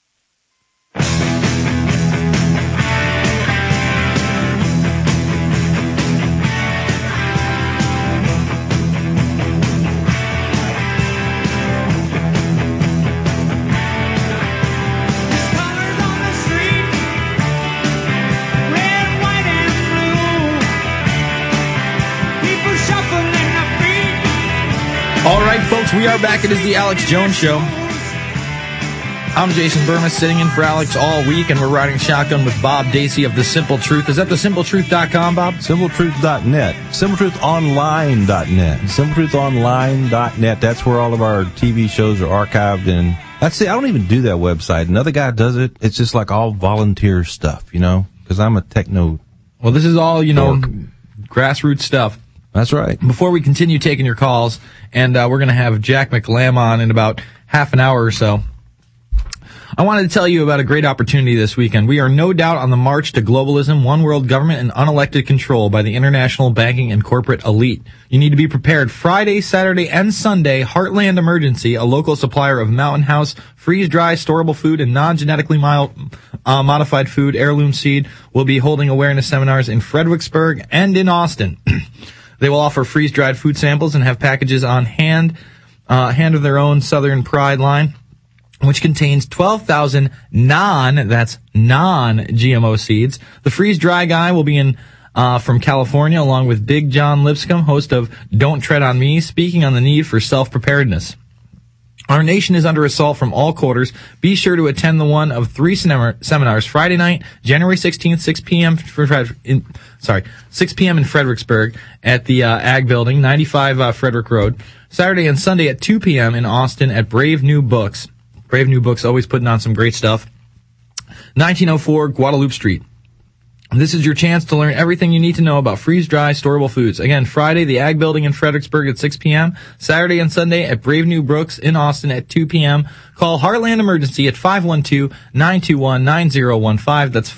All right, folks, we are back. It is the Alex Jones Show. I'm Jason Burma, sitting in for Alex all week, and we're riding shotgun with Bob Dacey of The Simple Truth. Is that thesimpletruth.com, Bob? Simpletruth.net. Simpletruthonline.net. Simpletruthonline.net. That's where all of our TV shows are archived. And that's it. I don't even do that website. Another guy does it. It's just like all volunteer stuff, you know, because I'm a techno. Well, this is all, you know, grassroots stuff. That's right. Before we continue taking your calls, and we're going to have Jack McLam on in about half an hour or so, I wanted to tell you about a great opportunity this weekend. We are no doubt on the march to globalism, one world government, and unelected control by the international banking and corporate elite. You need to be prepared. Friday, Saturday, and Sunday, Heartland Emergency, a local supplier of Mountain House, freeze-dry, storable food, and non-genetically modified food, heirloom seed, will be holding awareness seminars in Fredericksburg and in Austin. They will offer freeze-dried food samples and have packages on hand of their own Southern Pride line, which contains 12,000 non-GMO seeds. The freeze-dry guy will be in from California, along with Big John Lipscomb, host of Don't Tread on Me, speaking on the need for self-preparedness. Our nation is under assault from all quarters. Be sure to attend the one of 3 seminars. Friday night, January 16th, 6 p.m. 6 p.m. in Fredericksburg at the Ag Building, 95 Frederick Road. Saturday and Sunday at 2 p.m. in Austin at Brave New Books. Brave New Books, always putting on some great stuff. 1904 Guadalupe Street. This is your chance to learn everything you need to know about freeze-dry, storable foods. Again, Friday, the Ag Building in Fredericksburg at 6 p.m. Saturday and Sunday at Brave New Books in Austin at 2 p.m. Call Heartland Emergency at 512-921-9015. That's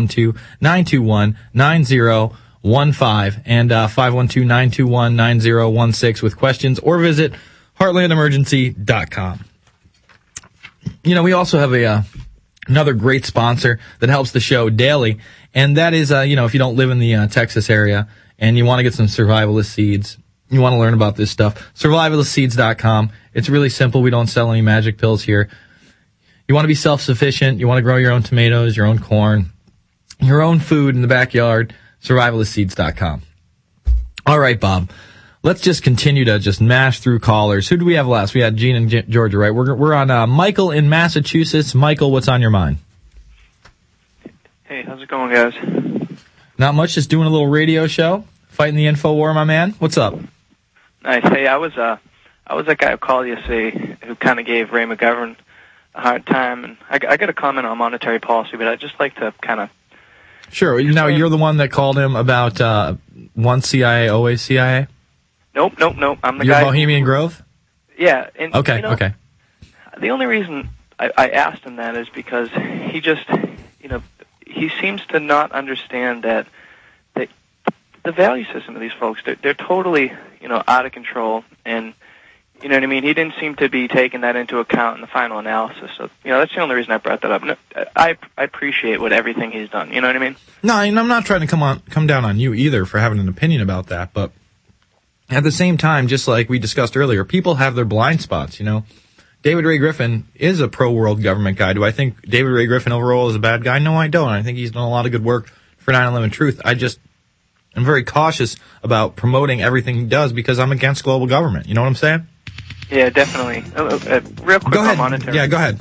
512-921-9015. And 512-921-9016 with questions, or visit heartlandemergency.com. You know, we also have another great sponsor that helps the show daily, and that is, you know, if you don't live in the Texas area and you want to get some survivalist seeds, you want to learn about this stuff, survivalistseeds.com. It's really simple. We don't sell any magic pills here. You want to be self-sufficient. You want to grow your own tomatoes, your own corn, your own food in the backyard, survivalistseeds.com. All right, Bob. Let's just continue to just mash through callers. Who do we have last? We had Gene in Georgia, right? We're on Michael in Massachusetts. Michael, what's on your mind? Hey, how's it going, guys? Not much. Just doing a little radio show, fighting the info war, my man. What's up? Nice. Hey, I was that guy who called yesterday who kind of gave Ray McGovern a hard time, and I got a comment on monetary policy, but I'd just like to kind of. Sure. Now you're the one that called him about one CIA, always CIA. Nope. I'm the You're guy. Bohemian Grove? Yeah. And, okay, you know, okay. The only reason I asked him that is because he just, you know, he seems to not understand that the value system of these folks, they're totally, you know, out of control. And, you know what I mean? He didn't seem to be taking that into account in the final analysis. So, you know, that's the only reason I brought that up. No, I appreciate everything he's done. You know what I mean? No, and I'm not trying to come down on you either for having an opinion about that, but at the same time, just like we discussed earlier, people have their blind spots, you know. David Ray Griffin is a pro-world government guy. Do I think David Ray Griffin overall is a bad guy? No, I don't. I think he's done a lot of good work for 9/11 Truth. I'm very cautious about promoting everything he does because I'm against global government. You know what I'm saying? Yeah, definitely. Real quick on monetary. Yeah, go ahead.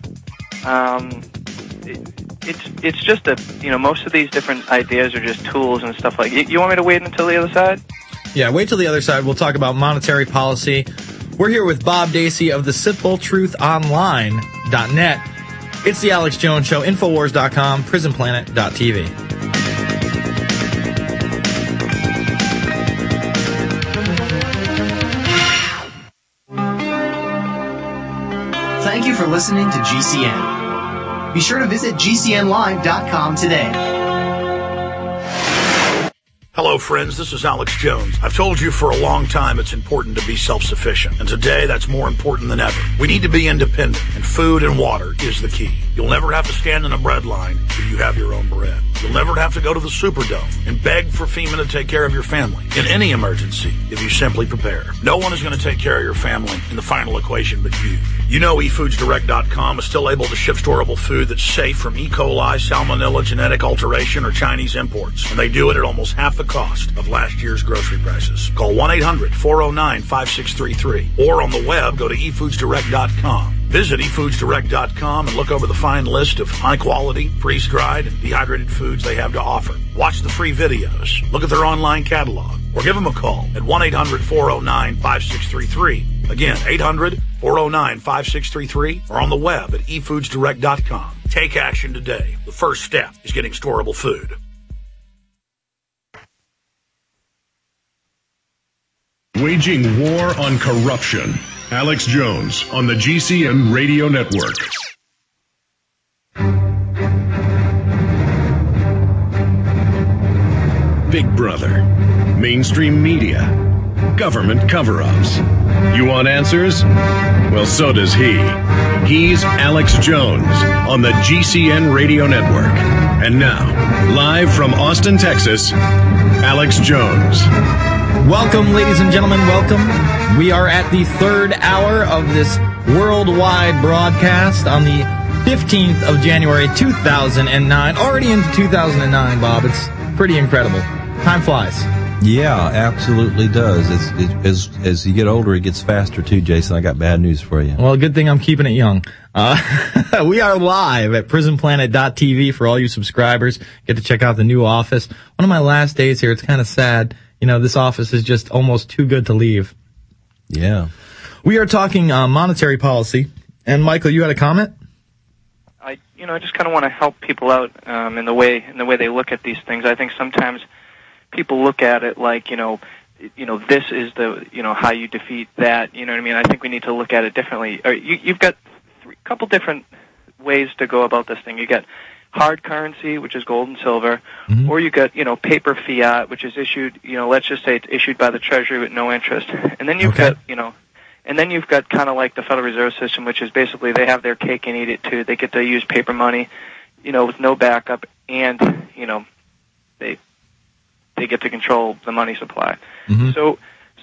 It's just most of these different ideas are just tools and stuff like. You want me to wait until the other side? Yeah, wait till the other side. We'll talk about monetary policy. We're here with Bob Dacey of the SimpleTruthOnline.net. It's the Alex Jones Show, Infowars.com, PrisonPlanet.tv. Thank you for listening to GCN. Be sure to visit GCNlive.com today. Hello, friends. This is Alex Jones. I've told you for a long time it's important to be self-sufficient, and today that's more important than ever. We need to be independent, and food and water is the key. You'll never have to stand in a bread line if you have your own bread. You'll never have to go to the Superdome and beg for FEMA to take care of your family in any emergency if you simply prepare. No one is going to take care of your family in the final equation but you. You know eFoodsDirect.com is still able to ship storable food that's safe from E. coli, salmonella, genetic alteration, or Chinese imports. And they do it at almost half the cost of last year's grocery prices. Call 1-800-409-5633. Or on the web, go to eFoodsDirect.com. Visit eFoodsDirect.com and look over the fine list of high-quality, freeze-dried, and dehydrated foods they have to offer. Watch the free videos. Look at their online catalog. Or give them a call at 1-800-409-5633. Again, 800-409-5633. Or on the web at eFoodsDirect.com. Take action today. The first step is getting storable food. Waging war on corruption. Alex Jones on the GCN Radio Network. Big Brother, mainstream media, government cover-ups. You want answers? Well, so does he. He's Alex Jones on the GCN Radio Network. And now, live from Austin, Texas, Alex Jones. Welcome, ladies and gentlemen, welcome. We are at the third hour of this worldwide broadcast on the 15th of January, 2009. Already into 2009, Bob. It's pretty incredible. Time flies. Yeah, absolutely does. As you get older, it gets faster too, Jason. I got bad news for you. Well, good thing I'm keeping it young. We are live at PrisonPlanet.tv for all you subscribers. Get to check out the new office. One of my last days here, it's kind of sad. You know, this office is just almost too good to leave. Yeah. We are talking monetary policy. And Michael, you had a comment? I just kind of want to help people out in the way they look at these things. I think sometimes people look at it like, this is the, how you defeat that. You know what I mean? I think we need to look at it differently. You've got a couple different ways to go about this thing. You got hard currency, which is gold and silver, or you got, paper fiat, which is issued, let's just say it's issued by the Treasury with no interest. And then you've got, and then you've got kind of like the Federal Reserve System, which is basically they have their cake and eat it too. They get to use paper money, with no backup, and, they get to control the money supply. So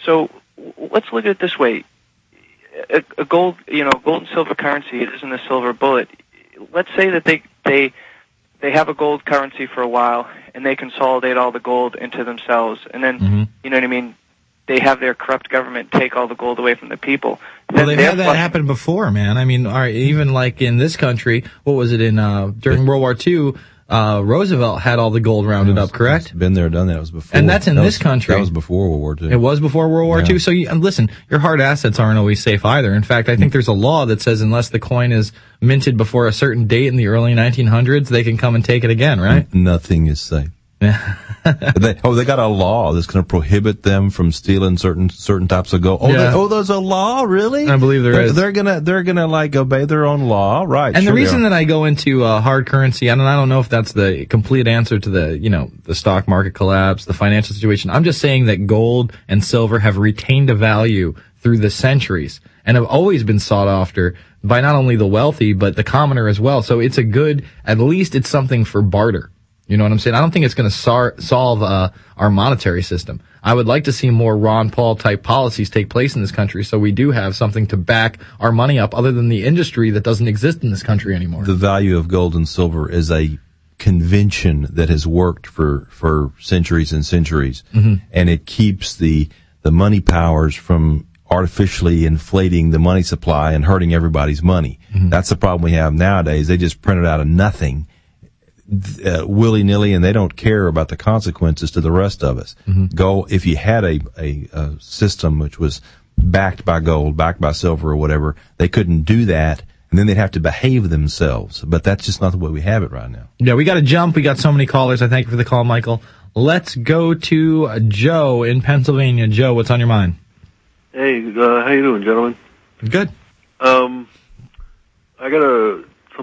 let's look at it this way. A gold, gold and silver currency, it isn't a silver bullet. Let's say that they have a gold currency for a while, and they consolidate all the gold into themselves, and then, you know what I mean, they have their corrupt government take all the gold away from the people. Well, they've had that happen before, man. I mean, even like in this country, what was it during World War II, Roosevelt had all the gold rounded up, correct? It's been there, done that. It was before. And that's in this country. That was before World War II. It was before World War II. So listen, your hard assets aren't always safe either. In fact, I think there's a law that says unless the coin is minted before a certain date in the early 1900s, they can come and take it again, right? Nothing is safe. They got a law that's going to prohibit them from stealing certain types of gold. There's a law, really? I believe there is. They're gonna like obey their own law, right? And the reason that I go into hard currency, I don't know if that's the complete answer to the stock market collapse, the financial situation. I'm just saying that gold and silver have retained a value through the centuries and have always been sought after by not only the wealthy but the commoner as well. So it's at least it's something for barter. You know what I'm saying? I don't think it's going to solve our monetary system. I would like to see more Ron Paul type policies take place in this country so we do have something to back our money up other than the industry that doesn't exist in this country anymore. The value of gold and silver is a convention that has worked for centuries and centuries. And it keeps the money powers from artificially inflating the money supply and hurting everybody's money. That's the problem we have nowadays. They just print it out of nothing. Willy-nilly, and they don't care about the consequences to the rest of us. If you had a system which was backed by gold, backed by silver or whatever, they couldn't do that and then they'd have to behave themselves. But that's just not the way we have it right now. Yeah, we got to jump. We got so many callers. I thank you for the call, Michael. Let's go to Joe in Pennsylvania. Joe, what's on your mind? Hey, how you doing, gentlemen? Good. I got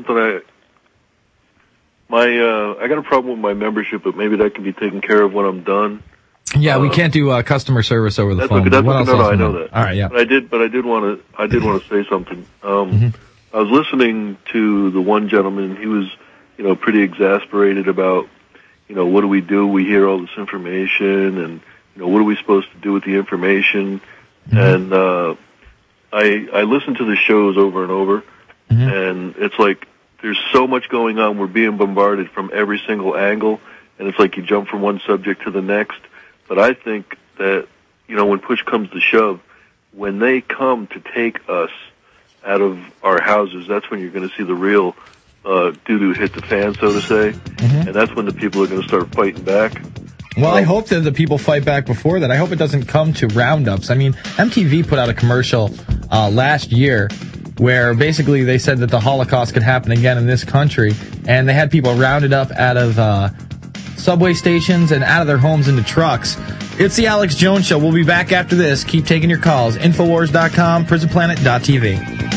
I got a problem with my membership, but maybe that can be taken care of when I'm done. Yeah, we can't do customer service over the phone. Okay, no, I know that. All right, yeah. But I did want to say something. I was listening to the one gentleman. He was, pretty exasperated about, what do we do? We hear all this information, and what are we supposed to do with the information? And I listened to the shows over and over, and it's like there's so much going on. We're being bombarded from every single angle, and it's like you jump from one subject to the next. But I think that, when push comes to shove, when they come to take us out of our houses, that's when you're going to see the real doo-doo hit the fan, so to say. And that's when the people are going to start fighting back. Well, I hope that the people fight back before that. I hope it doesn't come to roundups. I mean, MTV put out a commercial last year where basically they said that the Holocaust could happen again in this country, and they had people rounded up out of subway stations and out of their homes into trucks. It's the Alex Jones Show. We'll be back after this. Keep taking your calls. Infowars.com, prisonplanet.tv.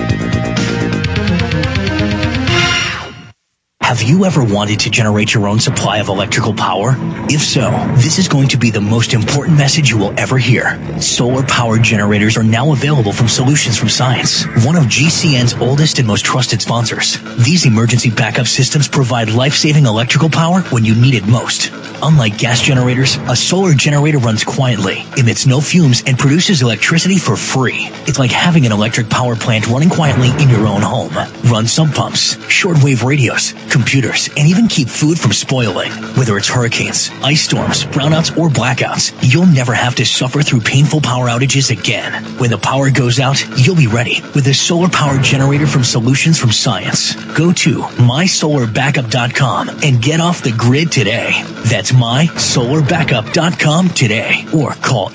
Have you ever wanted to generate your own supply of electrical power? If so, this is going to be the most important message you will ever hear. Solar powered generators are now available from Solutions from Science, one of GCN's oldest and most trusted sponsors. These emergency backup systems provide life-saving electrical power when you need it most. Unlike gas generators, a solar generator runs quietly, emits no fumes, and produces electricity for free. It's like having an electric power plant running quietly in your own home. Run sump pumps, shortwave radios, computers, and even keep food from spoiling. Whether it's hurricanes, ice storms, brownouts, or blackouts, you'll never have to suffer through painful power outages again. When the power goes out, you'll be ready with a solar-powered generator from Solutions from Science. Go to mysolarbackup.com and get off the grid today. That's mysolarbackup.com today. Or call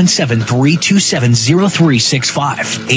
877-327-0365.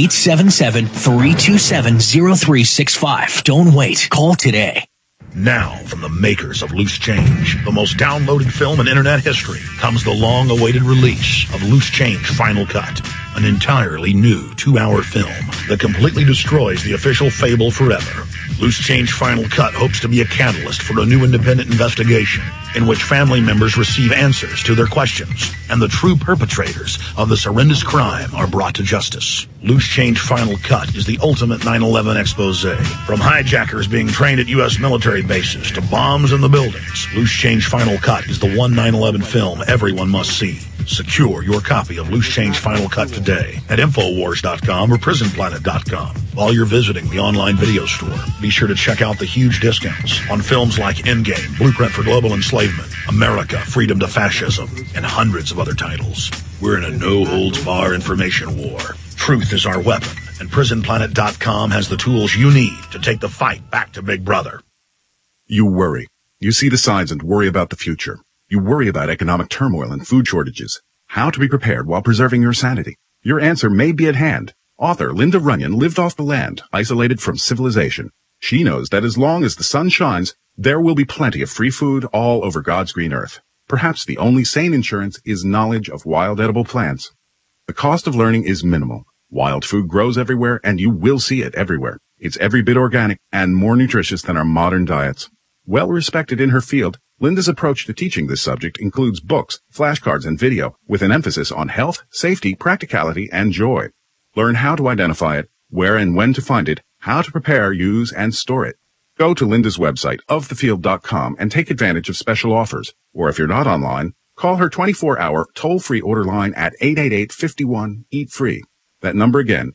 877-327-0365. Don't wait. Call today. Now, from the makers of Loose Change, the most downloaded film in internet history, comes the long-awaited release of Loose Change Final Cut, an entirely new 2-hour film that completely destroys the official fable forever. Loose Change Final Cut hopes to be a catalyst for a new independent investigation in which family members receive answers to their questions and the true perpetrators of this horrendous crime are brought to justice. Loose Change Final Cut is the ultimate 9/11 expose. From hijackers being trained at U.S. military bases to bombs in the buildings, Loose Change Final Cut is the one 9/11 film everyone must see. Secure your copy of Loose Change Final Cut today at Infowars.com or PrisonPlanet.com. While you're visiting the online video store, be sure to check out the huge discounts on films like Endgame, Blueprint for Global Enslavement, America, Freedom to Fascism, and hundreds of other titles. We're in a no-holds-barred information war. Truth is our weapon, and PrisonPlanet.com has the tools you need to take the fight back to Big Brother. You worry. You see the signs and worry about the future. You worry about economic turmoil and food shortages. How to be prepared while preserving your sanity. Your answer may be at hand. Author Linda Runyon lived off the land, isolated from civilization. She knows that as long as the sun shines, there will be plenty of free food all over God's green earth. Perhaps the only sane insurance is knowledge of wild edible plants. The cost of learning is minimal. Wild food grows everywhere, and you will see it everywhere. It's every bit organic and more nutritious than our modern diets. Well respected in her field, Linda's approach to teaching this subject includes books, flashcards, and video with an emphasis on health, safety, practicality, and joy. Learn how to identify it, where and when to find it, how to prepare, use, and store it. Go to Linda's website, ofthefield.com, and take advantage of special offers. Or if you're not online, call her 24-hour toll-free order line at 888-51-EAT-FREE. That number again,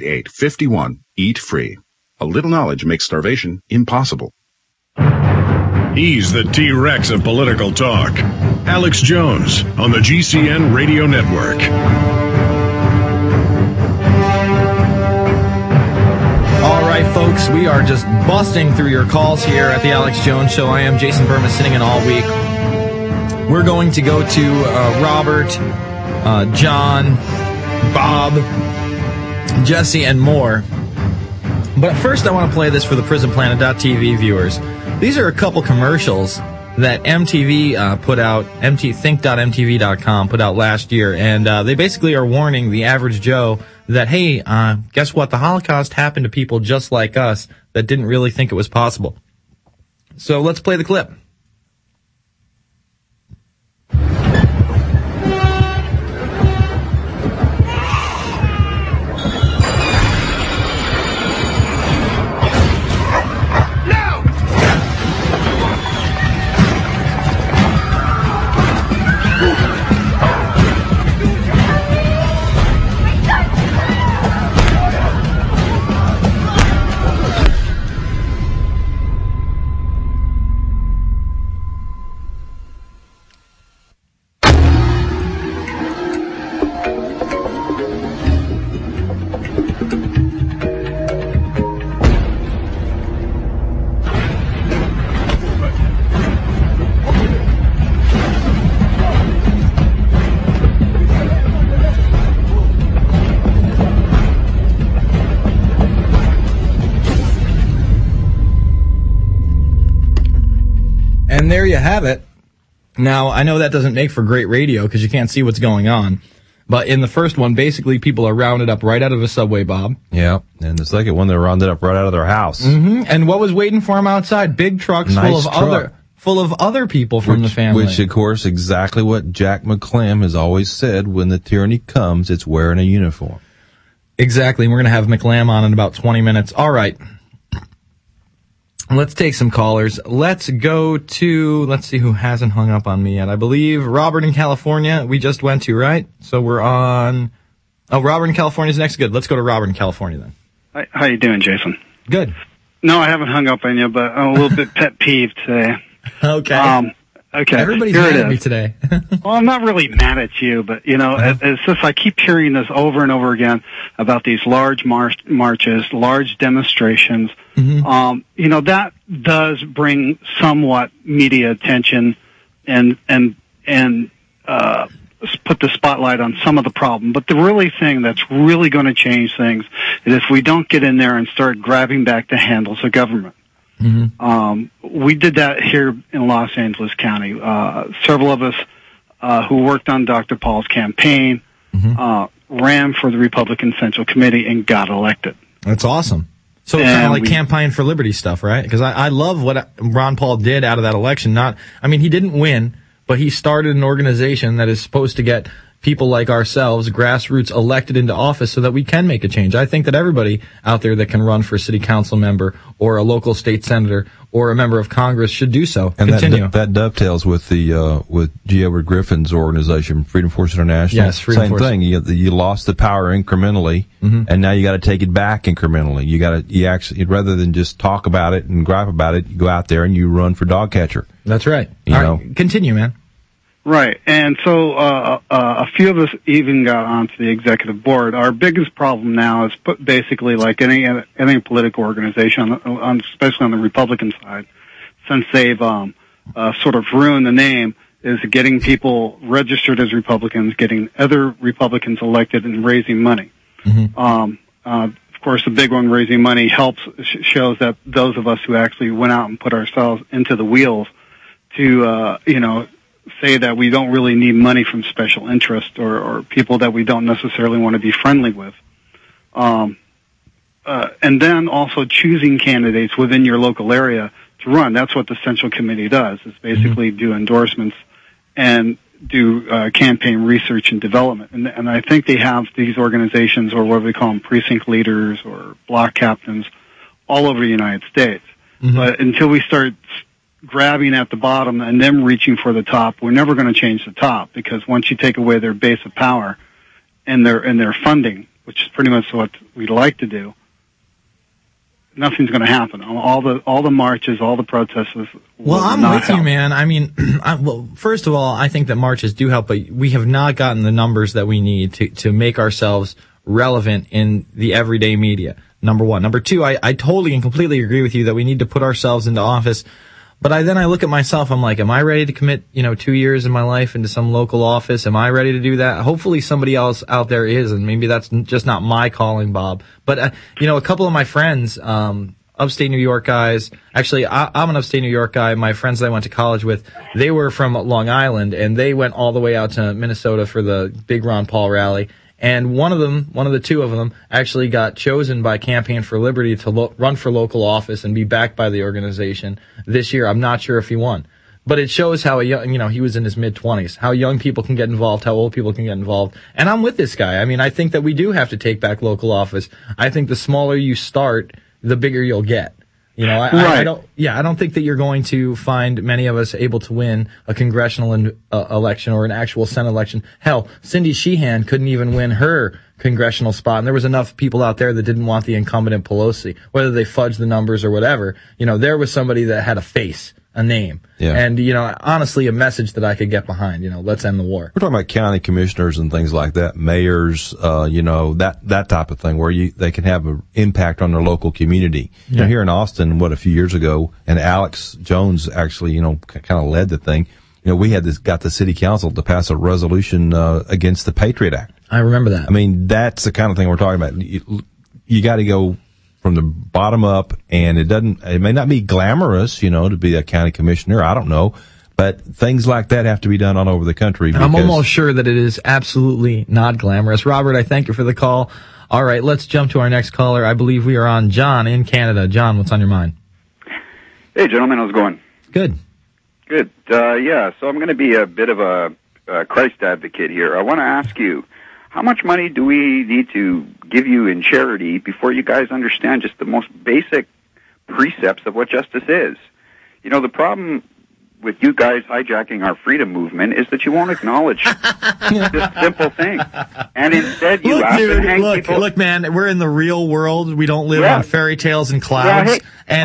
888-51-EAT-FREE. A little knowledge makes starvation impossible. He's the T-Rex of political talk. Alex Jones on the GCN Radio Network. All right, folks, we are just busting through your calls here at the Alex Jones Show. I am Jason Burma, sitting in all week. We're going to go to Robert, John, Bob, Jesse, and more. But first, I want to play this for the PrisonPlanet.tv viewers. These are a couple commercials that MTV put out, think.mtv.com put out last year, and they basically are warning the average Joe that, hey, guess what? The Holocaust happened to people just like us that didn't really think it was possible. So let's play the clip. And there you have it. Now, I know that doesn't make for great radio because you can't see what's going on. But in the first one, basically, people are rounded up right out of a subway, Bob. Yeah. And the second one, they're rounded up right out of their house. Mm-hmm. And what was waiting for them outside? Big trucks full of other people from the family. Which, of course, exactly what Jack McClam has always said. When the tyranny comes, it's wearing a uniform. Exactly. We're going to have McClam on in about 20 minutes. All right. Let's take some callers. Let's see who hasn't hung up on me yet. I believe Robert in California we just went to, right? So we're on... Oh, Robert in California is next. Good. Let's go to Robert in California then. Hi, how you doing, Jason? Good. No, I haven't hung up on you, but I'm a little bit pet peeved today. Okay. Okay. Everybody's Here mad it at me is. today. Well, I'm not really mad at you, but, you know, it's just I keep hearing this over and over again about these large marches, large demonstrations. Mm-hmm. You know, that does bring somewhat media attention and put the spotlight on some of the problem. But the really thing that's really going to change things is if we don't get in there and start grabbing back the handles of government. Mm-hmm. We did that here in Los Angeles County. Several of us who worked on Dr. Paul's campaign ran for the Republican Central Committee and got elected. That's awesome. So it's kind of like Campaign for Liberty stuff, right? Because I love what Ron Paul did out of that election. He didn't win, but he started an organization that is supposed to get people like ourselves, grassroots, elected into office so that we can make a change. I think that everybody out there that can run for a city council member or a local state senator or a member of Congress should do so. And continue. that dovetails with with G. Edward Griffin's organization, Freedom Force International. Yes, Freedom Force. Same thing. You lost the power incrementally, and now you got to take it back incrementally. You actually, rather than just talk about it and gripe about it, you go out there and you run for dog catcher. That's right. You know. Right, continue, man. Right, and so a few of us even got onto the executive board. Our biggest problem now is basically like any political organization, especially on the Republican side, since they've sort of ruined the name, is getting people registered as Republicans, getting other Republicans elected, and raising money. Of course, the big one, raising money, shows that those of us who actually went out and put ourselves into the wheels to say that we don't really need money from special interest or people that we don't necessarily want to be friendly with. And then also choosing candidates within your local area to run. That's what the Central Committee does, is basically do endorsements and do campaign research and development. And I think they have these organizations, or what we call them, precinct leaders or block captains, all over the United States. But until we start grabbing at the bottom and them reaching for the top, we're never going to change the top, because once you take away their base of power and their funding, which is pretty much what we'd like to do, nothing's going to happen. All the marches, all the protests. Well, I'm with you, man. First of all, I think that marches do help, but we have not gotten the numbers that we need to make ourselves relevant in the everyday media. Number one. Number two, I totally and completely agree with you that we need to put ourselves into office. But then I look at myself, I'm like, am I ready to commit, 2 years in my life into some local office? Am I ready to do that? Hopefully somebody else out there is, and maybe that's just not my calling, Bob. But, a couple of my friends, upstate New York guys, actually, I'm an upstate New York guy. My friends that I went to college with, they were from Long Island, and they went all the way out to Minnesota for the big Ron Paul rally. And one of the two of them, actually got chosen by Campaign for Liberty to run for local office and be backed by the organization this year. I'm not sure if he won. But it shows how he was in his mid-20s, how young people can get involved, how old people can get involved. And I'm with this guy. I mean, I think that we do have to take back local office. I think the smaller you start, the bigger you'll get. I don't think that you're going to find many of us able to win a congressional election or an actual Senate election. Hell, Cindy Sheehan couldn't even win her congressional spot, and there was enough people out there that didn't want the incumbent in Pelosi, whether they fudged the numbers or whatever. There was somebody that had a face, a name, and honestly, a message that I could get behind. Let's end the war. We're talking about county commissioners and things like that, mayors, that type of thing, where they can have an impact on their local community. Yeah. Here in Austin, a few years ago, and Alex Jones actually, kind of led the thing. We had got the city council to pass a resolution against the Patriot Act. I remember that. I mean, that's the kind of thing we're talking about. You got to go from the bottom up, and it may not be glamorous, to be a county commissioner. I don't know. But things like that have to be done all over the country. I'm almost sure that it is absolutely not glamorous. Robert, I thank you for the call. All right, let's jump to our next caller. I believe we are on John in Canada. John, what's on your mind? Hey, gentlemen, how's it going? Good. Good. So I'm going to be a bit of a Christ advocate here. I want to ask you, how much money do we need to give you in charity before you guys understand just the most basic precepts of what justice is? The problem with you guys hijacking our freedom movement is that you won't acknowledge this simple thing. And instead you people... Look, man, we're in the real world. We don't live on fairy tales and clouds.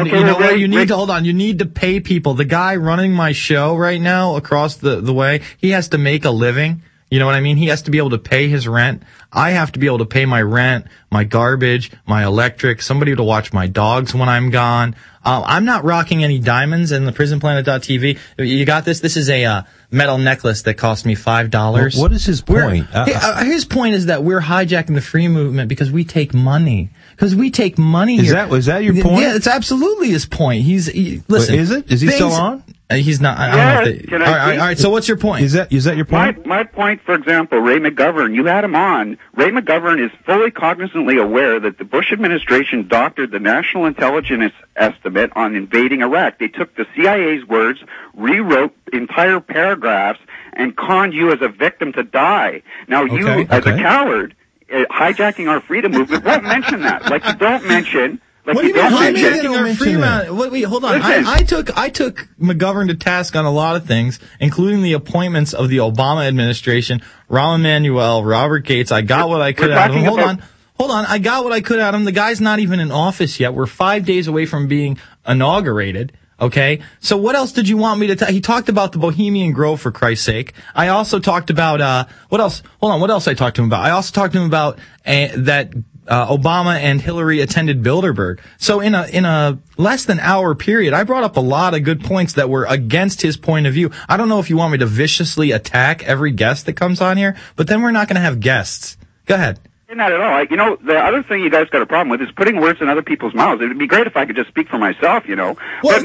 You need to pay people. The guy running my show right now across the way, he has to make a living. You know what I mean? He has to be able to pay his rent. I have to be able to pay my rent, my garbage, my electric, somebody to watch my dogs when I'm gone. I'm not rocking any diamonds in the prisonplanet.tv. You got this? This is a metal necklace that cost me $5. What is his point? His point is that we're hijacking the free movement because we take money. Because we take money here. Is that your point? Yeah, it's absolutely his point. Listen. Is it? Is he still on? He's not. I don't know all right. So what's your point? Is that your point? My point, for example, Ray McGovern. You had him on. Ray McGovern is fully cognizantly aware that the Bush administration doctored the National Intelligence Estimate on invading Iraq. They took the CIA's words, rewrote entire paragraphs, and conned you as a victim to die. Now you, as a coward, hijacking our freedom movement, won't mention that. Like you don't mention. What do you mean hijacking our freedom? Wait, hold on. I took McGovern to task on a lot of things, including the appointments of the Obama administration, Rahm Emanuel, Robert Gates. I got what I could out of him. Hold on. I got what I could out of him. The guy's not even in office yet. We're 5 days away from being inaugurated. Okay, so what else did you want me to tell? He talked about the Bohemian Grove, for Christ's sake. I also talked about, what else? Hold on, what else I talked to him about? I also talked to him about that Obama and Hillary attended Bilderberg. So in a less than hour period, I brought up a lot of good points that were against his point of view. I don't know if you want me to viciously attack every guest that comes on here, but then we're not going to have guests. Go ahead. Not at all. The other thing you guys got a problem with is putting words in other people's mouths. It would be great if I could just speak for myself, Well, but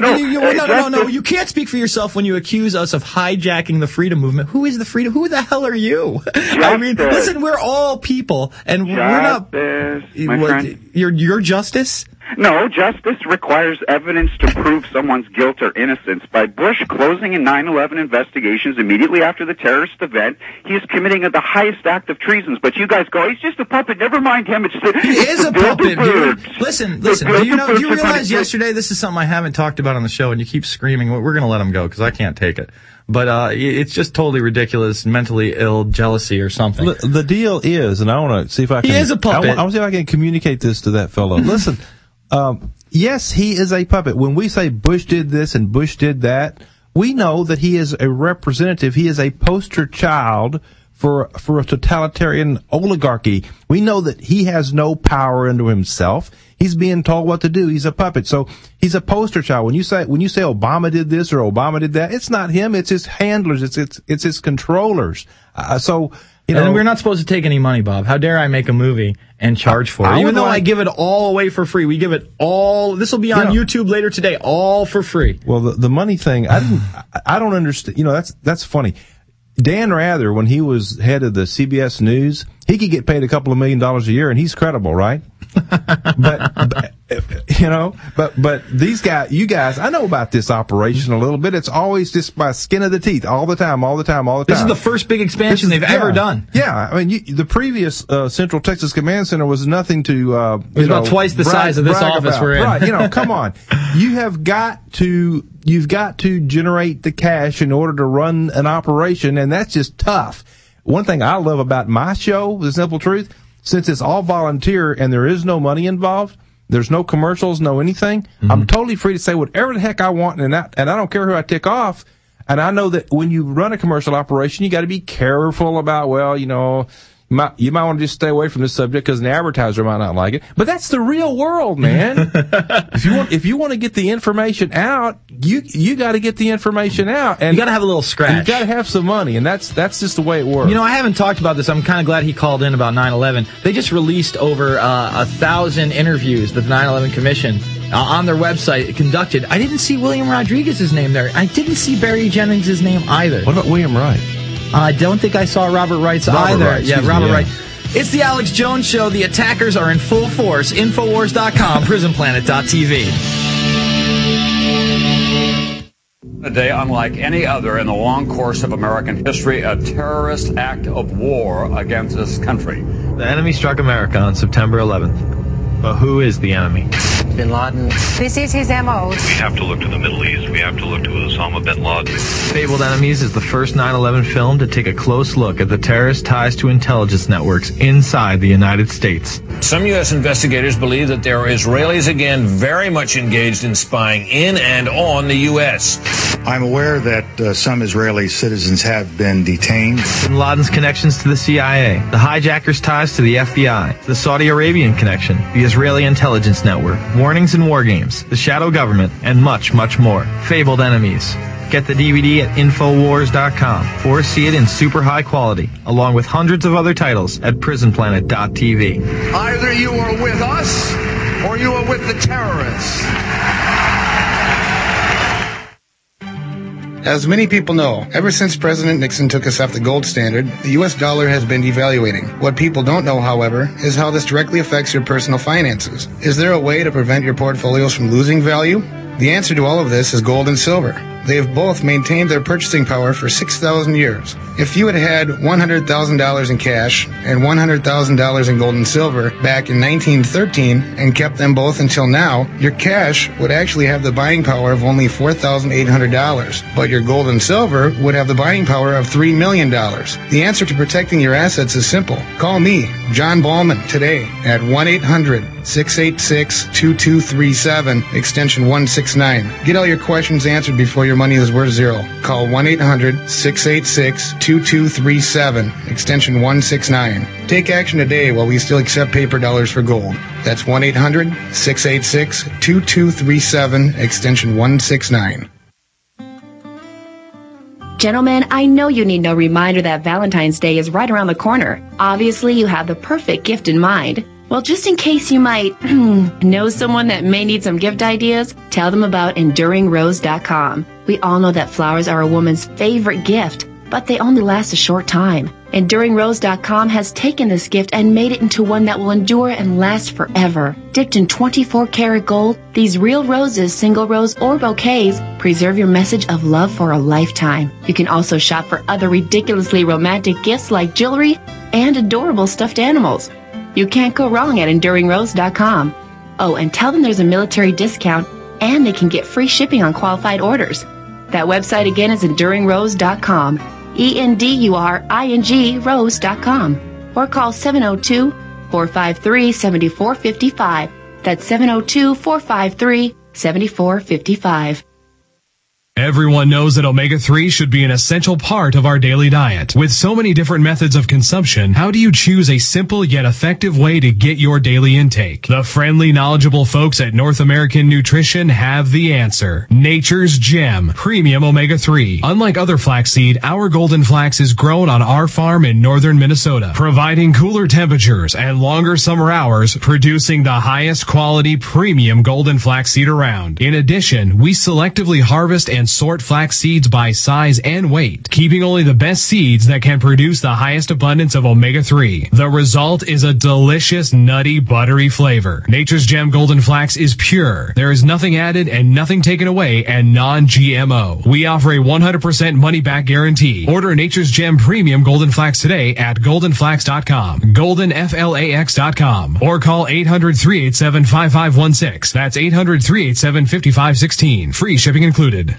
no. You can't speak for yourself when you accuse us of hijacking the freedom movement. Who is the freedom? Who the hell are you? I mean, listen, we're all people, and we're not. My friend. Your justice? No, justice requires evidence to prove someone's guilt or innocence. By Bush closing in 9/11 investigations immediately after the terrorist event, he is committing the highest act of treason. But you guys go, he's just a puppet. Never mind him. He is a puppet. Listen. Do you realize yesterday? This is something I haven't talked about on the show, and you keep screaming. We're going to let him go because I can't take it. But it's just totally ridiculous, mentally ill, jealousy or something. The deal is, and I want to see if I can. He is a puppet. I want to see if I can communicate this to that fellow. Listen. Yes, he is a puppet. When we say Bush did this and Bush did that, we know that he is a representative. He is a poster child for a totalitarian oligarchy. We know that he has no power unto himself. He's being told what to do. He's a puppet. So he's a poster child. When you say Obama did this or Obama did that, it's not him. It's his handlers. It's his controllers. And we're not supposed to take any money, Bob. How dare I make a movie and charge for it? Even though I give it all away for free. We give it all. This will be on YouTube later today, all for free. Well, the money thing, I don't understand. That's funny. Dan Rather, when he was head of the CBS News, he could get paid a couple of $1 million a year, and he's credible, right? but these guys, you guys, I know about this operation a little bit. It's always just by skin of the teeth, all the time. This is the first big expansion they've ever done. Yeah, I mean, the previous Central Texas Command Center was nothing to. It was about twice the size of this office we're in. Right? Come on, you've got to generate the cash in order to run an operation, and that's just tough. One thing I love about my show, The Simple Truth, since it's all volunteer and there is no money involved, there's no commercials, no anything, I'm totally free to say whatever the heck I want, and I don't care who I tick off. And I know that when you run a commercial operation, you got to be careful about, you might want to just stay away from this subject because an advertiser might not like it. But that's the real world, man. If you want to get the information out, you got to get the information out, and you got to have a little scratch. You got to have some money, and that's just the way it works. I haven't talked about this. I'm kind of glad he called in about 9/11. They just released over 1,000 interviews that the 9/11 Commission on their website conducted. I didn't see William Rodriguez's name there. I didn't see Barry Jennings' name either. What about William Wright? I don't think I saw Robert Wright's either. Robert Wright. It's the Alex Jones Show. The attackers are in full force. Infowars.com, PrisonPlanet.tv. A day unlike any other in the long course of American history, a terrorist act of war against this country. The enemy struck America on September 11th. But who is the enemy? Bin Laden. This is his MO. We have to look to the Middle East. We have to look to Osama bin Laden. Fabled Enemies is the first 9/11 film to take a close look at the terrorist ties to intelligence networks inside the United States. Some U.S. investigators believe that there are Israelis again very much engaged in spying in and on the U.S. I'm aware that some Israeli citizens have been detained. Bin Laden's connections to the CIA, the hijackers' ties to the FBI, the Saudi Arabian connection, the Israeli intelligence network, warnings and war games, the shadow government, and much, much more. Fabled Enemies. Get the DVD at Infowars.com or see it in super high quality, along with hundreds of other titles at PrisonPlanet.tv. Either you are with us or you are with the terrorists. As many people know, ever since President Nixon took us off the gold standard, the U.S. dollar has been devaluating. What people don't know, however, is how this directly affects your personal finances. Is there a way to prevent your portfolios from losing value? The answer to all of this is gold and silver. They have both maintained their purchasing power for 6,000 years. If you had had $100,000 in cash and $100,000 in gold and silver back in 1913 and kept them both until now, your cash would actually have the buying power of only $4,800, but your gold and silver would have the buying power of $3 million. The answer to protecting your assets is simple. Call me, John Ballman, today at 1-800-686-2237, extension 169. Get all your questions answered before your money is worth zero. Call 1-800-686-2237, extension 169. Take action today while we still accept paper dollars for gold. That's 1-800-686-2237, extension 169. Gentlemen, I know you need no reminder that Valentine's Day is right around the corner. Obviously, you have the perfect gift in mind. Well, just in case you might know someone that may need some gift ideas, tell them about EnduringRose.com. We all know that flowers are a woman's favorite gift, but they only last a short time. EnduringRose.com has taken this gift and made it into one that will endure and last forever. Dipped in 24-karat gold, these real roses, single rose or bouquets, preserve your message of love for a lifetime. You can also shop for other ridiculously romantic gifts like jewelry and adorable stuffed animals. You can't go wrong at EnduringRose.com. Oh, and tell them there's a military discount and they can get free shipping on qualified orders. That website again is EnduringRose.com. ENDURING Rose.com. Or call 702-453-7455. That's 702-453-7455. Everyone knows that omega-3 should be an essential part of our daily diet. With so many different methods of consumption, how do you choose a simple yet effective way to get your daily intake? The friendly, knowledgeable folks at North American Nutrition have the answer. Nature's Gem Premium Omega-3. Unlike other flaxseed, our golden flax is grown on our farm in northern Minnesota, providing cooler temperatures and longer summer hours, producing the highest quality premium golden flaxseed around. In addition, we selectively harvest and sort flax seeds by size and weight, keeping only the best seeds that can produce the highest abundance of omega-3. The result is a delicious, nutty, buttery flavor. Nature's Gem Golden Flax is pure. There is nothing added and nothing taken away, and non-GMO. We offer a 100% money-back guarantee. Order Nature's Gem Premium Golden Flax today at goldenflax.com, goldenflax.com, or call 800-387-5516. That's 800-387-5516. Free shipping included.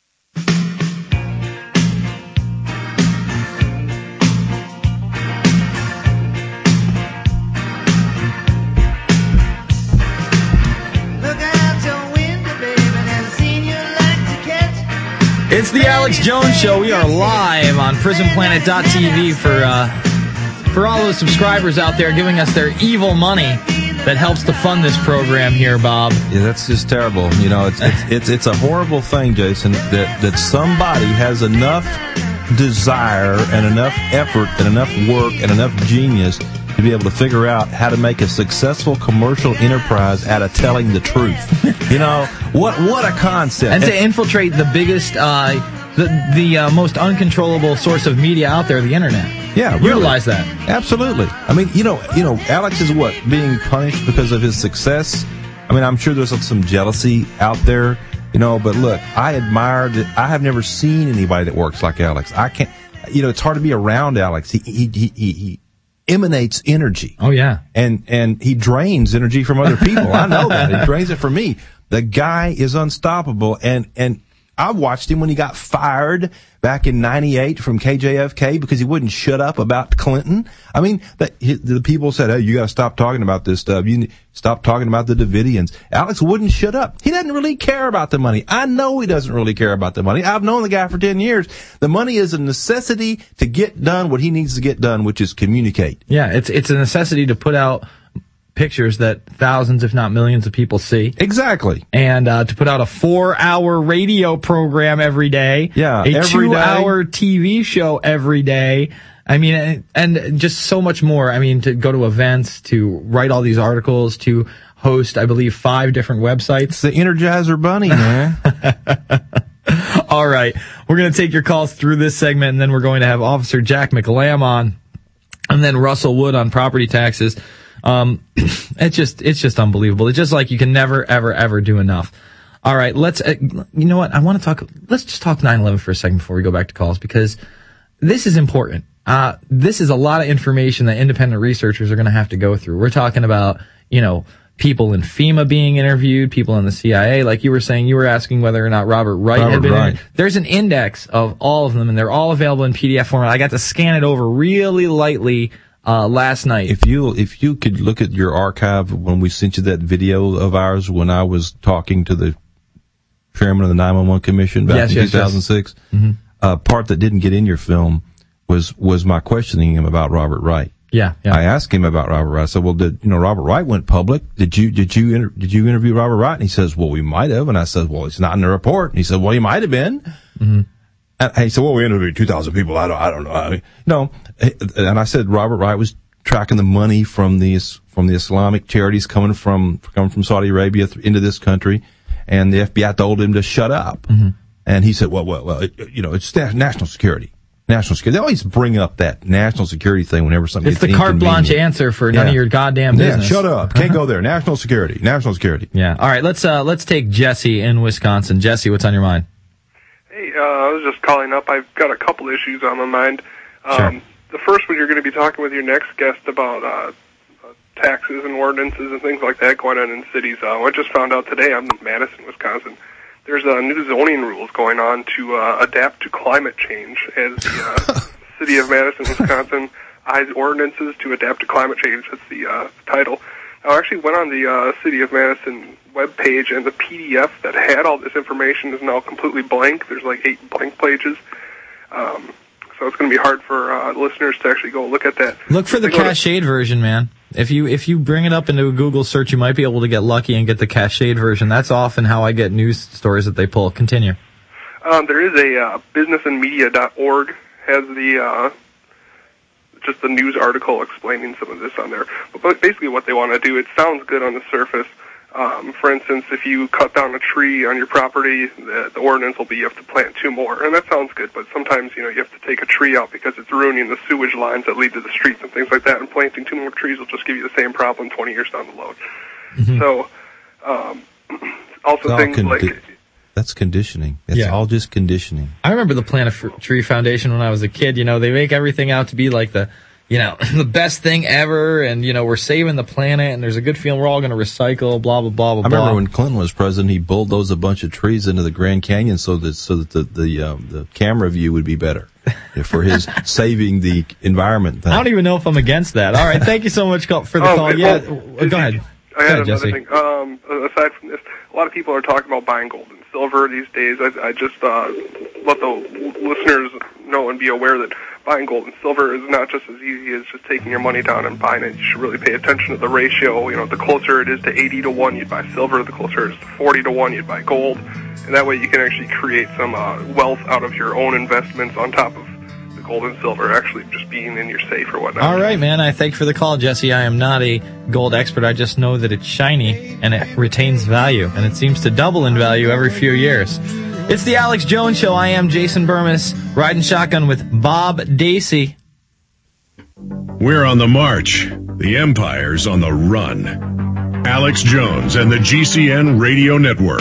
It's the Alex Jones Show. We are live on prisonplanet.tv for all those subscribers out there giving us their evil money that helps to fund this program here, Bob. Yeah, that's just terrible. You know, it's a horrible thing, Jason, that somebody has enough desire and enough effort and enough work and enough genius to be able to figure out how to make a successful commercial enterprise out of telling the truth. You know, what a concept. And to infiltrate the biggest, the most uncontrollable source of media out there, the internet. Yeah, really. Realize that. Absolutely. I mean, you know, Alex is being punished because of his success. I mean, I'm sure there's some jealousy out there, you know, but look, I have never seen anybody that works like Alex. I can't, you know, it's hard to be around Alex. He emanates energy. Oh yeah. And he drains energy from other people. I know that. He drains it from me. The guy is unstoppable, and I watched him when he got fired back in '98 from KJFK because he wouldn't shut up about Clinton. I mean, the people said, "Hey, you got to stop talking about this stuff. You stop talking about the Davidians." Alex wouldn't shut up. He doesn't really care about the money. I know he doesn't really care about the money. I've known the guy for 10 years. The money is a necessity to get done what he needs to get done, which is communicate. Yeah, it's a necessity to put out pictures that thousands, if not millions, of people see. Exactly. And to put out a 4-hour radio program every day. Yeah, a 2-hour TV show every day. I mean, and just so much more. I mean, to go to events, to write all these articles, to host, I believe, 5 different websites. It's the Energizer Bunny, man. All right. We're going to take your calls through this segment, and then we're going to have Officer Jack McLam on, and then Russell Wood on property taxes. It's just unbelievable. It's just like you can never, ever, ever do enough. All right, let's, you know what? Let's just talk 9/11 for a second before we go back to calls, because this is important. This is a lot of information that independent researchers are going to have to go through. We're talking about, you know, people in FEMA being interviewed, people in the CIA. Like you were saying, you were asking whether or not Robert Wright had been interviewed. There's an index of all of them, and they're all available in PDF format. I got to scan it over really lightly last night. If you could look at your archive when we sent you that video of ours when I was talking to the chairman of the 911 Commission back in 2006, Mm-hmm. Part that didn't get in your film was my questioning him about Robert Wright. Yeah. I asked him about Robert Wright. I said, "Well, Robert Wright went public? Did you interview Robert Wright?" And he says, "Well, we might have." And I said, "Well, it's not in the report." And he said, "Well, he might have been." Mm-hmm. And he said, "Well, we interviewed 2,000 people. I don't know." I mean, no. And I said, Robert Wright was tracking the money from the Islamic charities coming from Saudi Arabia into this country, and the FBI told him to shut up. Mm-hmm. And he said, well, it's national security. National security. They always bring up that national security thing whenever something gets inconvenient. It's the carte blanche answer for none of your goddamn business. Yeah, shut up. Can't go there. National security. National security. Yeah. All right, let's take Jesse in Wisconsin. Jesse, what's on your mind? Hey, I was just calling up. I've got a couple issues on my mind. Sure. The first one, you're going to be talking with your next guest about taxes and ordinances and things like that going on in cities. I just found out today, I'm in Madison, Wisconsin. There's new zoning rules going on to adapt to climate change, as the city of Madison, Wisconsin, eyes ordinances to adapt to climate change. That's the title. I actually went on the City of Madison webpage, and the PDF that had all this information is now completely blank. There's like 8 blank pages. So it's going to be hard for listeners to actually go look at that. Look for the cached version, man. If you bring it up into a Google search, you might be able to get lucky and get the cached version. That's often how I get news stories that they pull. Continue. There is a businessandmedia.org has the just the news article explaining some of this on there. But basically what they want to do, it sounds good on the surface. For instance, if you cut down a tree on your property, the ordinance will be you have to plant 2 more. And that sounds good, but sometimes, you have to take a tree out because it's ruining the sewage lines that lead to the streets and things like that, and planting 2 more trees will just give you the same problem 20 years down the road. Mm-hmm. So, also things like... That's conditioning. It's all just conditioning. I remember the Plant a Tree Foundation when I was a kid. They make everything out to be like the best thing ever, and, we're saving the planet, and there's a good feeling we're all going to recycle, blah, blah, blah, blah, I remember when Clinton was president, he bulldozed a bunch of trees into the Grand Canyon so that the camera view would be better for his saving the environment thing. I don't even know if I'm against that. All right, thank you so much for the call. Go ahead. I had another thing. Aside from this, a lot of people are talking about buying gold and silver these days. I just let the listeners know and be aware that buying gold and silver is not just as easy as just taking your money down and buying it. You should really pay attention to the ratio. The closer it is to 80 to 1, you'd buy silver. The closer it is to 40 to 1, you'd buy gold. And that way you can actually create some wealth out of your own investments on top of the gold and silver actually just being in your safe or whatnot. All right, man. I thank you for the call, Jesse. I am not a gold expert. I just know that it's shiny and it retains value, and it seems to double in value every few years. It's the Alex Jones Show. I am Jason Bermas, riding shotgun with Bob Dacey. We're on the march. The Empire's on the run. Alex Jones and the GCN Radio Network.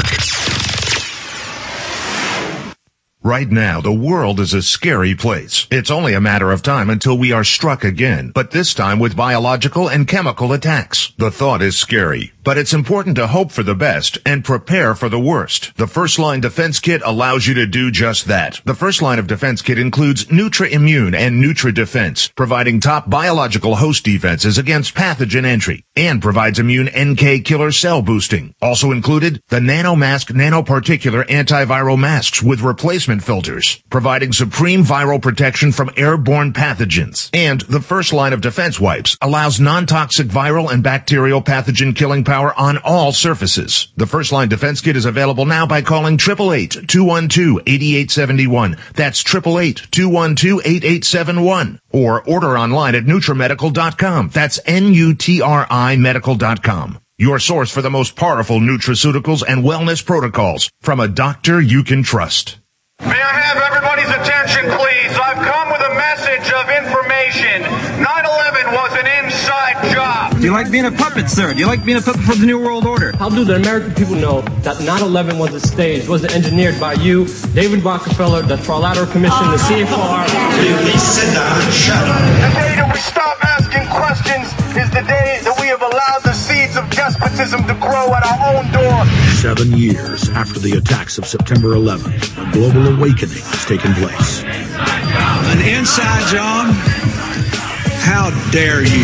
Right now, the world is a scary place. It's only a matter of time until we are struck again, but this time with biological and chemical attacks. The thought is scary, but it's important to hope for the best and prepare for the worst. The First Line Defense Kit allows you to do just that. The First Line of Defense Kit includes Nutra-Immune and Nutra-Defense, providing top biological host defenses against pathogen entry, and provides immune NK killer cell boosting. Also included, the NanoMask nanoparticular antiviral masks with replacement filters, providing supreme viral protection from airborne pathogens. And the First Line of Defense Wipes allows non-toxic viral and bacterial pathogen killing power on all surfaces. The First Line Defense Kit is available now by calling 888-212-8871. That's 888-212-8871. Or order online at NutriMedical.com. That's NUTRI Medical.com. Your source for the most powerful nutraceuticals and wellness protocols from a doctor you can trust. May I have everybody's attention, please? I've come with a message of information. 9/11 was an inside job. Do you like being a puppet, sir? Do you like being a puppet for the New World Order? How do the American people know that 9/11 was a stage, was engineered by you, David Rockefeller, the Trilateral Commission, the CFR? Please sit down and shut up. The day that we stop asking questions is the day that we have allowed the seeds of despotism to grow at our own door. 7 years after the attacks of September 11th, a global awakening has taken place. An inside job? How dare you?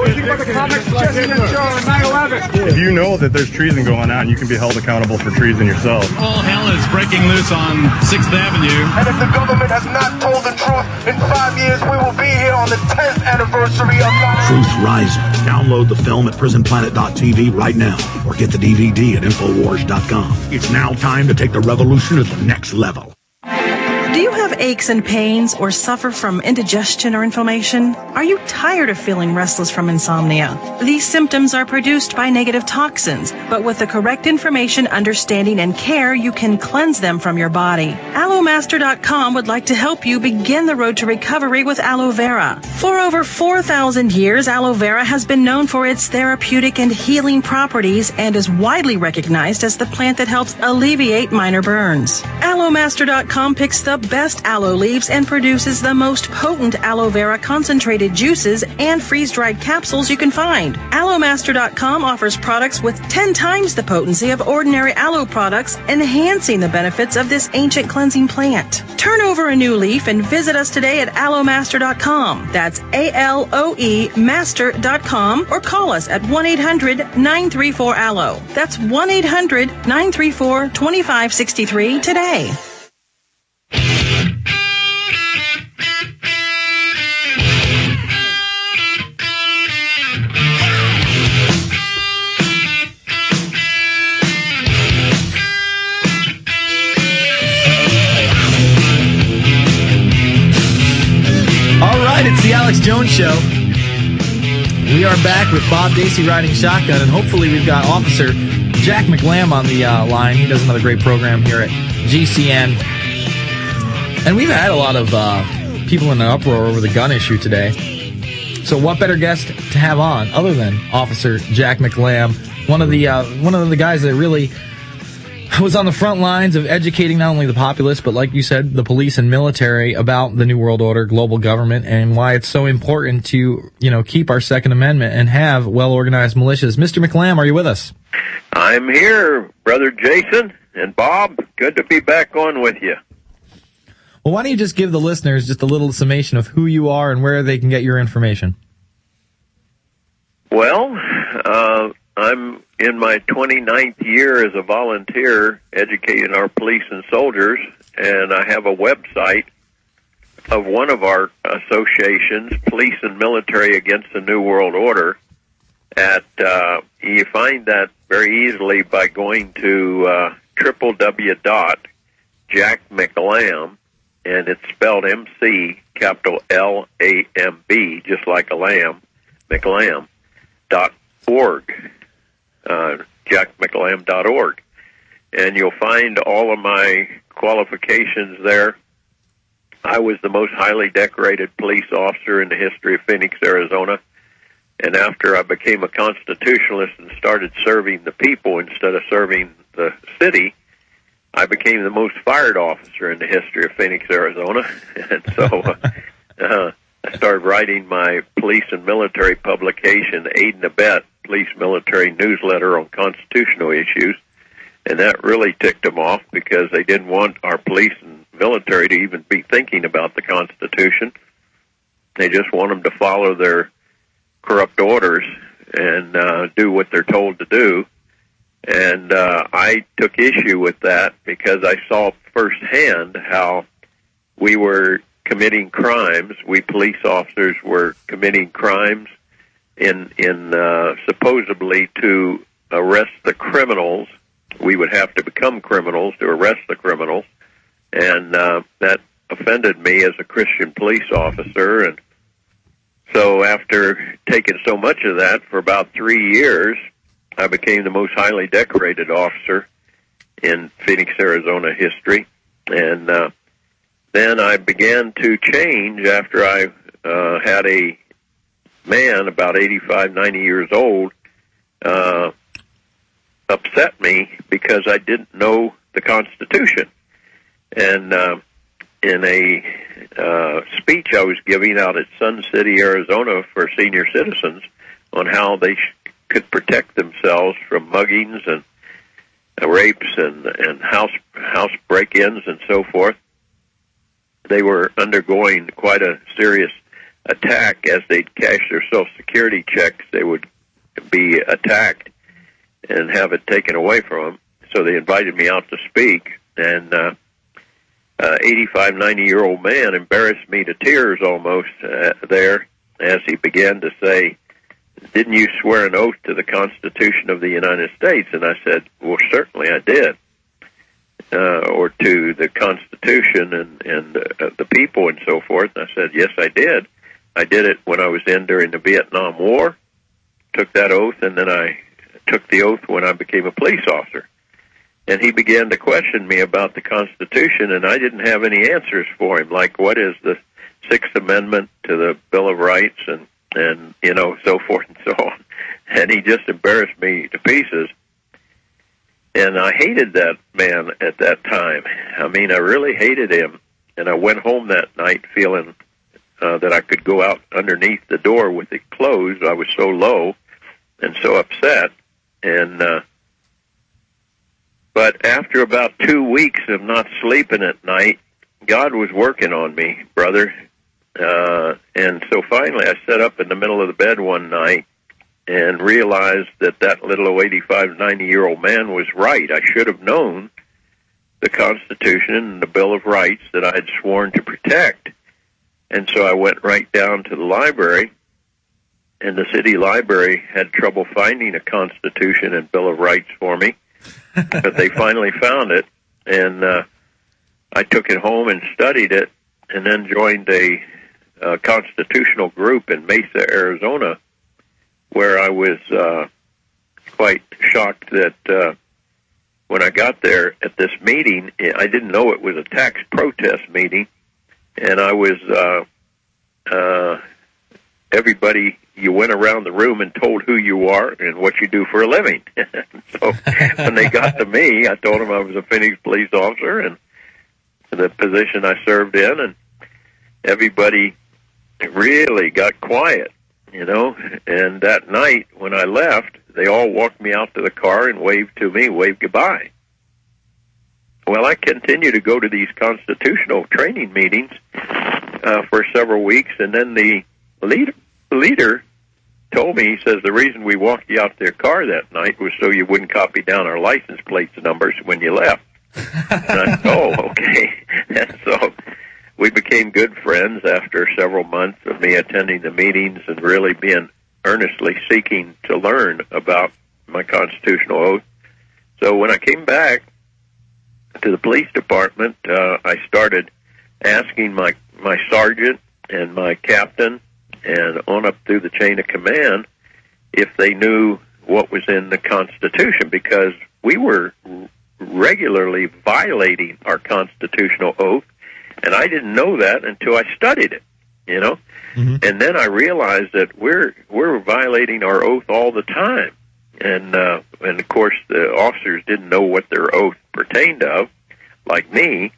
If you know that there's treason going on, you can be held accountable for treason yourself. All hell is breaking loose on 6th Avenue. And if the government has not told the truth, in 5 years we will be here on the 10th anniversary of 9/11. Truth Rising. Download the film at prisonplanet.tv right now, or get the DVD at Infowars.com. It's now time to take the revolution to the next level. Do you have aches and pains or suffer from indigestion or inflammation? Are you tired of feeling restless from insomnia? These symptoms are produced by negative toxins, but with the correct information, understanding, and care, you can cleanse them from your body. AlloMaster.com would like to help you begin the road to recovery with aloe vera. For over 4,000 years, aloe vera has been known for its therapeutic and healing properties and is widely recognized as the plant that helps alleviate minor burns. Aloe AloeMaster.com picks the best aloe leaves and produces the most potent aloe vera concentrated juices and freeze-dried capsules you can find. AloeMaster.com offers products with 10 times the potency of ordinary aloe products, enhancing the benefits of this ancient cleansing plant. Turn over a new leaf and visit us today at AloeMaster.com. That's ALOE Master.com, or call us at 1-800-934-ALOE. That's 1-800-934-2563 today. All right, it's the Alex Jones Show. We are back with Bob Dacey riding shotgun, and hopefully we've got Officer Jack McLam on the line. He does another great program here at GCN. And we've had a lot of people in an uproar over the gun issue today. So what better guest to have on other than Officer Jack McLam, one of the guys that really was on the front lines of educating not only the populace, but like you said, the police and military about the New World Order, global government, and why it's so important to, keep our Second Amendment and have well-organized militias. Mr. McLam, are you with us? I'm here, Brother Jason and Bob. Good to be back on with you. Well, why don't you just give the listeners just a little summation of who you are and where they can get your information? Well, I'm in my 29th year as a volunteer educating our police and soldiers, and I have a website of one of our associations, Police and Military Against the New World Order. You find that very easily by going to www.jackmclamb, and it's spelled MC, capital L-A-M-B, just like a lamb, McLamb.org. jackmclamb.org, and you'll find all of my qualifications there. I was the most highly decorated police officer in the history of Phoenix, Arizona, and after I became a constitutionalist and started serving the people instead of serving the city, I became the most fired officer in the history of Phoenix, Arizona, and so I started writing my police and military publication, Aid and Abet, police military newsletter on constitutional issues, and that really ticked them off because they didn't want our police and military to even be thinking about the Constitution. They just want them to follow their corrupt orders and do what they're told to do. And I took issue with that because I saw firsthand how we were committing crimes. We police officers were committing crimes in supposedly to arrest the criminals. We would have to become criminals to arrest the criminals, and that offended me as a Christian police officer. And so after taking so much of that for about 3 years, I became the most highly decorated officer in Phoenix, Arizona history. And then I began to change after I had a man about 85, 90 years old upset me because I didn't know the Constitution. And in a speech I was giving out at Sun City, Arizona for senior citizens on how they could protect themselves from muggings and rapes and house break-ins and so forth, they were undergoing quite a serious attack. As they'd cash their Social Security checks, they would be attacked and have it taken away from them. So they invited me out to speak, and 85, 90-year-old man embarrassed me to tears almost there as he began to say, "Didn't you swear an oath to the Constitution of the United States?" And I said, "Well, certainly I did, or to the Constitution and the people and so forth." And I said, "Yes, I did. I did it when I was in during the Vietnam War, took that oath, and then I took the oath when I became a police officer." And he began to question me about the Constitution, and I didn't have any answers for him, like what is the Sixth Amendment to the Bill of Rights and so forth and so on. And he just embarrassed me to pieces. And I hated that man at that time. I mean, I really hated him. And I went home that night feeling that I could go out underneath the door with it closed. I was so low and so upset. And but after about 2 weeks of not sleeping at night, God was working on me, brother. And so finally I sat up in the middle of the bed one night and realized that little 85, 90-year-old man was right. I should have known the Constitution and the Bill of Rights that I had sworn to protect. And so I went right down to the library, and the city library had trouble finding a Constitution and Bill of Rights for me, but they finally found it, and I took it home and studied it, and then joined a constitutional group in Mesa, Arizona, where I was quite shocked that when I got there at this meeting, I didn't know it was a tax protest meeting, and I was everybody, you went around the room and told who you are and what you do for a living. So when they got to me, I told them I was a Phoenix police officer and the position I served in, and everybody really got quiet, you know. And that night when I left, they all walked me out to the car and waved to me, waved goodbye. Well, I continued to go to these constitutional training meetings for several weeks, and then the leader told me, he says, the reason we walked you out to the car that night was so you wouldn't copy down our license plates numbers when you left. And I said, oh, okay. And so we became good friends after several months of me attending the meetings and really being earnestly seeking to learn about my constitutional oath. So when I came back to the police department, I started asking my sergeant and my captain and on up through the chain of command if they knew what was in the Constitution, because we were regularly violating our constitutional oath, and I didn't know that until I studied it, you know. Mm-hmm. And then I realized that we're violating our oath all the time, and of course the officers didn't know what their oath pertained of, like me.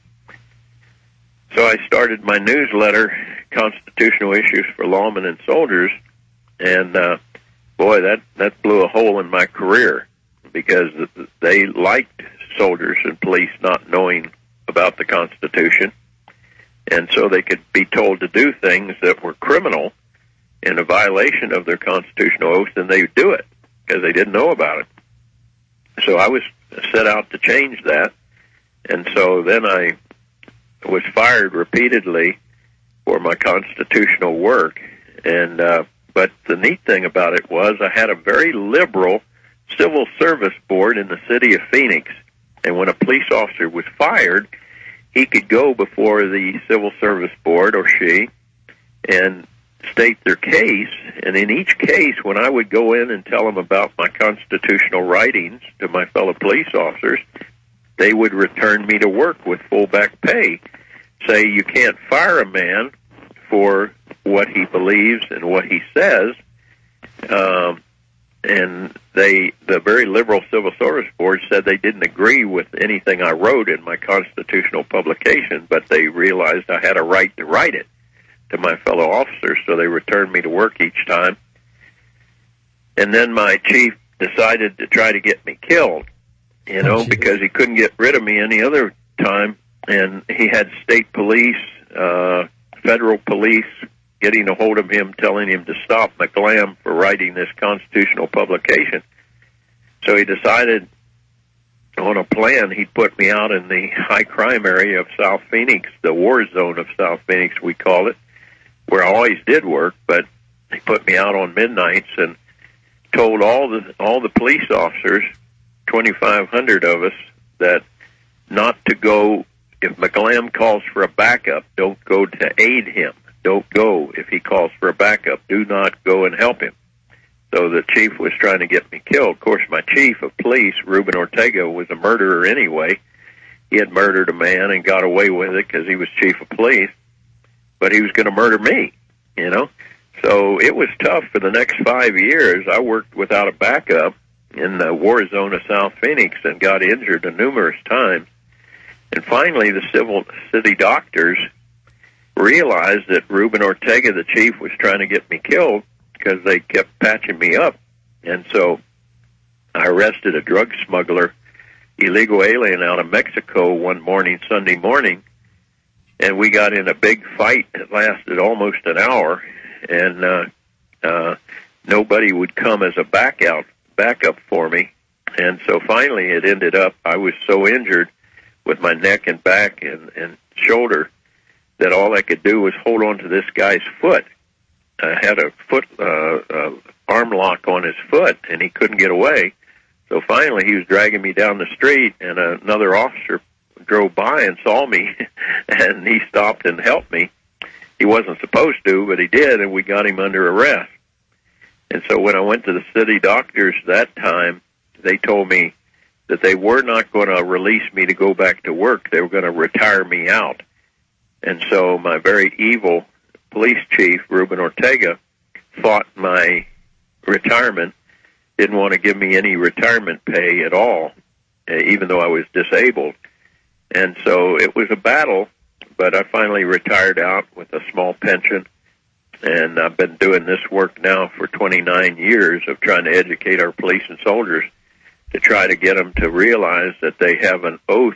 So I started my newsletter, Constitutional Issues for Lawmen and Soldiers, and boy, that blew a hole in my career, because they liked soldiers and police not knowing about the Constitution, and so they could be told to do things that were criminal in a violation of their constitutional oath, and they would do it because they didn't know about it. So I was set out to change that, and so then I was fired repeatedly for my constitutional work. And but the neat thing about it was I had a very liberal civil service board in the city of Phoenix, and when a police officer was fired, he could go before the civil service board, or she, and state their case. And in each case, when I would go in and tell them about my constitutional writings to my fellow police officers, they would return me to work with full back pay. Say you can't fire a man for what he believes and what he says. And the very liberal civil service board said they didn't agree with anything I wrote in my constitutional publication, but they realized I had a right to write it to my fellow officers, so they returned me to work each time. And then my chief decided to try to get me killed, you know, because he couldn't get rid of me any other time. And he had state police, federal police getting a hold of him, telling him to stop McGlam for writing this constitutional publication. So he decided on a plan. He'd put me out in the high crime area of South Phoenix, the war zone of South Phoenix, we call it, where I always did work, but he put me out on midnights and told all the police officers, 2,500 of us, that not to go. If McGlam calls for a backup, don't go to aid him. Don't go if he calls for a backup. Do not go and help him. So the chief was trying to get me killed. Of course, my chief of police, Ruben Ortega, was a murderer anyway. He had murdered a man and got away with it because he was chief of police. But he was going to murder me, you know. So it was tough for the next 5 years. I worked without a backup, in the war zone of South Phoenix and got injured numerous times. And finally, the city doctors realized that Ruben Ortega, the chief, was trying to get me killed because they kept patching me up. And so I arrested a drug smuggler, illegal alien out of Mexico one morning, Sunday morning, and we got in a big fight that lasted almost an hour, and nobody would come as a backup for me. And so finally it ended up, I was so injured with my neck and back and shoulder that all I could do was hold on to this guy's foot. I had a foot arm lock on his foot, and he couldn't get away. So finally he was dragging me down the street, and another officer drove by and saw me, and he stopped and helped me. He wasn't supposed to, but he did, and we got him under arrest. And so when I went to the city doctors that time, they told me that they were not going to release me to go back to work. They were going to retire me out. And so my very evil police chief, Ruben Ortega, fought my retirement, didn't want to give me any retirement pay at all, even though I was disabled. And so it was a battle, but I finally retired out with a small pension, and I've been doing this work now for 29 years of trying to educate our police and soldiers to try to get them to realize that they have an oath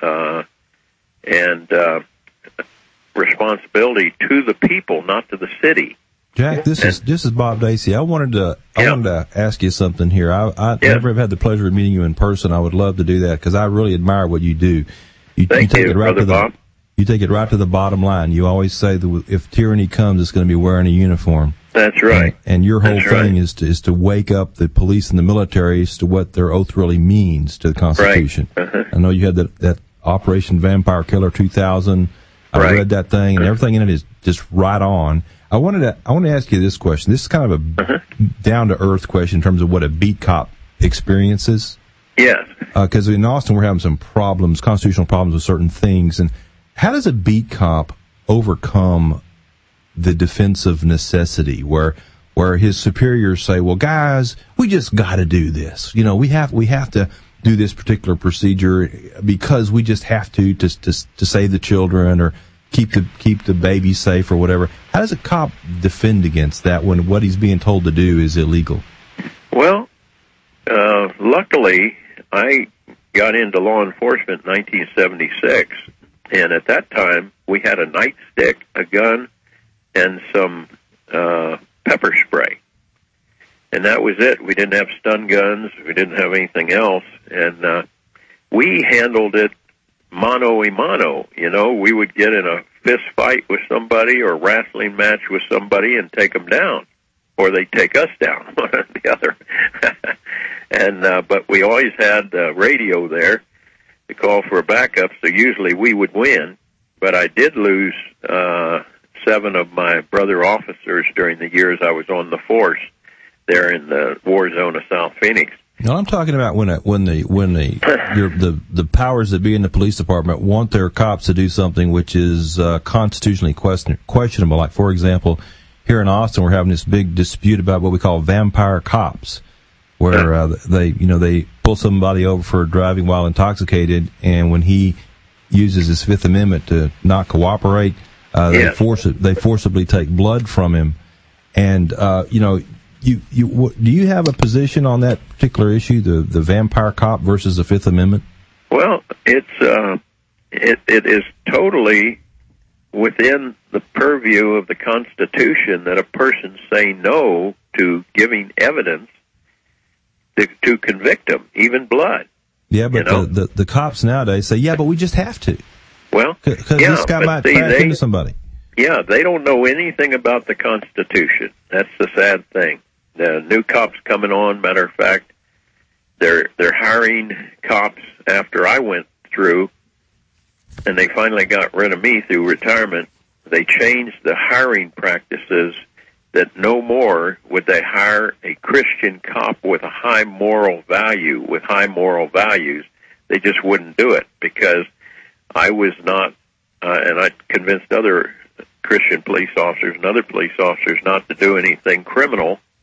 and responsibility to the people, not to the city. Jack, this is Bob Dacey. I wanted to ask you something here. I never have had the pleasure of meeting you in person. I would love to do that because I really admire what you do. You take it right to Bob. You take it right to the bottom line. You always say that if tyranny comes, it's going to be wearing a uniform. That's right. And your whole thing is to wake up the police and the military as to what their oath really means to the Constitution. Right. Uh-huh. I know you had that Operation Vampire Killer 2000. I read that thing, and everything in it is just right on. I want to ask you this question. This is kind of a down to earth question in terms of what a beat cop experiences. Yes. Because in Austin we're having some problems, constitutional problems with certain things, and how does a beat cop overcome the defensive necessity where his superiors say, well, guys, we just got to do this. You know, we have to do this particular procedure because we just have to save the children or keep the baby safe or whatever. How does a cop defend against that when what he's being told to do is illegal? Well, luckily, I got into law enforcement in 1976, and at that time, we had a nightstick, a gun, and some pepper spray. And that was it. We didn't have stun guns. We didn't have anything else. And we handled it mano a mano. You know, we would get in a fist fight with somebody or a wrestling match with somebody and take them down. Or they'd take us down, one or the other. And but we always had radio there to call for a backup, so usually we would win. But I did lose 7 of my brother officers during the years I was on the force there in the war zone of South Phoenix. No, I'm talking about when the powers that be in the police department want their cops to do something which is constitutionally questionable. Like, for example, here in Austin, we're having this big dispute about what we call vampire cops, where they pull somebody over for driving while intoxicated, and when he uses his Fifth Amendment to not cooperate, they forcibly take blood from him. And do you have a position on that particular issue, the vampire cop versus the Fifth Amendment? Well, it is totally within the purview of the Constitution that a person say no to giving evidence to convict them, even blood. Yeah, but the cops nowadays say, yeah, but we just have to. Well, because this guy might crash into somebody. Yeah, they don't know anything about the Constitution. That's the sad thing. The new cops coming on, matter of fact, they're hiring cops after I went through, and they finally got rid of me through retirement. They changed the hiring practices that no more would they hire a Christian cop with a high moral value, with high moral values. They just wouldn't do it because I was not, and I convinced other Christian police officers and other police officers not to do anything criminal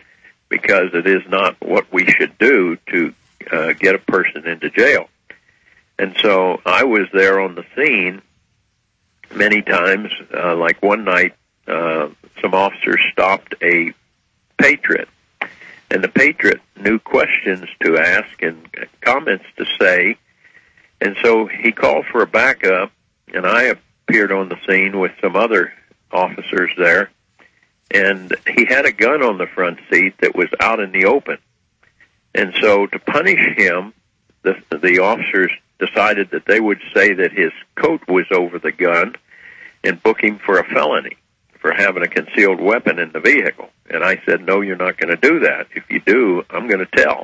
because it is not what we should do to get a person into jail. And so I was there on the scene many times. Like one night, some officers stopped a Patriot, and the Patriot knew questions to ask and comments to say, and so he called for a backup, and I appeared on the scene with some other officers there, and he had a gun on the front seat that was out in the open. And so to punish him, the officers decided that they would say that his coat was over the gun and book him for a felony for having a concealed weapon in the vehicle. And I said, no, you're not going to do that. If you do, I'm going to tell,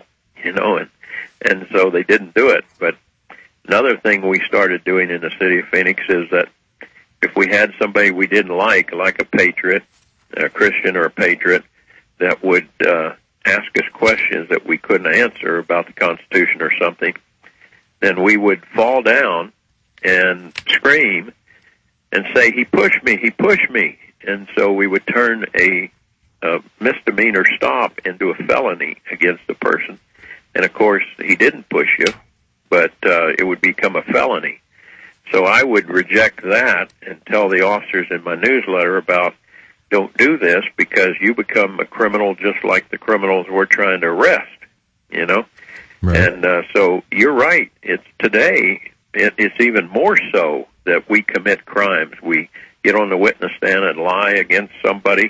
and so they didn't do it. But another thing we started doing in the city of Phoenix is that if we had somebody we didn't like a Patriot, a Christian or a Patriot, that would ask us questions that we couldn't answer about the Constitution or something, then we would fall down and scream and say, he pushed me, he pushed me. And so we would turn a misdemeanor stop into a felony against the person. And, of course, he didn't push you, but it would become a felony. So I would reject that and tell the officers in my newsletter about, don't do this because you become a criminal just like the criminals we're trying to arrest, Right. And so you're right. Today, it's even more so that we commit crimes. We get on the witness stand and lie against somebody.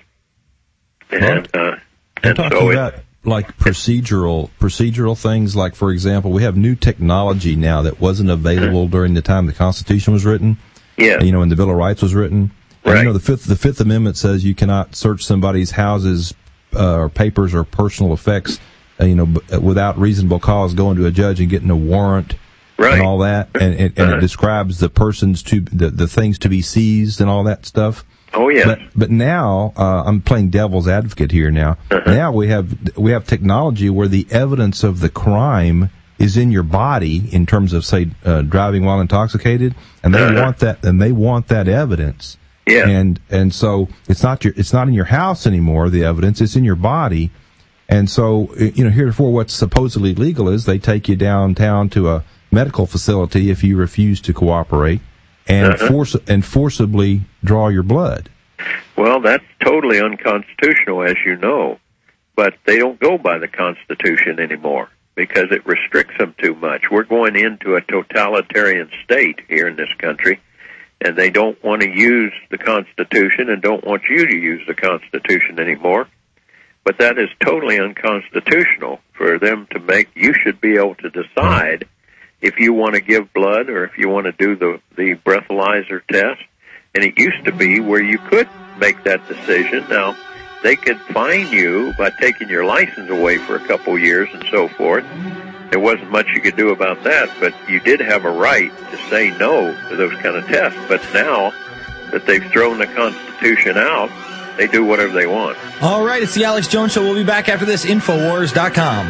And talking about like procedural things, like, for example, we have new technology now that wasn't available during the time the Constitution was written. Yeah. And the Bill of Rights was written. Right. And, the Fifth Amendment says you cannot search somebody's houses or papers or personal effects, without reasonable cause, going to a judge and getting a warrant. Right. And all that, and it describes the persons the things to be seized and all that stuff. Oh yeah. But now I'm playing devil's advocate here. Now, now we have technology where the evidence of the crime is in your body in terms of, say, driving while intoxicated, and they want that evidence. Yeah. And so it's not in your house anymore. The evidence is in your body, and so heretofore what's supposedly legal is they take you downtown to a medical facility if you refuse to cooperate, and forcibly draw your blood. Well, that's totally unconstitutional, as you know, but they don't go by the Constitution anymore because it restricts them too much. We're going into a totalitarian state here in this country, and they don't want to use the Constitution and don't want you to use the Constitution anymore. But that is totally unconstitutional for them to make. You should be able to decide if you want to give blood or if you want to do the breathalyzer test. And it used to be where you could make that decision. Now, they could fine you by taking your license away for a couple years and so forth. There wasn't much you could do about that, but you did have a right to say no to those kind of tests. But now that they've thrown the Constitution out, they do whatever they want. All right, it's the Alex Jones Show. We'll be back after this. Infowars.com.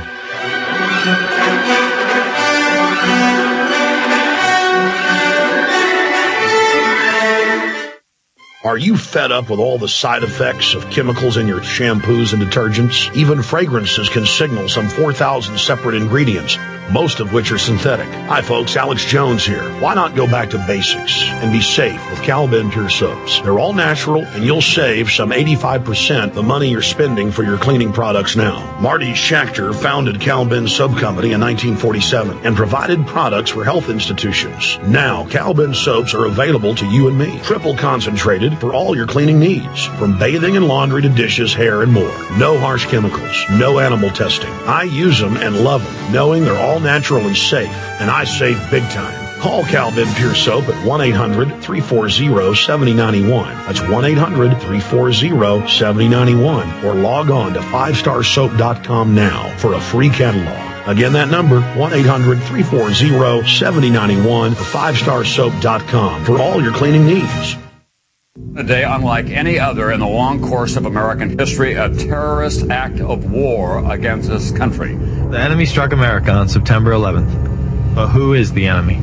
Are you fed up with all the side effects of chemicals in your shampoos and detergents? Even fragrances can signal some 4,000 separate ingredients, most of which are synthetic. Hi folks, Alex Jones here. Why not go back to basics and be safe with Cal-Ben Pure Soaps? They're all natural, and you'll save some 85% the money you're spending for your cleaning products now. Marty Schachter founded Cal-Ben Soap Company in 1947 and provided products for health institutions. Now, Cal-Ben soaps are available to you and me. Triple concentrated for all your cleaning needs, from bathing and laundry to dishes, hair, and more. No harsh chemicals, no animal testing. I use them and love them, knowing they're all natural and safe, and I save big time. Call Cal-Ben Pure Soap at 1-800-340-7091. That's 1-800-340-7091. Or log on to 5starsoap.com now for a free catalog. Again, that number, 1-800-340-7091 or 5starsoap.com for all your cleaning needs. A day unlike any other in the long course of American history, a terrorist act of war against this country. The enemy struck America on September 11th. But who is the enemy?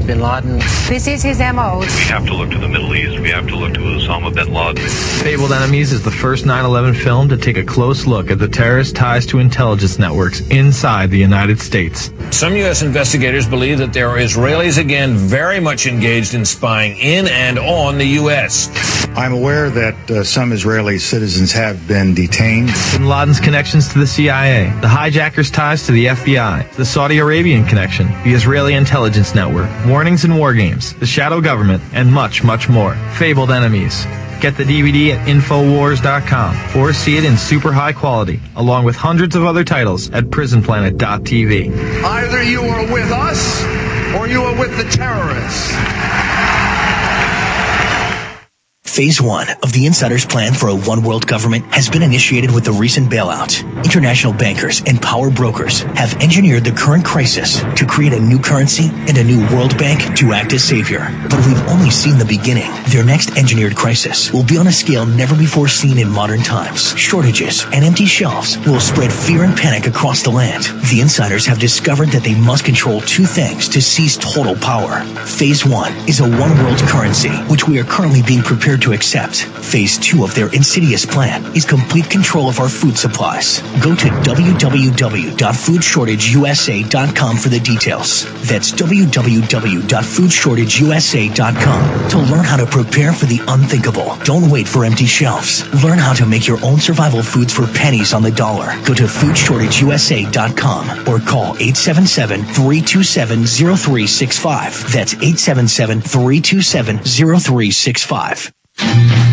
bin Laden. This is his MO. We have to look to the Middle East. We have to look to Osama bin Laden. Fabled Enemies is the first 9/11 film to take a close look at the terrorist ties to intelligence networks inside the United States. Some U.S. investigators believe that there are Israelis again very much engaged in spying in and on the U.S. I'm aware that some Israeli citizens have been detained. Bin Laden's connections to the CIA, the hijacker's ties to the FBI, the Saudi Arabian connection, the Israeli intelligence network, warnings and war games, the shadow government, and much, much more. Fabled Enemies. Get the DVD at Infowars.com or see it in super high quality, along with hundreds of other titles at PrisonPlanet.tv. Either you are with us or you are with the terrorists. Phase 1 of the Insider's plan for a one-world government has been initiated with the recent bailout. International bankers and power brokers have engineered the current crisis to create a new currency and a new World Bank to act as savior. But we've only seen the beginning. Their next engineered crisis will be on a scale never before seen in modern times. Shortages and empty shelves will spread fear and panic across the land. The Insiders have discovered that they must control two things to seize total power. Phase 1 is a one-world currency, which we are currently being prepared to accept. Phase 2 of their insidious plan is complete control of our food supplies. Go to www.foodshortageusa.com for the details. That's www.foodshortageusa.com to learn how to prepare for the unthinkable. Don't wait for empty shelves. Learn how to make your own survival foods for pennies on the dollar. Go to foodshortageusa.com or call 877-327-0365. That's 877-327-0365. All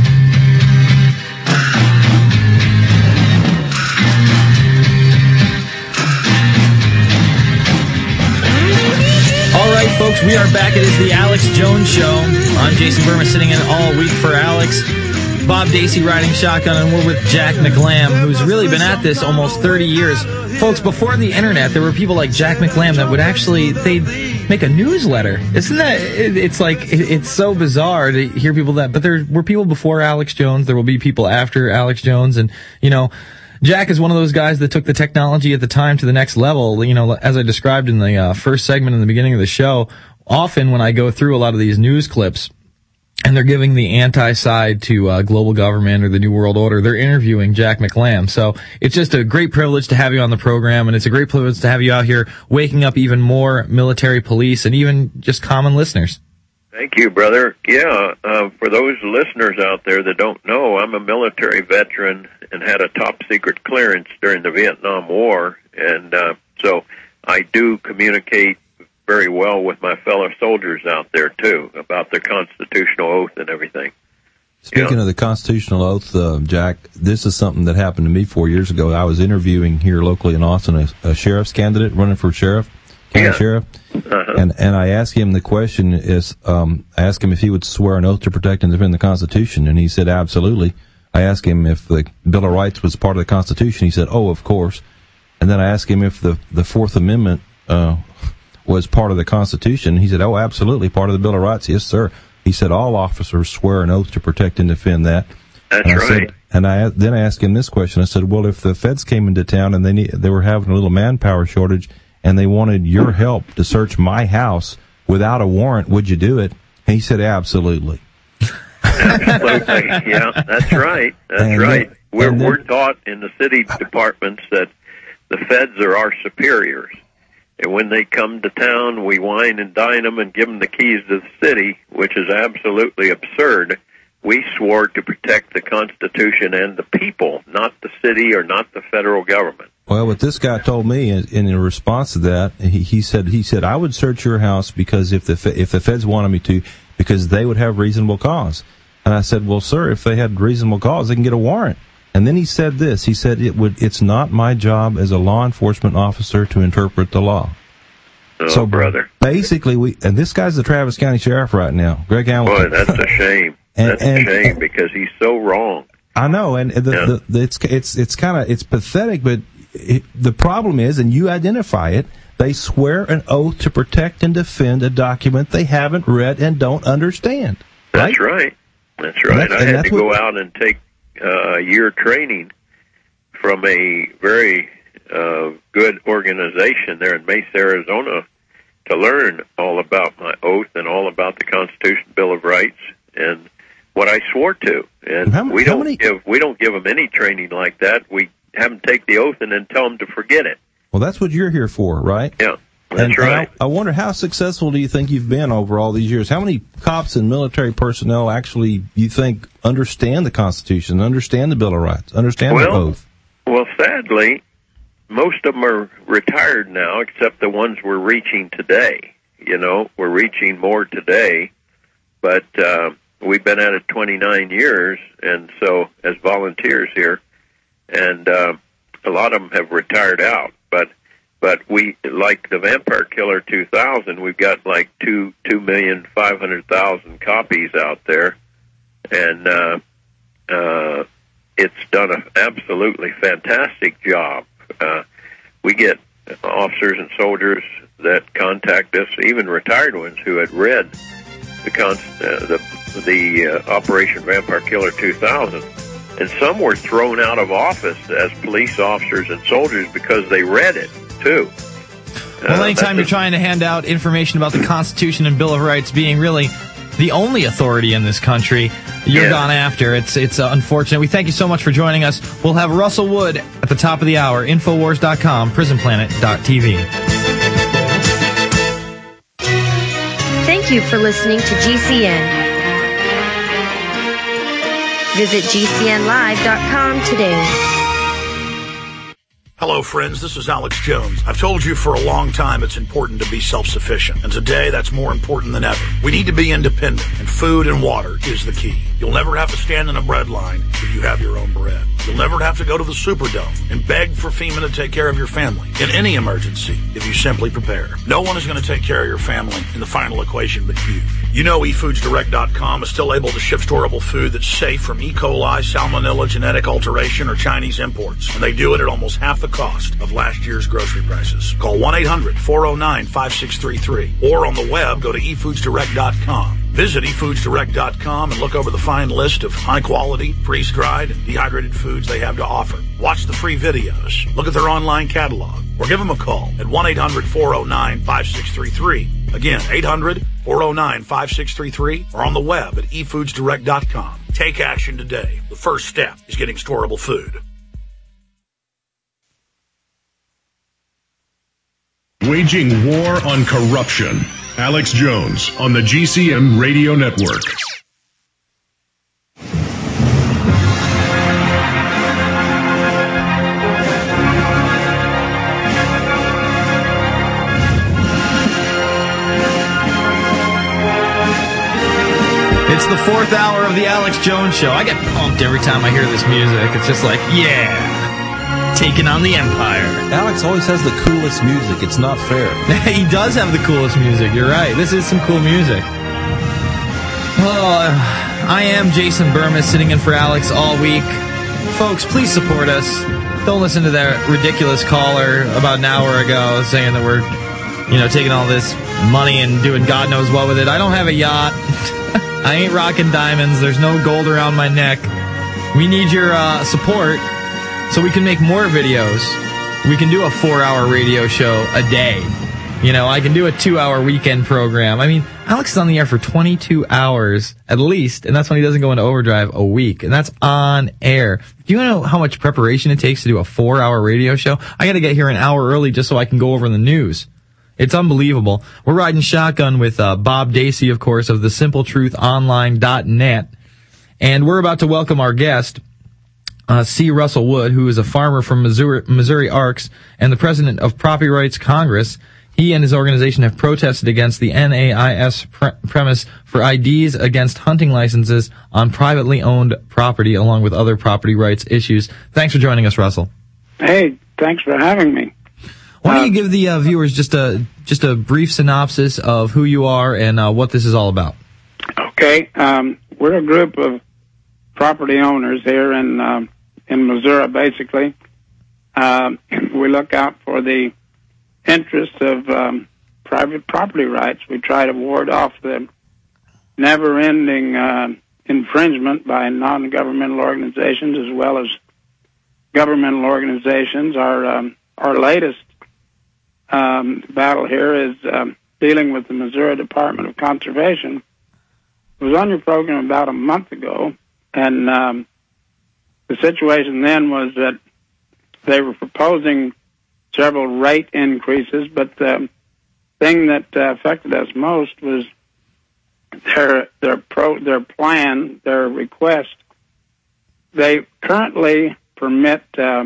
right, folks, we are back. It is the Alex Jones Show. I'm Jason Burma, sitting in all week for Alex. Bob Dacey riding shotgun, and we're with Jack McLam, who's really been at this almost 30 years. Folks, before the internet, there were people like Jack McLam that would actually, they'd make a newsletter. Isn't that, it's like, it's so bizarre to hear people that, but there were people before Alex Jones, there will be people after Alex Jones, and, you know, Jack is one of those guys that took the technology at the time to the next level. You know, as I described in the first segment in the beginning of the show, often when I go through a lot of these news clips, and they're giving the anti-side to global government or the New World Order, they're interviewing Jack McLam. So it's just a great privilege to have you on the program, and it's a great privilege to have you out here waking up even more military police and even just common listeners. Thank you, brother. Yeah, for those listeners out there that don't know, I'm a military veteran and had a top-secret clearance during the Vietnam War, and so I do communicate very well with my fellow soldiers out there, too, about their constitutional oath and everything. Speaking of the constitutional oath, Jack, this is something that happened to me 4 years ago. I was interviewing here locally in Austin a sheriff's candidate running for sheriff, county sheriff, and I asked him the question is, I asked him if he would swear an oath to protect and defend the Constitution, and he said absolutely. I asked him if the Bill of Rights was part of the Constitution. He said, oh, of course. And then I asked him if the Fourth Amendment was part of the Constitution. He said, oh, absolutely, part of the Bill of Rights. Yes, sir. He said, all officers swear an oath to protect and defend that. That's right. Then I asked him this question. I said, well, if the feds came into town and they were having a little manpower shortage and they wanted your help to search my house without a warrant, would you do it? And he said, absolutely. Absolutely. Yeah, that's right. That's right. We're taught in the city departments that the feds are our superiors. And when they come to town, we wine and dine them and give them the keys to the city, which is absolutely absurd. We swore to protect the Constitution and the people, not the city or not the federal government. Well, what this guy told me in response to that, he said, I would search your house because if the feds wanted me to, because they would have reasonable cause. And I said, well, sir, if they had reasonable cause, they can get a warrant. And then he said this. He said, it's not my job as a law enforcement officer to interpret the law. Oh, so, brother. Basically, and this guy's the Travis County Sheriff right now, Greg Hamilton. Boy, that's a shame. That's a shame because he's so wrong. I know, and it's pathetic, but the problem is, and you identify it, they swear an oath to protect and defend a document they haven't read and don't understand. Right? That's right. That's right. I had to go out and take a year training from a very good organization there in Mesa, Arizona, to learn all about my oath and all about the Constitution, Bill of Rights, and what I swore to. And we don't give them any training like that. We have them take the oath and then tell them to forget it. Well, that's what you're here for, right? Yeah, that's right. And I wonder, how successful do you think you've been over all these years? How many cops and military personnel actually, you think, understand the Constitution, understand the Bill of Rights, understand the oath? Well, sadly, most of them are retired now, except the ones we're reaching today. We're reaching more today, but we've been at it 29 years, and so as volunteers here, and a lot of them have retired out. But we, like the Vampire Killer 2000, we've got like 2,500,000 copies out there, and it's done an absolutely fantastic job. We get officers and soldiers that contact us, even retired ones who had read the Operation Vampire Killer 2000, and some were thrown out of office as police officers and soldiers because they read it too. Well, anytime you're trying to hand out information about the Constitution and Bill of Rights being really the only authority in this country, you're gone after. It's unfortunate. We thank you so much for joining us. We'll have Russell Wood at the top of the hour. Infowars.com, prisonplanet.tv. Thank you for listening to GCN. Visit GCNlive.com today. Hello, friends. This is Alex Jones. I've told you for a long time it's important to be self-sufficient, and today that's more important than ever. We need to be independent, and food and water is the key. You'll never have to stand in a bread line if you have your own bread. You'll never have to go to the Superdome and beg for FEMA to take care of your family in any emergency if you simply prepare. No one is going to take care of your family in the final equation but you. You know eFoodsDirect.com is still able to ship storable food that's safe from E. coli, salmonella, genetic alteration, or Chinese imports. And they do it at almost half the cost of last year's grocery prices. Call 1-800-409-5633. Or on the web, go to eFoodsDirect.com. Visit eFoodsDirect.com and look over the fine list of high-quality, freeze-dried, and dehydrated foods they have to offer. Watch the free videos. Look at their online catalog. Or give them a call at 1-800-409-5633. Again, 800-409-5633. Or on the web at eFoodsDirect.com. Take action today. The first step is getting storable food. Waging war on corruption. Alex Jones on the GCN Radio Network. It's the fourth hour of the Alex Jones Show. I get pumped every time I hear this music. It's just like, yeah, taking on the empire. Alex always has the coolest music. It's not fair. He does have the coolest music. You're right. This is some cool music. I am Jason Burmis, sitting in for Alex all week. Folks, please support us. Don't listen to that ridiculous caller about an hour ago saying that we're, taking all this money and doing God knows what with it. I don't have a yacht. I ain't rocking diamonds. There's no gold around my neck. We need your support so we can make more videos. We can do a 4-hour radio show a day. I can do a 2-hour weekend program. I mean, Alex is on the air for 22 hours at least, and that's when he doesn't go into overdrive a week, and that's on air. Do you know how much preparation it takes to do a 4-hour radio show? I got to get here an hour early just so I can go over the news. It's unbelievable. We're riding shotgun with Bob Dacey, of course, of thesimpletruthonline.net, and we're about to welcome our guest, C. Russell Wood, who is a farmer from Missouri Arcs and the president of Property Rights Congress. He and his organization have protested against the NAIS premise for IDs against hunting licenses on privately owned property, along with other property rights issues. Thanks for joining us, Russell. Hey, thanks for having me. Why don't you give the viewers just a brief synopsis of who you are and what this is all about? Okay, we're a group of property owners here in Missouri, basically. We look out for the interests of private property rights. We try to ward off the never-ending infringement by non-governmental organizations as well as governmental organizations. Our latest battle here is dealing with the Missouri Department of Conservation. I was on your program about a month ago, and the situation then was that they were proposing several rate increases, but the thing that affected us most was their plan, their request. They currently permit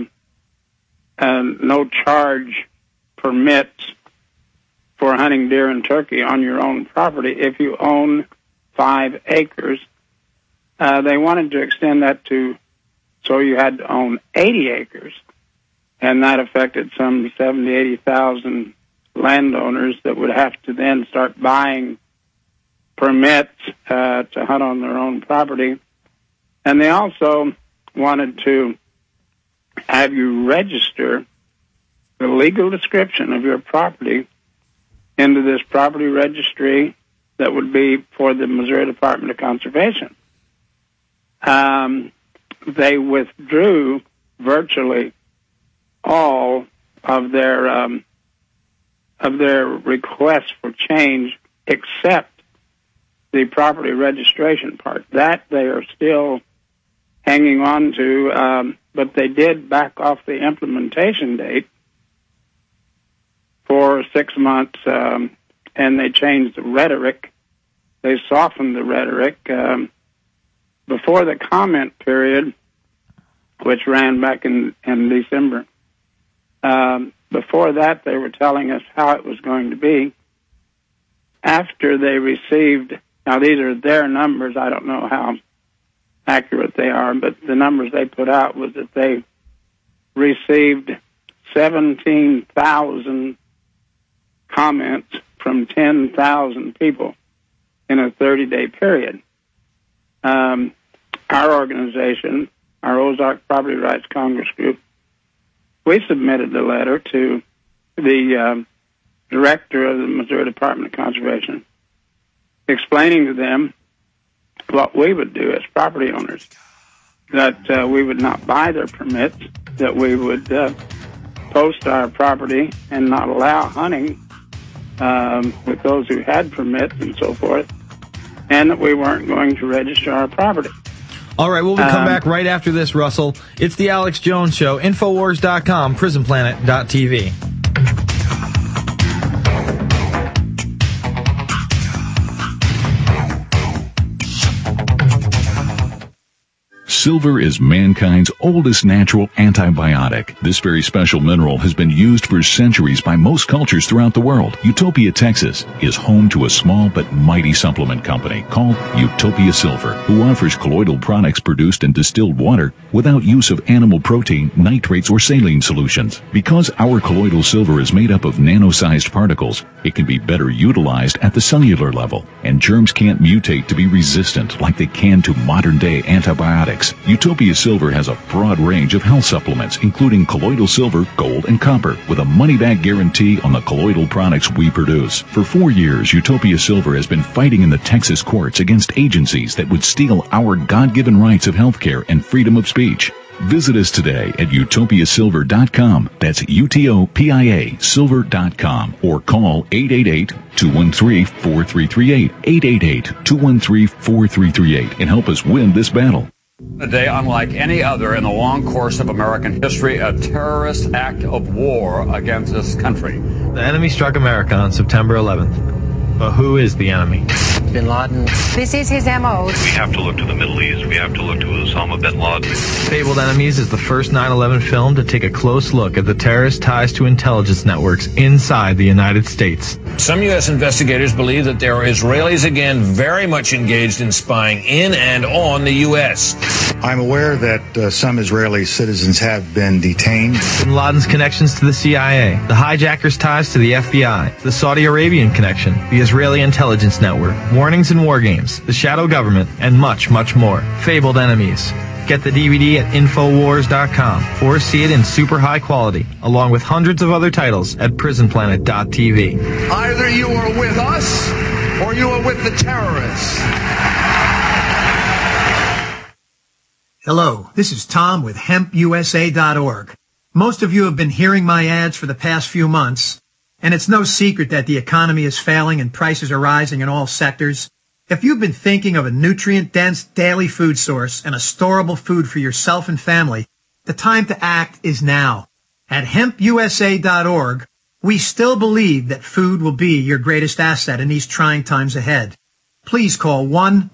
no charge permits for hunting deer and turkey on your own property if you own 5 acres. They wanted to extend that so you had to own 80 acres, and that affected some 70,000, 80,000 landowners that would have to then start buying permits to hunt on their own property. And they also wanted to have you register the legal description of your property into this property registry that would be for the Missouri Department of Conservation. They withdrew virtually all of their requests for change except the property registration part. That they are still hanging on to, but they did back off the implementation date for 6 months, and they changed the rhetoric. They softened the rhetoric. Before the comment period, which ran back in December, before that they were telling us how it was going to be. After they received, now these are their numbers, I don't know how accurate they are, but the numbers they put out was that they received 17,000 comments from 10,000 people in a 30-day period. Our organization, our Ozark Property Rights Congress Group, we submitted the letter to the director of the Missouri Department of Conservation, explaining to them what we would do as property owners, that we would not buy their permits, that we would post our property and not allow hunting with those who had permits and so forth, and that we weren't going to register our property. All right, we'll come back right after this, Russell. It's the Alex Jones Show. Infowars.com, PrisonPlanet.tv. Silver is mankind's oldest natural antibiotic. This very special mineral has been used for centuries by most cultures throughout the world. Utopia, Texas is home to a small but mighty supplement company called Utopia Silver, who offers colloidal products produced in distilled water without use of animal protein, nitrates, or saline solutions. Because our colloidal silver is made up of nano-sized particles, it can be better utilized at the cellular level, and germs can't mutate to be resistant like they can to modern-day antibiotics. Utopia Silver has a broad range of health supplements, including colloidal silver, gold, and copper, with a money-back guarantee on the colloidal products we produce. For 4 years, Utopia Silver has been fighting in the Texas courts against agencies that would steal our God-given rights of health care and freedom of speech. Visit us today at utopiasilver.com. That's UTOPIA silver.com, or call 888-213-4338, 888-213-4338, and help us win this battle. A day unlike any other in the long course of American history, a terrorist act of war against this country. The enemy struck America on September 11th. But who is the enemy? Bin Laden. This is his MO. We have to look to the Middle East. We have to look to Osama bin Laden. Fabled Enemies is the first 9/11 film to take a close look at the terrorist ties to intelligence networks inside the United States. Some U.S. investigators believe that there are Israelis again very much engaged in spying in and on the U.S. I'm aware that some Israeli citizens have been detained. Bin Laden's connections to the CIA, the hijackers' ties to the FBI, the Saudi Arabian connection, the Israeli intelligence network, warnings and war games, the shadow government, and much, much more. Fabled Enemies. Get the DVD at Infowars.com or see it in super high quality, along with hundreds of other titles at PrisonPlanet.tv. Either you are with us or you are with the terrorists. Hello, this is Tom with HempUSA.org. Most of you have been hearing my ads for the past few months, And it's no secret that the economy is failing and prices are rising in all sectors. If you've been thinking of a nutrient-dense daily food source and a storable food for yourself and family, the time to act is now. At hempusa.org, we still believe that food will be your greatest asset in these trying times ahead. Please call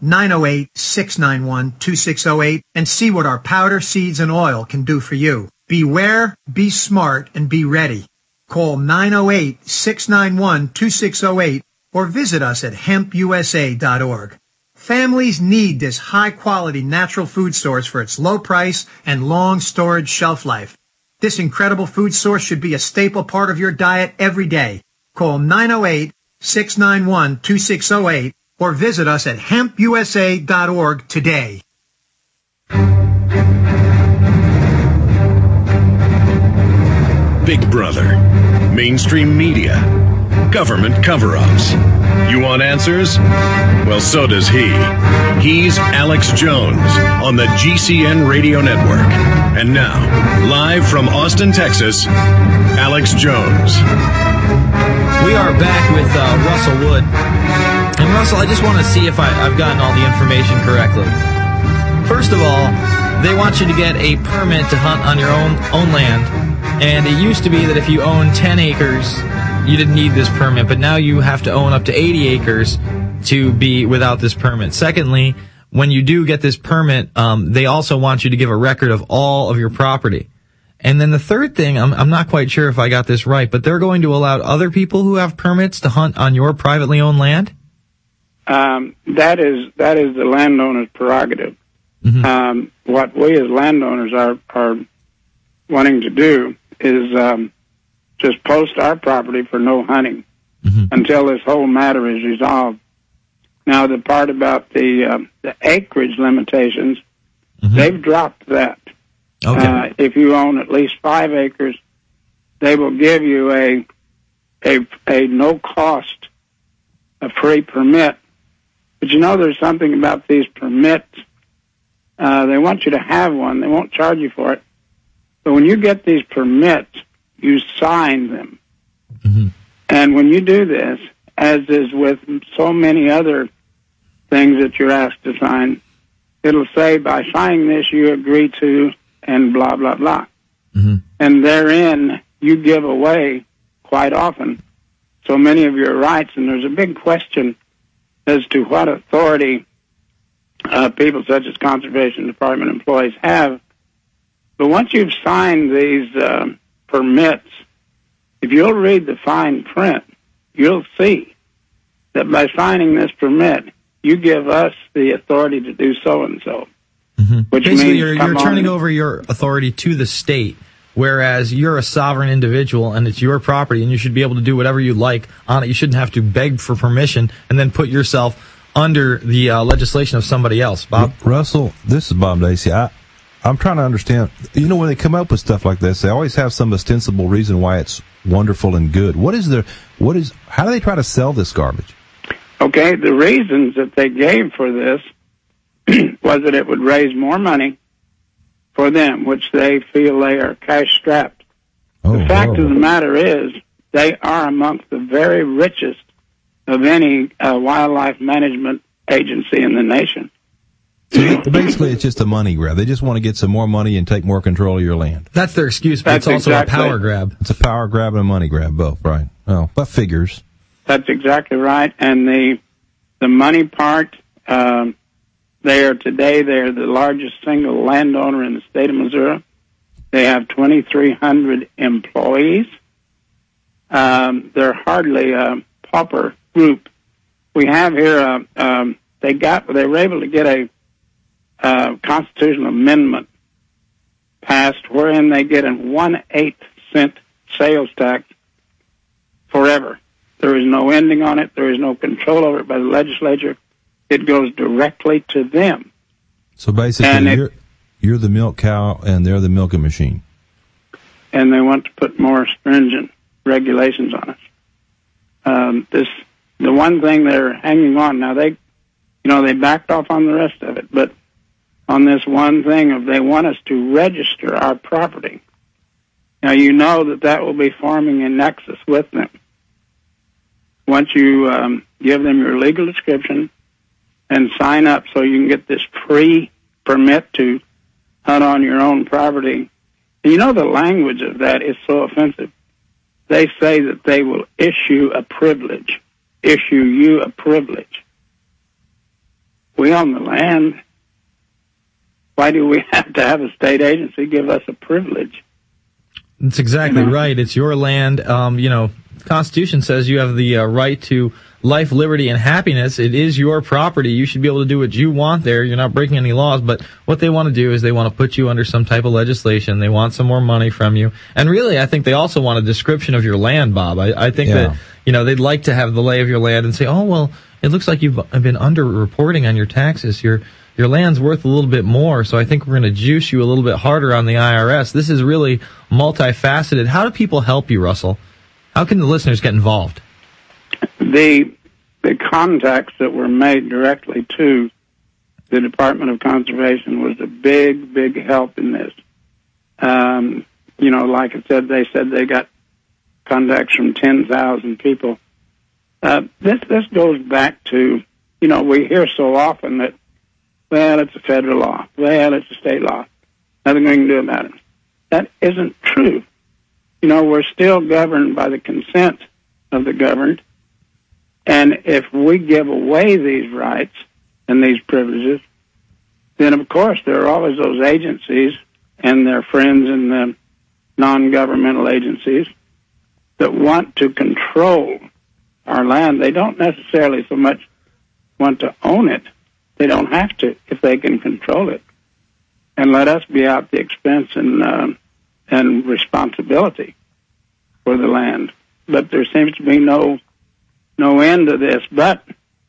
1-908-691-2608 and see what our powder, seeds, and oil can do for you. Beware, be smart, and be ready. Call 908-691-2608 or visit us at hempusa.org. Families need this high-quality natural food source for its low price and long storage shelf life. This incredible food source should be a staple part of your diet every day. Call 908-691-2608 or visit us at hempusa.org today. Big Brother, mainstream media, government cover-ups. You want answers? Well, so does he. He's Alex Jones on the GCN Radio Network. And now, live from Austin, Texas, Alex Jones. We are back with Russell Wood. And Russell, I just want to see if I've gotten all the information correctly. First of all, they want you to get a permit to hunt on your own land. And it used to be that if you own 10 acres, you didn't need this permit, but now you have to own up to 80 acres to be without this permit. Secondly, when you do get this permit, they also want you to give a record of all of your property. And then the third thing, I'm not quite sure if I got this right, but they're going to allow other people who have permits to hunt on your privately owned land? That is the landowner's prerogative. Mm-hmm. What we as landowners are wanting to do is just post our property for no hunting until this whole matter is resolved. Now, the part about the acreage limitations, they've dropped that. Okay. If you own at least 5 acres, they will give you a no cost, a free permit. But you know, there's something about these permits. They want you to have one. They won't charge you for it. But when you get these permits, you sign them. And when you do this, as is with so many other things that you're asked to sign, it'll say, by signing this, you agree to, and blah, blah, blah. And therein, you give away, quite often, so many of your rights. And there's a big question as to what authority people such as Conservation Department employees have. But once you've signed these permits, if you'll read the fine print, you'll see that by signing this permit, you give us the authority to do so and so. Which basically, means you're turning over your authority to the state, whereas you're a sovereign individual and it's your property, and you should be able to do whatever you like on it. You shouldn't have to beg for permission and then put yourself under the legislation of somebody else. Bob? Russell, this is Bob Dacey. I'm trying to understand. You know, when they come up with stuff like this, they always have some ostensible reason why it's wonderful and good. How do they try to sell this garbage? Okay, the reasons that they gave for this was that it would raise more money for them, which they feel they are cash-strapped. The fact of the matter is, they are amongst the very richest of any wildlife management agency in the nation. So basically, it's just a money grab. They just want to get some more money and take more control of your land. That's their excuse, but it's also a power grab. It's a power grab and a money grab, both, right? Well, that figures. That's exactly right. And the money part, they are the largest single landowner in the state of Missouri. They have 2,300 employees. They're hardly a pauper group. We have here, they were able to get a constitutional amendment passed wherein they get a 1/8 cent sales tax forever. There is no ending on it. There is no control over it by the legislature. It goes directly to them. So basically, you're the milk cow and they're the milking machine. And they want to put more stringent regulations on us. The one thing they're hanging on now, they backed off on the rest of it, but on this one thing of they want us to register our property. Now, you know that will be forming a nexus with them. once you give them your legal description and sign up so you can get this pre-permit to hunt on your own property. And you know, the language of that is so offensive. They say that they will issue you a privilege. We own the land. Why do we have to have a state agency give us a privilege? That's exactly right. It's your land. The Constitution says you have the right to life, liberty, and happiness. It is your property. You should be able to do what you want there. You're not breaking any laws. But what they want to do is they want to put you under some type of legislation. They want some more money from you. And really, I think they also want a description of your land, Bob. I think that, they'd like to have the lay of your land and say, oh, well, it looks like you've been under-reporting on your taxes. Your land's worth a little bit more, so I think we're going to juice you a little bit harder on the IRS. This is really multifaceted. How do people help you, Russell? How can the listeners get involved? The contacts that were made directly to the Department of Conservation was a big, big help in this. Like I said, they got contacts from 10,000 people. This goes back to, we hear so often that, well, it's a federal law. Well, it's a state law. Nothing we can do about it. That isn't true. We're still governed by the consent of the governed. And if we give away these rights and these privileges, then, of course, there are always those agencies and their friends in the non-governmental agencies that want to control our land. They don't necessarily so much want to own it. They don't have to if they can control it and let us be out the expense and responsibility for the land. But there seems to be no end to this. But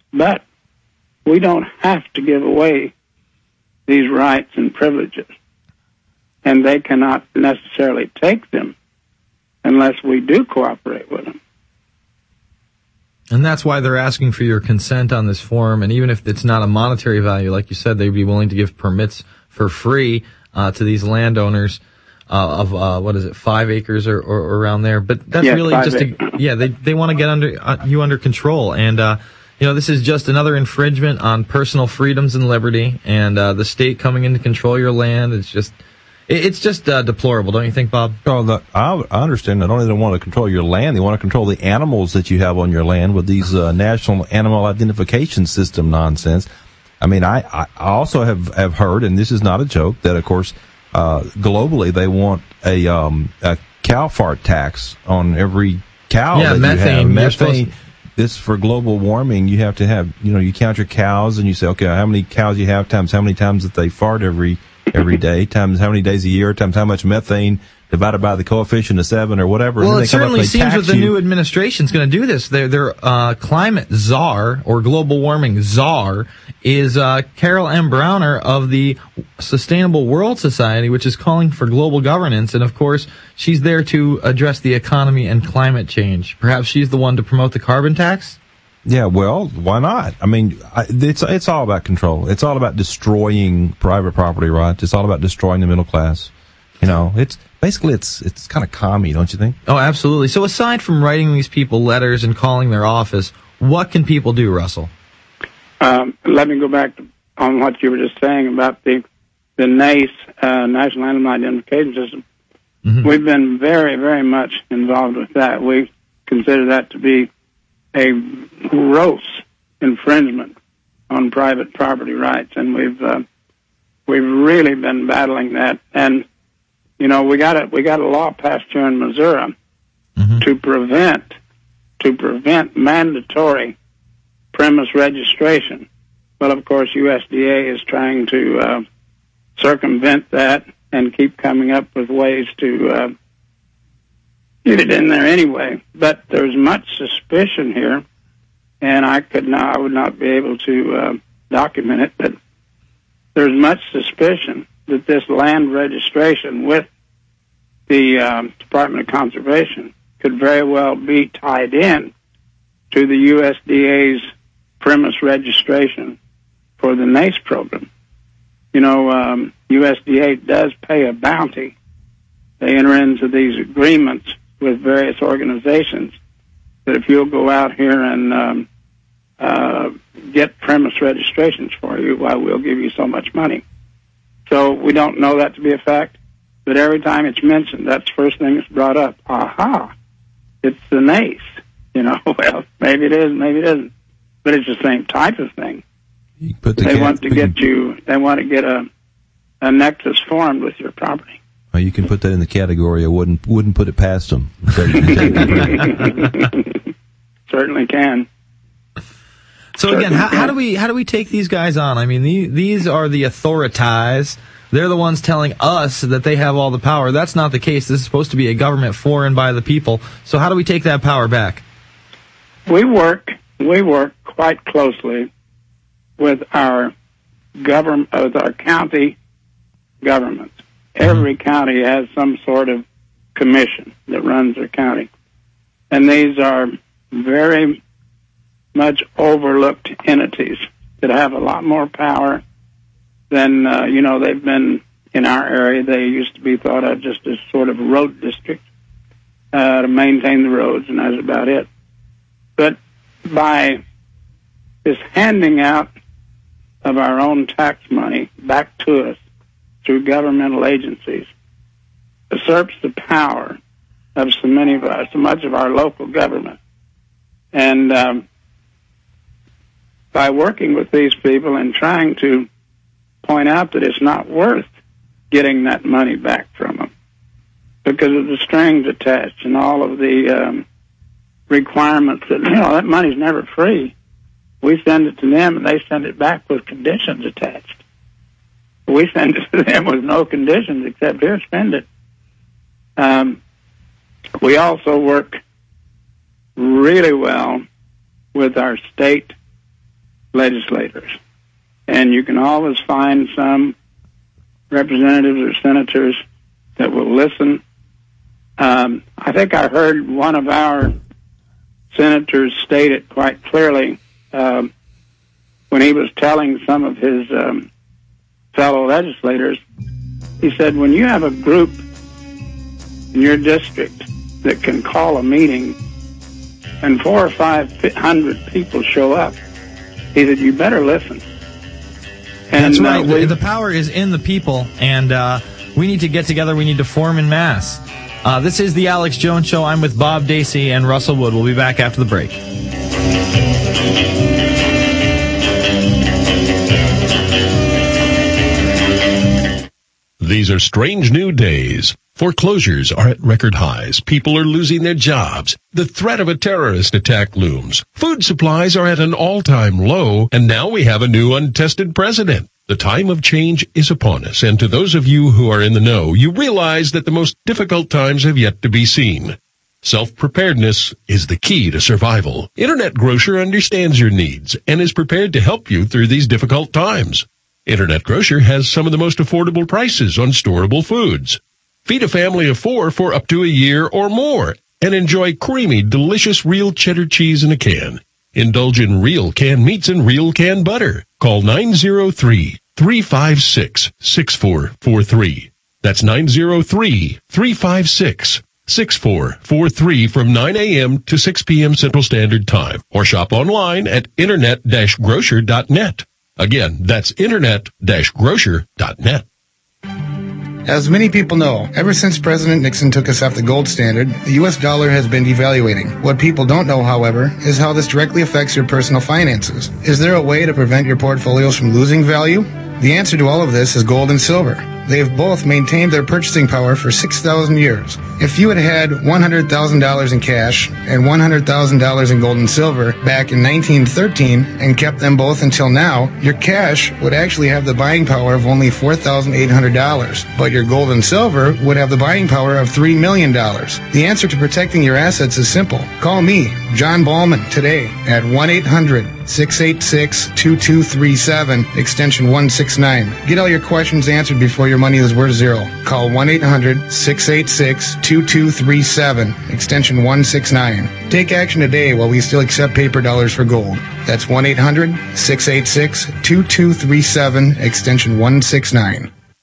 we don't have to give away these rights and privileges, and they cannot necessarily take them unless we do cooperate with them. And that's why they're asking for your consent on this form. And even if it's not a monetary value, like you said, they'd be willing to give permits for free to these landowners of 5 acres or around there. But that's really just they want to get under control. And this is just another infringement on personal freedoms and liberty, and the state coming in to control your land. It's just deplorable, don't you think, Bob? Oh, I understand. Not only do they want to control your land, they want to control the animals that you have on your land with these national animal identification system nonsense. I mean, I also have heard, and this is not a joke, that of course globally they want a cow fart tax on every cow that methane, you have. Methane. This for global warming, you have to have, you count your cows and you say, okay, how many cows you have times how many times that they fart every day, times how many days a year, times how much methane divided by the coefficient of 7 or whatever. Well, it certainly seems that the new administration's going to do this. Their climate czar, or global warming czar, is Carol M. Browner of the Sustainable World Society, which is calling for global governance. And, of course, she's there to address the economy and climate change. Perhaps she's the one to promote the carbon tax? Yeah, well, why not? I mean, it's all about control. It's all about destroying private property rights. It's all about destroying the middle class. It's basically it's kind of commie, don't you think? Oh, absolutely. So aside from writing these people letters and calling their office, what can people do, Russell? Let me go back on what you were just saying about the NACE, National Animal Identification System. Mm-hmm. We've been very, very much involved with that. We consider that to be a gross infringement on private property rights, and we've really been battling that. And we got a law passed here in Missouri to prevent mandatory premise registration. Well, of course, USDA is trying to circumvent that and keep coming up with ways to get it in there anyway. But there's much suspicion here, and I would not be able to document it, but there's much suspicion that this land registration with the Department of Conservation could very well be tied in to the USDA's premise registration for the NACE program. USDA does pay a bounty. They enter into these agreements with various organizations that if you'll go out here and get premise registrations for you, we'll give you so much money. So we don't know that to be a fact, but every time it's mentioned, that's the first thing that's brought up. Aha, it's the NACE. Well, maybe it is, maybe it isn't, but it's the same type of thing. They want to get a nexus formed with your property. Well, you can put that in the category. I wouldn't put it past them. Certainly can. So again, how do we take these guys on? I mean, these are the authorities. They're the ones telling us that they have all the power. That's not the case. This is supposed to be a government for and by the people. So how do we take that power back? We work quite closely with our government, with our county governments. Every county has some sort of commission that runs their county, and these are very much overlooked entities that have a lot more power than they've been in our area. They used to be thought of just as sort of a road district to maintain the roads, and that's about it. But by this handing out of our own tax money back to us through governmental agencies usurps the power of so much of our local government. And by working with these people and trying to point out that it's not worth getting that money back from them because of the strings attached and all of the requirements that money's never free. We send it to them and they send it back with conditions attached. We send it to them with no conditions except here, spend it. We also work really well with our state legislators. And you can always find some representatives or senators that will listen. I think I heard one of our senators state it quite clearly when he was telling some of his fellow legislators. He said, when you have a group in your district that can call a meeting and 400 or 500 people show up, he said, you better listen. And, that's right. The power is in the people, and we need to get together. We need to form en masse. This is the Alex Jones Show. I'm with Bob Dacey and Russell Wood. We'll be back after the break. These are strange new days. Foreclosures are at record highs. People are losing their jobs. The threat of a terrorist attack looms. Food supplies are at an all-time low, and now we have a new untested president. The time of change is upon us, and to those of you who are in the know, you realize that the most difficult times have yet to be seen. Self-preparedness is the key to survival. Internet Grocer understands your needs and is prepared to help you through these difficult times. Internet Grocer has some of the most affordable prices on storable foods. Feed a family of 4 for up to a year or more and enjoy creamy, delicious real cheddar cheese in a can. Indulge in real canned meats and real canned butter. Call 903-356-6443. That's 903-356-6443 from 9 a.m. to 6 p.m. Central Standard Time. Or shop online at internet-grocer.net. Again, that's internet-grocer.net. As many people know, ever since President Nixon took us off the gold standard, the U.S. dollar has been devaluating. What people don't know, however, is how this directly affects your personal finances. Is there a way to prevent your portfolios from losing value? The answer to all of this is gold and silver. They have both maintained their purchasing power for 6,000 years. If you had $100,000 in cash and $100,000 in gold and silver back in 1913 and kept them both until now, your cash would actually have the buying power of only $4,800, but your gold and silver would have the buying power of $3 million. The answer to protecting your assets is simple. Call me, John Ballman, today at 1-800-686-2237, extension 169. Get all your questions answered before your money is worth zero. Call 1-800-686-2237, extension 169. Take action today while we still accept paper dollars for gold. That's 1-800-686-2237, extension 169.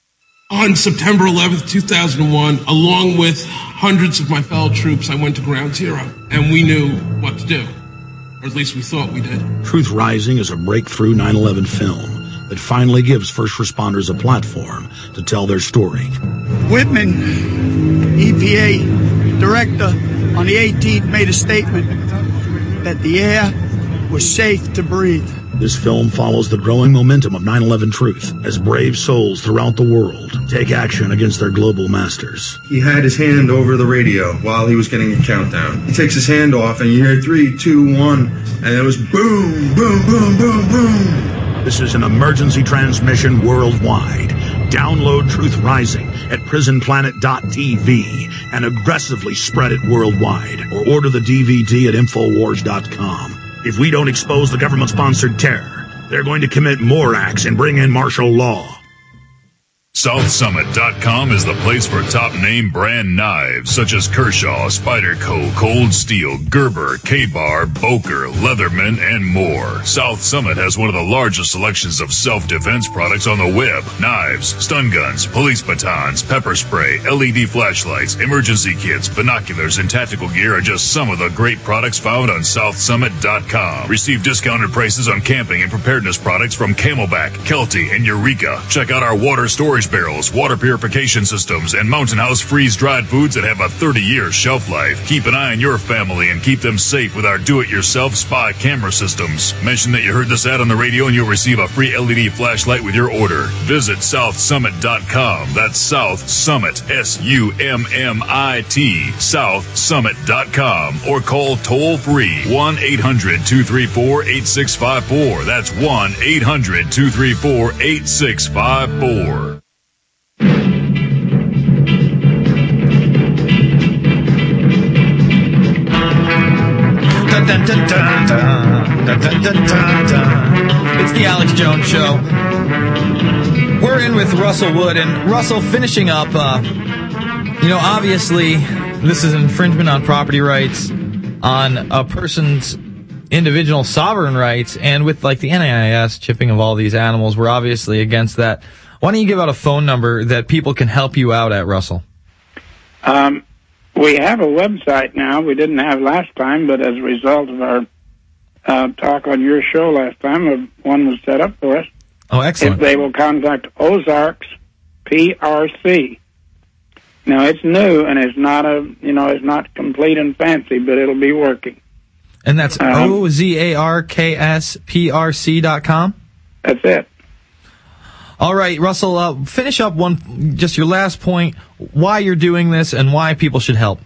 On September 11th, 2001, along with hundreds of my fellow troops, I went to Ground Zero, and we knew what to do. Or at least we thought we did. Truth Rising is a breakthrough 9/11 film that finally gives first responders a platform to tell their story. Whitman, EPA director, on the 18th made a statement that the air was safe to breathe. This film follows the growing momentum of 9/11 truth as brave souls throughout the world take action against their global masters. He had his hand over the radio while he was getting a countdown. He takes his hand off and you hear 3, 2, 1, and it was boom, boom, boom, boom, boom. This is an emergency transmission worldwide. Download Truth Rising at prisonplanet.tv and aggressively spread it worldwide, or order the DVD at Infowars.com. If we don't expose the government-sponsored terror, they're going to commit more acts and bring in martial law. SouthSummit.com is the place for top-name brand knives such as Kershaw, Spyderco, Cold Steel, Gerber, K-Bar, Boker, Leatherman, and more. South Summit has one of the largest selections of self-defense products on the web. Knives, stun guns, police batons, pepper spray, LED flashlights, emergency kits, binoculars, and tactical gear are just some of the great products found on SouthSummit.com. Receive discounted prices on camping and preparedness products from Camelback, Kelty, and Eureka. Check out our water storage barrels, water purification systems, and Mountain House freeze-dried foods that have a 30-year shelf life. Keep an eye on your family and keep them safe with our do-it-yourself spy camera systems. Mention that you heard this ad on the radio and you'll receive a free LED flashlight with your order. Visit SouthSummit.com. That's South Summit, S-U-M-M-I-T, SouthSummit.com. Or call toll-free 1-800-234-8654. That's 1-800-234-8654. Dun, dun, dun, dun, dun, dun, dun, dun, dun. It's the Alex Jones Show. We're in with Russell Wood, and Russell, finishing up, obviously this is infringement on property rights, on a person's individual sovereign rights, and with like the NAIS chipping of all these animals, we're obviously against that. Why don't you give out a phone number that people can help you out at, Russell? We have a website now. We didn't have last time, but as a result of our talk on your show last time, one was set up for us. Oh, excellent. If they will contact Ozarks PRC. Now, it's new, and it's not it's not complete and fancy, but it'll be working. And that's OZARKSPRC.com? That's it. All right, Russell, finish up just your last point, why you're doing this and why people should help.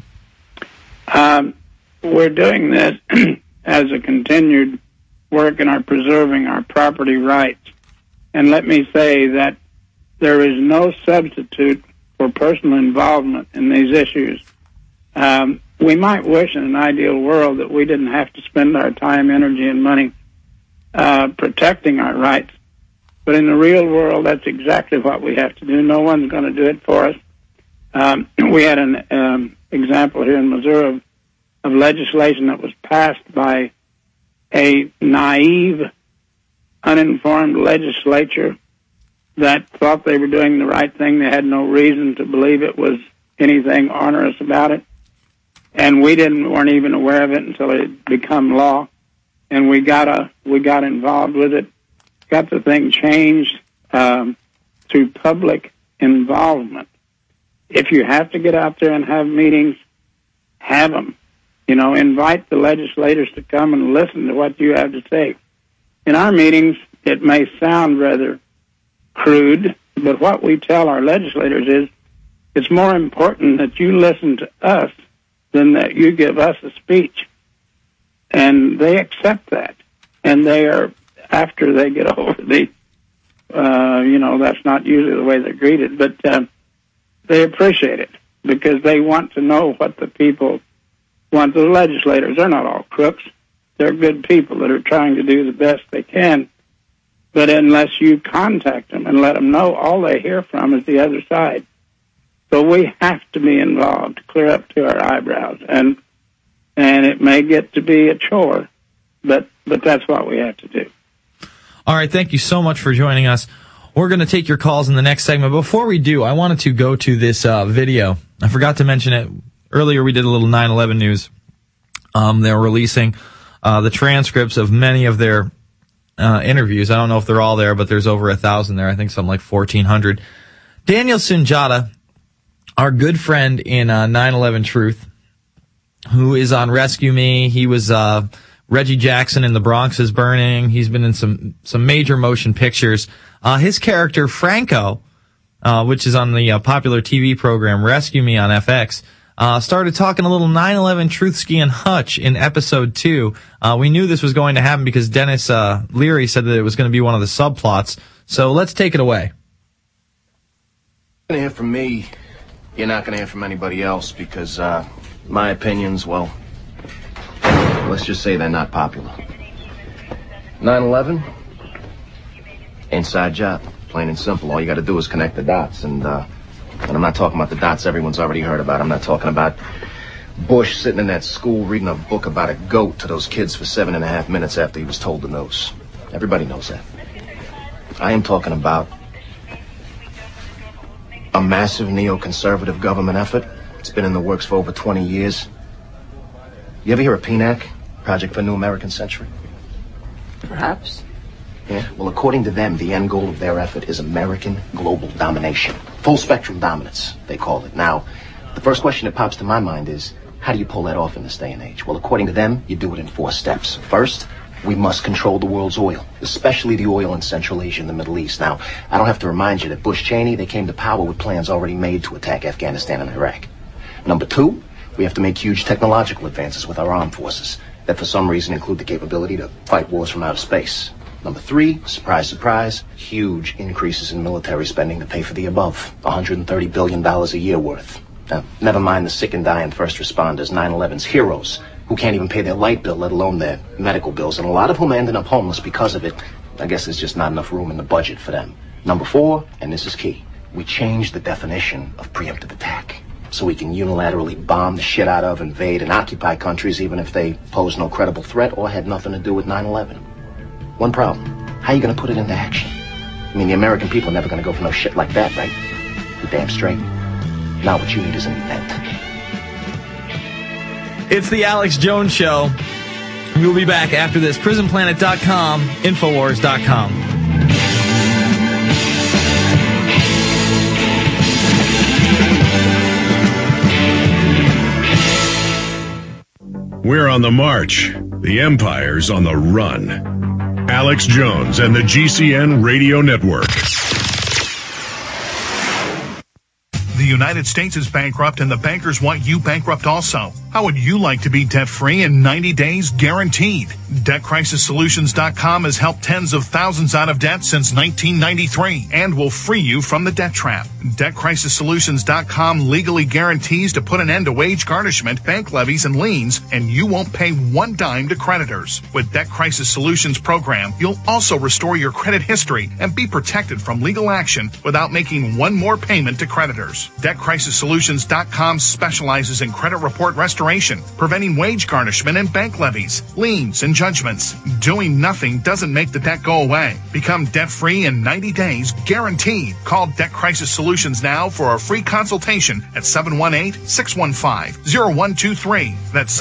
We're doing this as a continued work in our preserving our property rights. And let me say that there is no substitute for personal involvement in these issues. We might wish in an ideal world that we didn't have to spend our time, energy, and money protecting our rights. But in the real world, that's exactly what we have to do. No one's going to do it for us. We had an example here in Missouri of legislation that was passed by a naive, uninformed legislature that thought they were doing the right thing. They had no reason to believe it was anything onerous about it. And we weren't even aware of it until it had become law. And we got involved with it. Got the thing changed through public involvement. If you have to get out there and have meetings, have them. Invite the legislators to come and listen to what you have to say. In our meetings, it may sound rather crude, but what we tell our legislators is it's more important that you listen to us than that you give us a speech. And they accept that. And they are, after they get over that's not usually the way they're greeted, but they appreciate it because they want to know what the people want. The legislators, they're not all crooks. They're good people that are trying to do the best they can. But unless you contact them and let them know, all they hear from is the other side. So we have to be involved to clear up to our eyebrows. And it may get to be a chore, but that's what we have to do. All right, thank you so much for joining us. We're going to take your calls in the next segment. Before we do, I wanted to go to this video. I forgot to mention it. Earlier we did a little 9/11 news. They're releasing the transcripts of many of their interviews. I don't know if they're all there, but there's over 1,000 there. I think something like 1,400. Daniel Sunjata, our good friend in 9/11 Truth, who is on Rescue Me. He was Reggie Jackson in The Bronx is Burning. He's been in some major motion pictures. His character, Franco, which is on the popular TV program Rescue Me on FX, started talking a little 9/11 Truthski and Hutch in episode 2. We knew this was going to happen because Dennis Leary said that it was going to be one of the subplots. So let's take it away. You're going to hear from me. You're not going to hear from anybody else because my opinions, well, let's just say they're not popular. 9/11, inside job, plain and simple. All you got to do is connect the dots, and I'm not talking about the dots everyone's already heard about. I'm not talking about Bush sitting in that school reading a book about a goat to those kids for 7.5 minutes after he was told to nose. Everybody knows that. I am talking about a massive neoconservative government effort. It's been in the works for over 20 years. You ever hear of PNAC, Project for a New American Century? Perhaps. Yeah, well, according to them, the end goal of their effort is American global domination. Full spectrum dominance, they call it. Now, the first question that pops to my mind is, how do you pull that off in this day and age? Well, according to them, you do it in 4 steps. First, we must control the world's oil, especially the oil in Central Asia and the Middle East. Now, I don't have to remind you that Bush Cheney, they came to power with plans already made to attack Afghanistan and Iraq. Number 2, we have to make huge technological advances with our armed forces that for some reason include the capability to fight wars from outer space. Number 3, surprise, surprise, huge increases in military spending to pay for the above, $130 billion a year worth. Now, never mind the sick and dying first responders, 9/11's heroes, who can't even pay their light bill, let alone their medical bills, and a lot of whom ended up homeless because of it. I guess there's just not enough room in the budget for them. Number 4, and this is key, we changed the definition of preemptive attack so we can unilaterally bomb the shit out of, invade, and occupy countries even if they pose no credible threat or had nothing to do with 9/11. One problem, how are you going to put it into action? I mean, the American people are never going to go for no shit like that, right? You're damn straight. Now what you need is an event. It's the Alex Jones Show. We'll be back after this. PrisonPlanet.com, Infowars.com. We're on the march. The empire's on the run. Alex Jones and the GCN Radio Network. The United States is bankrupt and the bankers want you bankrupt also. How would you like to be debt-free in 90 days guaranteed? DebtCrisisSolutions.com has helped tens of thousands out of debt since 1993 and will free you from the debt trap. DebtCrisisSolutions.com legally guarantees to put an end to wage garnishment, bank levies, and liens, and you won't pay one dime to creditors. With Debt Crisis Solutions program, you'll also restore your credit history and be protected from legal action without making one more payment to creditors. DebtCrisisSolutions.com specializes in credit report restoration, preventing wage garnishment and bank levies, liens, and judgments. Doing nothing doesn't make the debt go away. Become debt-free in 90 days, guaranteed. Call Debt Crisis Solutions now for a free consultation at 718-615-0123. That's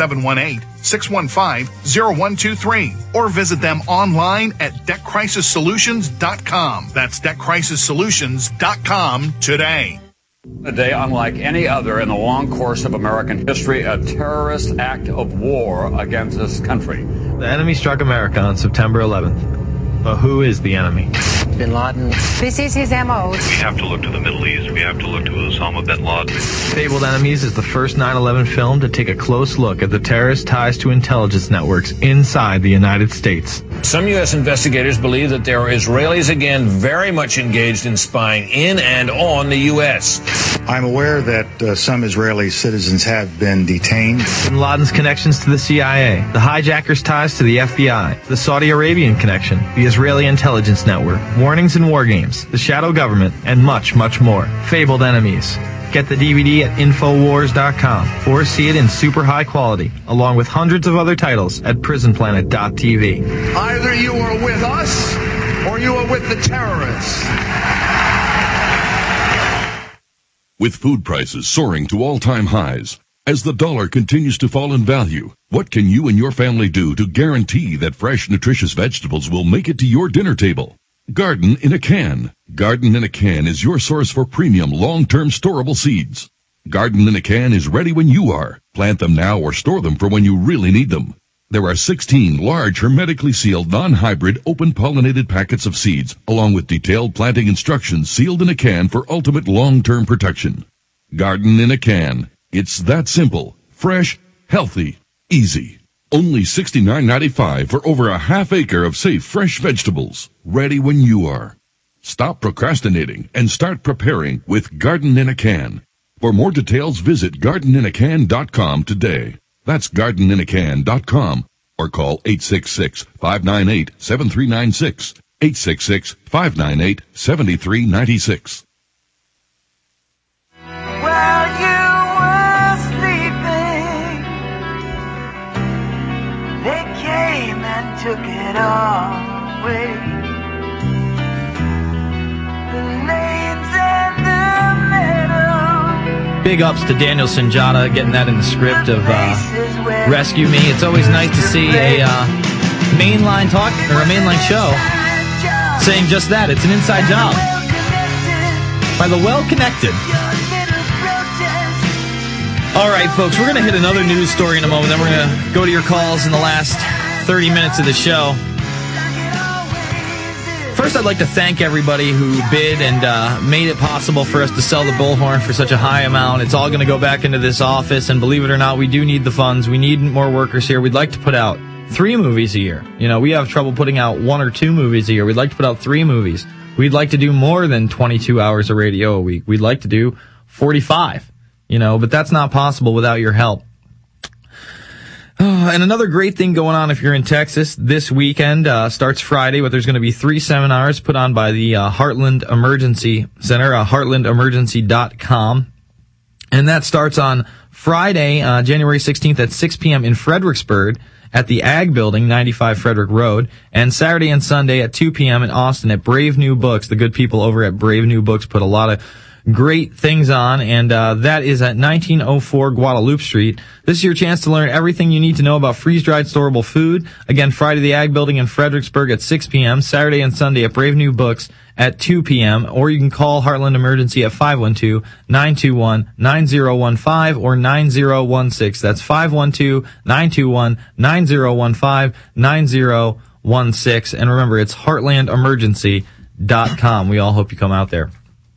718-615-0123. Or visit them online at DebtCrisisSolutions.com. That's DebtCrisisSolutions.com today. A day unlike any other in the long course of American history, a terrorist act of war against this country. The enemy struck America on September 11th. But who is the enemy? Bin Laden. This is his MO. We have to look to the Middle East. We have to look to Osama bin Laden. Fabled Enemies is the first 9/11 film to take a close look at the terrorist ties to intelligence networks inside the United States. Some U.S. investigators believe that there are Israelis again very much engaged in spying in and on the U.S. I'm aware that some Israeli citizens have been detained. Bin Laden's connections to the CIA, the hijackers' ties to the FBI, the Saudi Arabian connection, the Israeli intelligence network, warnings and war games, the shadow government, and much, much more. Fabled Enemies. Get the DVD at Infowars.com or see it in super high quality, along with hundreds of other titles at PrisonPlanet.tv. Either you are with us or you are with the terrorists. With food prices soaring to all-time highs, as the dollar continues to fall in value, what can you and your family do to guarantee that fresh, nutritious vegetables will make it to your dinner table? Garden in a Can. Garden in a Can is your source for premium, long-term storable seeds. Garden in a Can is ready when you are. Plant them now or store them for when you really need them. There are 16 large, hermetically sealed, non-hybrid, open-pollinated packets of seeds, along with detailed planting instructions sealed in a can for ultimate long-term protection. Garden in a Can. It's that simple, fresh, healthy, easy. Only $69.95 for over a half acre of safe, fresh vegetables, ready when you are. Stop procrastinating and start preparing with Garden in a Can. For more details, visit gardeninacan.com today. That's gardeninacan.com or call 866-598-7396, 866-598-7396. While you were sleeping, they came and took it all away. The names and the medals. Big ups to Daniel Sunjata getting that in the script of Rescue Me. It's always nice to see a mainline talk or a mainline show saying just that. It's an inside job by the well-connected. All right, folks, we're going to hit another news story in a moment. Then we're going to go to your calls in the last 30 minutes of the show. First, I'd like to thank everybody who bid and made it possible for us to sell the Bullhorn for such a high amount. It's all going to go back into this office, and believe it or not, we do need the funds. We need more workers here. We'd like to put out 3 movies a year. You know, we have trouble putting out 1 or 2 movies a year. We'd like to put out 3 movies. We'd like to do more than 22 hours of radio a week. We'd like to do 45. You know, but that's not possible without your help. And another great thing going on if you're in Texas this weekend, starts Friday, but there's going to be 3 seminars put on by the Heartland Emergency Center, heartlandemergency.com. And that starts on Friday, January 16th at 6 p.m. in Fredericksburg at the Ag Building, 95 Frederick Road, and Saturday and Sunday at 2 p.m. in Austin at Brave New Books. The good people over at Brave New Books put a lot of great things on, and that is at 1904 Guadalupe Street. This is your chance to learn everything you need to know about freeze-dried storable food. Again, Friday, the Ag Building in Fredericksburg at 6 p.m., Saturday and Sunday at Brave New Books at 2 p.m., or you can call Heartland Emergency at 512-921-9015 or 9016. That's 512-921-9015, 9016. And remember, it's heartlandemergency.com. We all hope you come out there.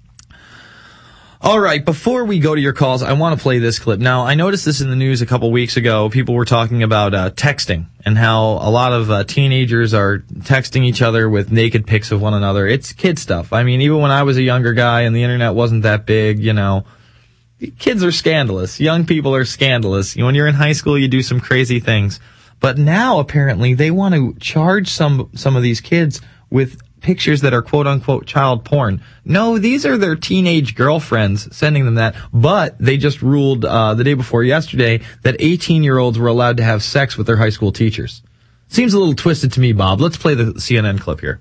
All right, before we go to your calls, I want to play this clip. Now, I noticed this in the news a couple weeks ago. People were talking about texting and how a lot of teenagers are texting each other with naked pics of one another. It's kid stuff. I mean, even when I was a younger guy and the internet wasn't that big, you know, kids are scandalous. Young people are scandalous. When you're in high school, you do some crazy things. But now, apparently, they want to charge some of these kids with pictures that are quote-unquote child porn. No, these are their teenage girlfriends sending them that, but they just ruled the day before yesterday that 18-year-olds were allowed to have sex with their high school teachers. Seems a little twisted to me, Bob. Let's play the CNN clip here.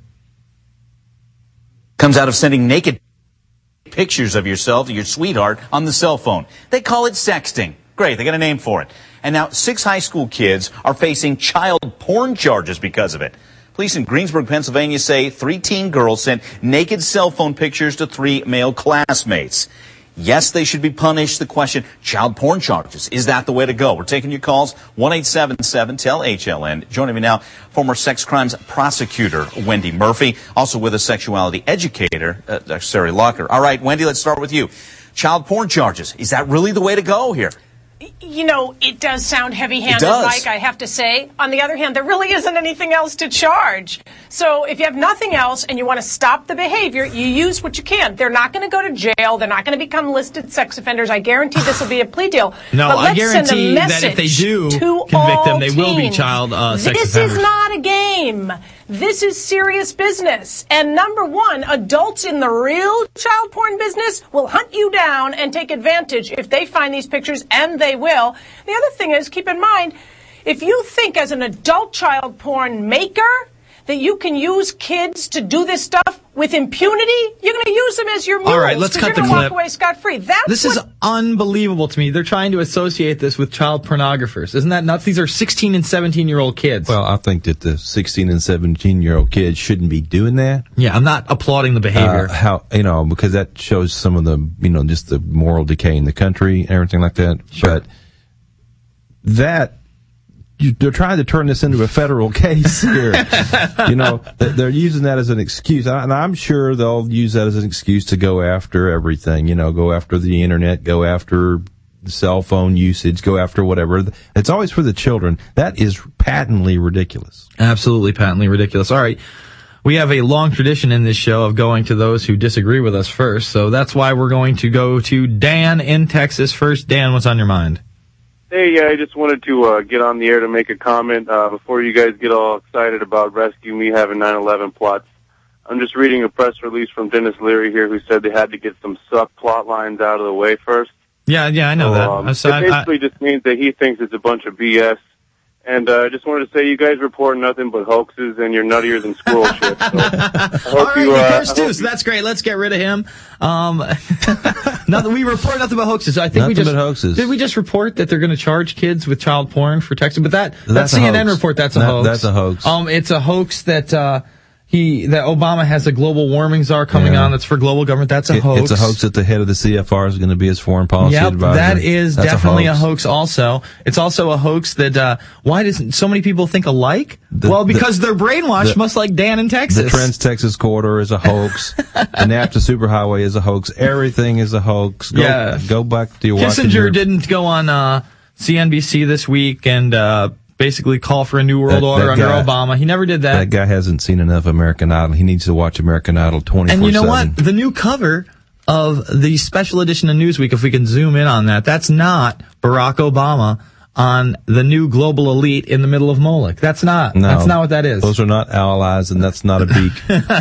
Comes out of sending naked pictures of yourself to your sweetheart on the cell phone. They call it sexting. Great, they got a name for it. And now 6 high school kids are facing child porn charges because of it. Police in Greensburg, Pennsylvania say 3 teen girls sent naked cell phone pictures to 3 male classmates. Yes, they should be punished. The question, child porn charges. Is that the way to go? We're taking your calls. 1-877-TEL-HLN. Joining me now, former sex crimes prosecutor Wendy Murphy. Also with us, sexuality educator, Sari Locker. All right, Wendy, let's start with you. Child porn charges. Is that really the way to go here? You know, it does sound heavy-handed, Mike, I have to say. On the other hand, there really isn't anything else to charge. So if you have nothing else and you want to stop the behavior, you use what you can. They're not going to go to jail. They're not going to become listed sex offenders. I guarantee this will be a plea deal. No, but I guarantee that if they do convict them, they will be child sex offenders. This is not a game. This is serious business. And number one, adults in the real child porn business will hunt you down and take advantage if they find these pictures, and they will. The other thing is, keep in mind, if you think as an adult child porn maker that you can use kids to do this stuff with impunity, you're going to use them as your mules. All right, let's cut the clip. You're going to walk away scot-free. This is unbelievable to me. They're trying to associate this with child pornographers. Isn't that nuts? These are 16 and 17-year-old kids. Well, I think that the 16 and 17-year-old kids shouldn't be doing that. Yeah, I'm not applauding the behavior. Because that shows some of the, just the moral decay in the country and everything like that. Sure. But they're trying to turn this into a federal case here. They're using that as an excuse. And I'm sure they'll use that as an excuse to go after everything, go after the internet, go after the cell phone usage, go after whatever. It's always for the children. That is patently ridiculous. Absolutely patently ridiculous. All right. We have a long tradition in this show of going to those who disagree with us first. So that's why we're going to go to Dan in Texas first. Dan, what's on your mind? Hey, I just wanted to get on the air to make a comment before you guys get all excited about Rescue Me having 9/11 plots. I'm just reading a press release from Dennis Leary here who said they had to get some subplot lines out of the way first. Yeah, I know that. It basically just means that he thinks it's a bunch of BS. And I just wanted to say you guys report nothing but hoaxes and you're nuttier than squirrel shit. So all right, so that's great. Let's get rid of him. We report nothing but hoaxes. I think did we just report that they're going to charge kids with child porn for texting? But that CNN report, that's a hoax. That's a hoax. It's a hoax that that Obama has a global warming czar coming on that's for global government. That's a hoax. It's a hoax that the head of the CFR is going to be his foreign policy advisor. That is definitely a hoax also. It's also a hoax that, why does so many people think alike? Because they're brainwashed, much like Dan in Texas. The Trans-Texas Corridor is a hox. The NAFTA Superhighway is a hoax. Everything is a hoax. Go back to your Kissinger didn't go on, CNBC this week and, basically call for a new world order under Obama. He never did that. That guy hasn't seen enough American Idol. He needs to watch American Idol 24/7. And you know what? The new cover of the special edition of Newsweek, if we can zoom in on that, that's not Barack Obama on the new global elite in the middle of Moloch. That's not what that is. Those are not allies, and that's not a beak.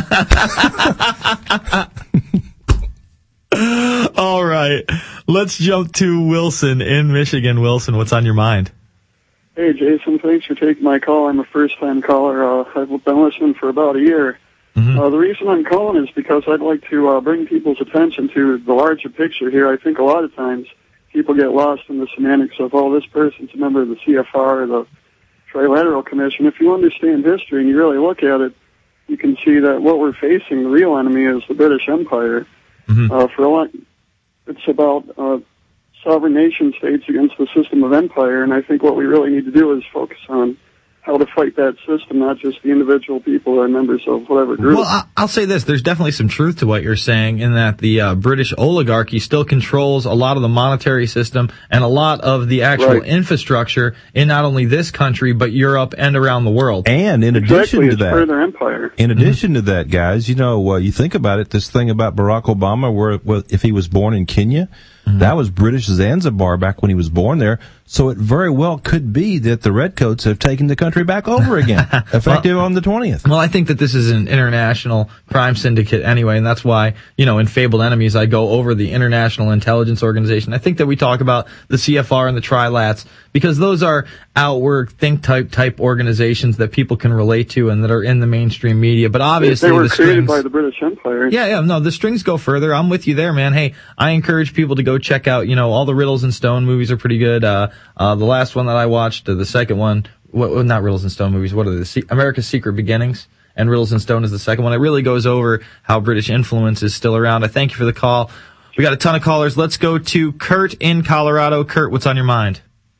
All right. Let's jump to Wilson in Michigan. Wilson, what's on your mind? Hey, Jason, thanks for taking my call. I'm a first-time caller. I've been listening for about a year. Mm-hmm. The reason I'm calling is because I'd like to bring people's attention to the larger picture here. I think a lot of times people get lost in the semantics of, this person's a member of the CFR or the Trilateral Commission. If you understand history and you really look at it, you can see that what we're facing, the real enemy, is the British Empire. Mm-hmm. It's about sovereign nation states against the system of empire, and I think what we really need to do is focus on how to fight that system, not just the individual people or members of whatever group. Well, I'll say this. There's definitely some truth to what you're saying in that the British oligarchy still controls a lot of the monetary system and a lot of the actual infrastructure in not only this country, but Europe and around the world. And in addition to that, further empire. In addition to that, guys, you think about it, this thing about Barack Obama, where if he was born in Kenya, that was British Zanzibar back when he was born there. So it very well could be that the Redcoats have taken the country back over again, effective on the 20th. Well, I think that this is an international crime syndicate anyway, and that's why, in Fabled Enemies, I go over the International Intelligence Organization. I think that we talk about the CFR and the Trilats because those are outward think type organizations that people can relate to and that are in the mainstream media. But obviously, they were created by the British Empire. No, the strings go further. I'm with you there, man. Hey, I encourage people to go check out, all the Riddles and Stone movies are pretty good. The last one that I watched, the second one, not Riddles and Stone movies, what are they? America's Secret Beginnings, and Riddles and Stone is the second one. It really goes over how British influence is still around. I thank you for the call. We got a ton of callers. Let's go to Kurt in Colorado. Kurt, what's on your mind?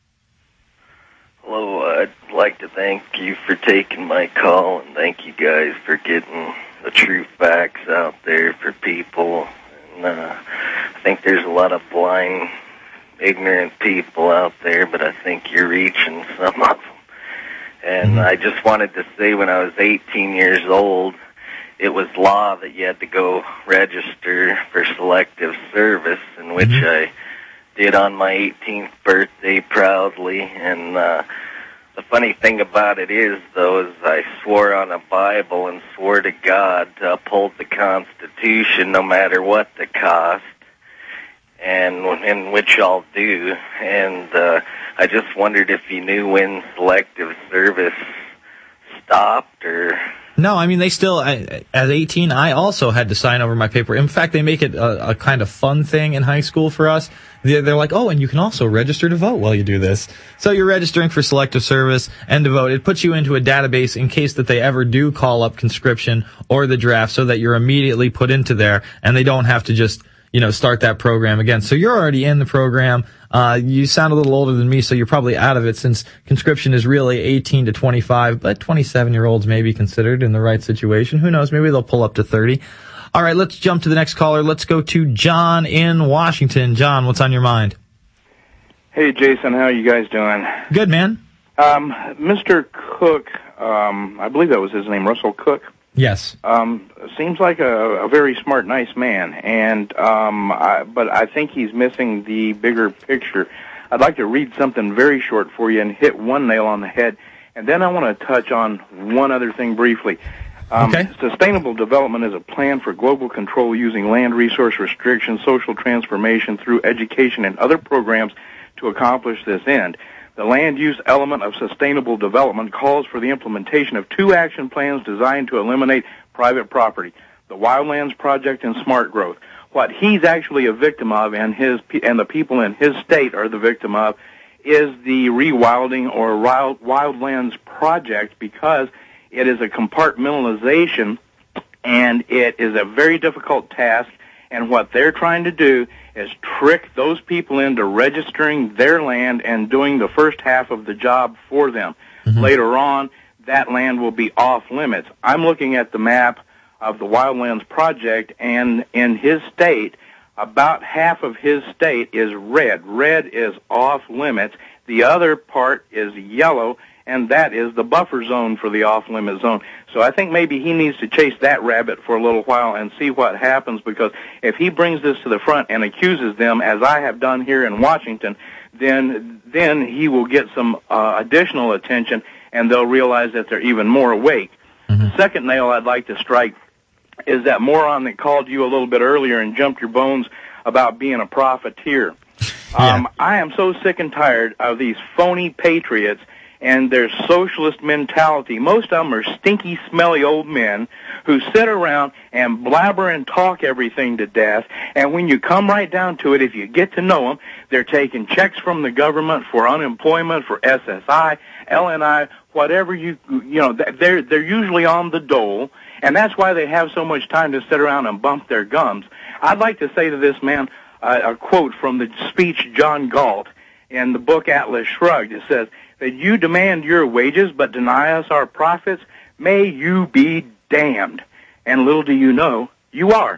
Hello, I'd like to thank you for taking my call, and thank you guys for getting the true facts out there for people. And I think there's a lot of blind, ignorant people out there, but I think you're reaching some of them. And I just wanted to say, when I was 18 years old, it was law that you had to go register for selective service, in which I did on my 18th birthday proudly. And the funny thing about it is, though, is I swore on a Bible and swore to God to uphold the Constitution no matter what the cost, and in which I'll do. And I just wondered if you knew when selective service stopped, or... No, I mean, they still, at 18, I also had to sign over my paper. In fact, they make it a kind of fun thing in high school for us. They're like, oh, and you can also register to vote while you do this. So you're registering for selective service and to vote. It puts you into a database in case that they ever do call up conscription or the draft so that you're immediately put into there and they don't have to just, start that program again. So you're already in the program. You sound a little older than me, so you're probably out of it since conscription is really 18 to 25, but 27-year-olds may be considered in the right situation. Who knows? Maybe they'll pull up to 30. All right, let's jump to the next caller. Let's go to John in Washington. John, what's on your mind? Hey, Jason, how are you guys doing? Good, man. Mr. Cook, I believe that was his name, Russell Cook. Yes. Seems like a very smart, nice man, but I think he's missing the bigger picture. I'd like to read something very short for you and hit one nail on the head, and then I want to touch on one other thing briefly. Okay. Sustainable development is a plan for global control using land resource restriction, social transformation through education and other programs to accomplish this end. The land use element of sustainable development calls for the implementation of 2 action plans designed to eliminate private property, the Wildlands Project and Smart Growth. What he's actually a victim of, and the people in his state are the victim of, is the rewilding or Wildlands Project, because it is a compartmentalization and it is a very difficult task. And what they're trying to do is trick those people into registering their land and doing the first half of the job for them. Mm-hmm. Later on, that land will be off limits. I'm looking at the map of the Wildlands Project, and in his state, about half of his state is red. Red is off limits. The other part is yellow, and that is the buffer zone for the off-limit zone. So I think maybe he needs to chase that rabbit for a little while and see what happens, because if he brings this to the front and accuses them, as I have done here in Washington, then he will get some additional attention, and they'll realize that they're even more awake. Mm-hmm. The second nail I'd like to strike is that moron that called you a little bit earlier and jumped your bones about being a profiteer. Yeah. I am so sick and tired of these phony patriots and their socialist mentality. Most of them are stinky, smelly old men who sit around and blabber and talk everything to death. And when you come right down to it, if you get to know them, they're taking checks from the government for unemployment, for SSI, LNI, whatever they're usually on the dole. And that's why they have so much time to sit around and bump their gums. I'd like to say to this man a quote from the speech John Galt in the book Atlas Shrugged. It says, that you demand your wages but deny us our profits, may you be damned. And little do you know, you are.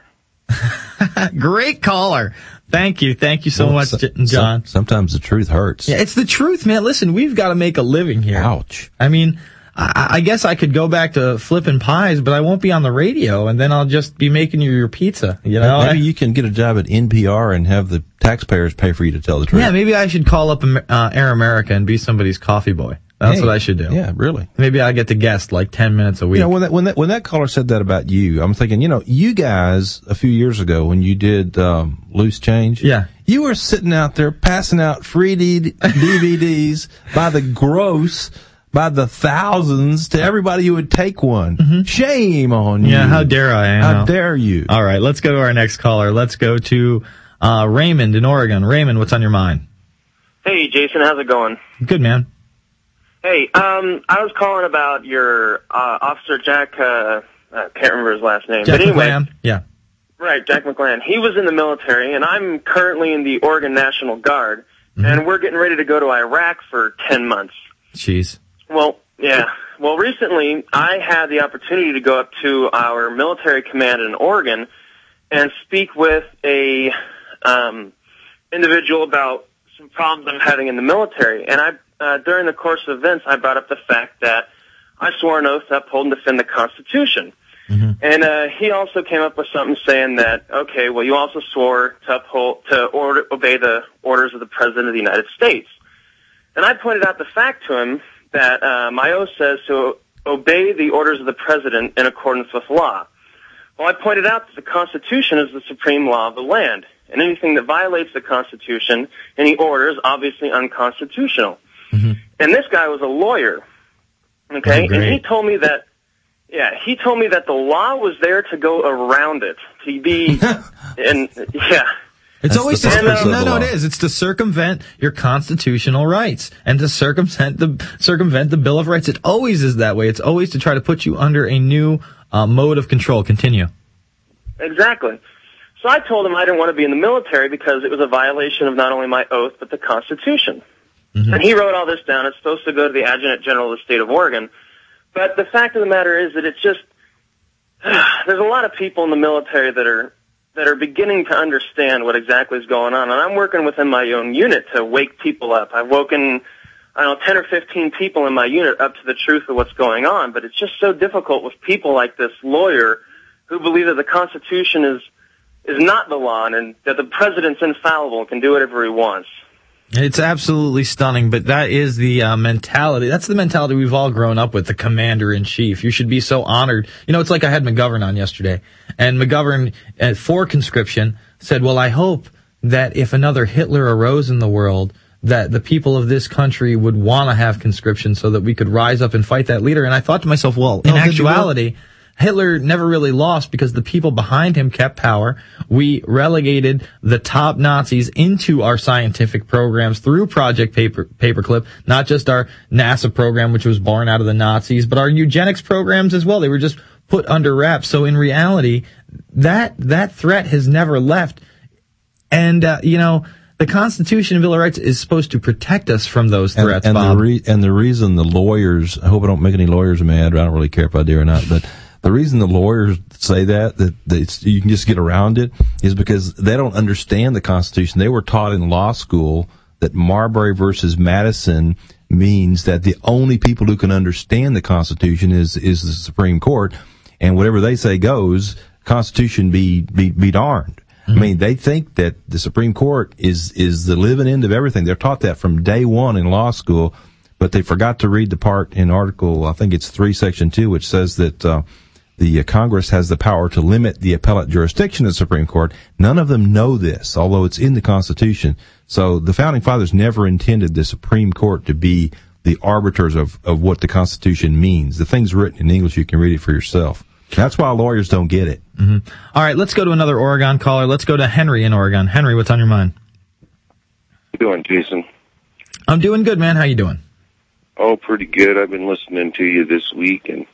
Great caller. Thank you so much, John. Sometimes the truth hurts. Yeah, it's the truth, man. Listen, we've got to make a living here. Ouch. I mean, I guess I could go back to flipping pies, but I won't be on the radio, and then I'll just be making you your pizza. Maybe you can get a job at NPR and have the taxpayers pay for you to tell the truth. Yeah, maybe I should call up Air America and be somebody's coffee boy. That's what I should do. Yeah, really. Maybe I get to guest like 10 minutes a week. When that caller said that about you, I'm thinking, you guys a few years ago when you did Loose Change, yeah, you were sitting out there passing out free DVDs by the gross, by the thousands to everybody who would take one. Mm-hmm. Shame on you. Yeah, how dare I? How dare you? All right, let's go to our next caller. Let's go to Raymond in Oregon. Raymond, what's on your mind? Hey, Jason, how's it going? Good, man. Hey, I was calling about your Officer Jack, I can't remember his last name. Jack but anyway, McLean. Yeah. Right, Jack McLean. He was in the military, and I'm currently in the Oregon National Guard, mm-hmm. and we're getting ready to go to Iraq for 10 months. Jeez. Well, yeah. Well, recently, I had the opportunity to go up to our military command in Oregon and speak with a individual about some problems I'm having in the military. And during the course of events, I brought up the fact that I swore an oath to uphold and defend the Constitution. Mm-hmm. And he also came up with something saying that, okay, well, you also swore to obey the orders of the President of the United States. And I pointed out the fact to him that my oath says to obey the orders of the President in accordance with law. Well, I pointed out that the Constitution is the supreme law of the land, and anything that violates the Constitution, any order, is obviously unconstitutional. Mm-hmm. And this guy was a lawyer, okay? Oh, and he told me that Yeah, he told me that the law was there to go around it, to be, and yeah. It's always it is. It's to circumvent your constitutional rights and to circumvent the Bill of Rights. It always is that way. It's always to try to put you under a new mode of control. Continue. Exactly. So I told him I didn't want to be in the military because it was a violation of not only my oath but the Constitution. Mm-hmm. And he wrote all this down. It's supposed to go to the Adjutant General of the State of Oregon. But the fact of the matter is that it's just there's a lot of people in the military that are beginning to understand what exactly is going on. And I'm working within my own unit to wake people up. I've woken, 10 or 15 people in my unit up to the truth of what's going on. But it's just so difficult with people like this lawyer who believe that the Constitution is not the law and that the president's infallible and can do whatever he wants. It's absolutely stunning, but that is the mentality. That's the mentality we've all grown up with, the commander-in-chief. You should be so honored. It's like I had McGovern on yesterday, and McGovern, for conscription, said, well, I hope that if another Hitler arose in the world, that the people of this country would want to have conscription so that we could rise up and fight that leader. And I thought to myself, well, in actuality, Hitler never really lost because the people behind him kept power. We relegated the top Nazis into our scientific programs through Project Paperclip, not just our NASA program, which was born out of the Nazis, but our eugenics programs as well. They were just put under wraps. So in reality, that threat has never left. And, the Constitution and Bill of Rights is supposed to protect us from those threats, Bob. The reason the lawyers, I hope I don't make any lawyers mad, I don't really care if I do or not, but the reason the lawyers say that you can just get around it is because they don't understand the Constitution. They were taught in law school that Marbury versus Madison means that the only people who can understand the Constitution is the Supreme Court, and whatever they say goes. Constitution be darned. Mm-hmm. I mean, they think that the Supreme Court is the living end of everything. They're taught that from day one in law school, but they forgot to read the part in Article, I think it's 3, Section 2, which says that the Congress has the power to limit the appellate jurisdiction of the Supreme Court. None of them know this, although it's in the Constitution. So the Founding Fathers never intended the Supreme Court to be the arbiters of what the Constitution means. The thing's written in English. You can read it for yourself. That's why lawyers don't get it. Mm-hmm. All right, let's go to another Oregon caller. Let's go to Henry in Oregon. Henry, what's on your mind? How you doing, Jason? I'm doing good, man. How you doing? Oh, pretty good. I've been listening to you this week, and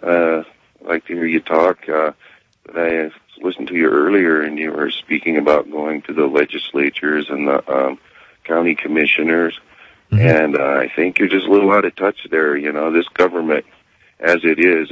I like to hear you talk. But I listened to you earlier, and you were speaking about going to the legislatures and the county commissioners, mm-hmm. and I think you're just a little out of touch there. This government, as it is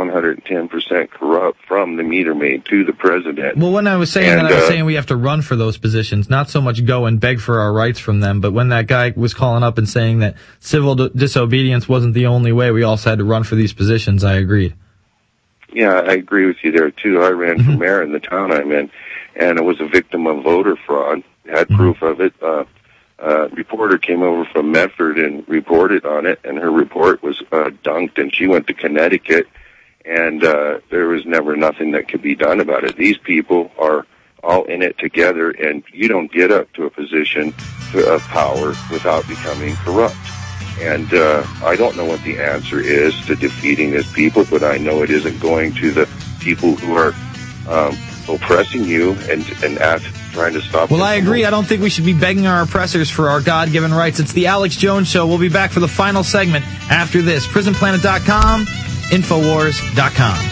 110% corrupt from the meter maid to the president. Well, when I was saying that, I was saying we have to run for those positions, not so much go and beg for our rights from them. But when that guy was calling up and saying that civil disobedience wasn't the only way, we also had to run for these positions, I agreed. Yeah, I agree with you there, too. I ran for mayor in the town I'm in, and I was a victim of voter fraud. Had proof of it. Reporter came over from Medford and reported on it, and her report was dunked, and she went to Connecticut, and there was never nothing that could be done about it. These people are all in it together, and you don't get up to a position of power without becoming corrupt. And I don't know what the answer is to defeating these people, but I know it isn't going to the people who are oppressing you and trying to stop. Well, I agree. I don't think we should be begging our oppressors for our God-given rights. It's the Alex Jones Show. We'll be back for the final segment after this. PrisonPlanet.com, Infowars.com.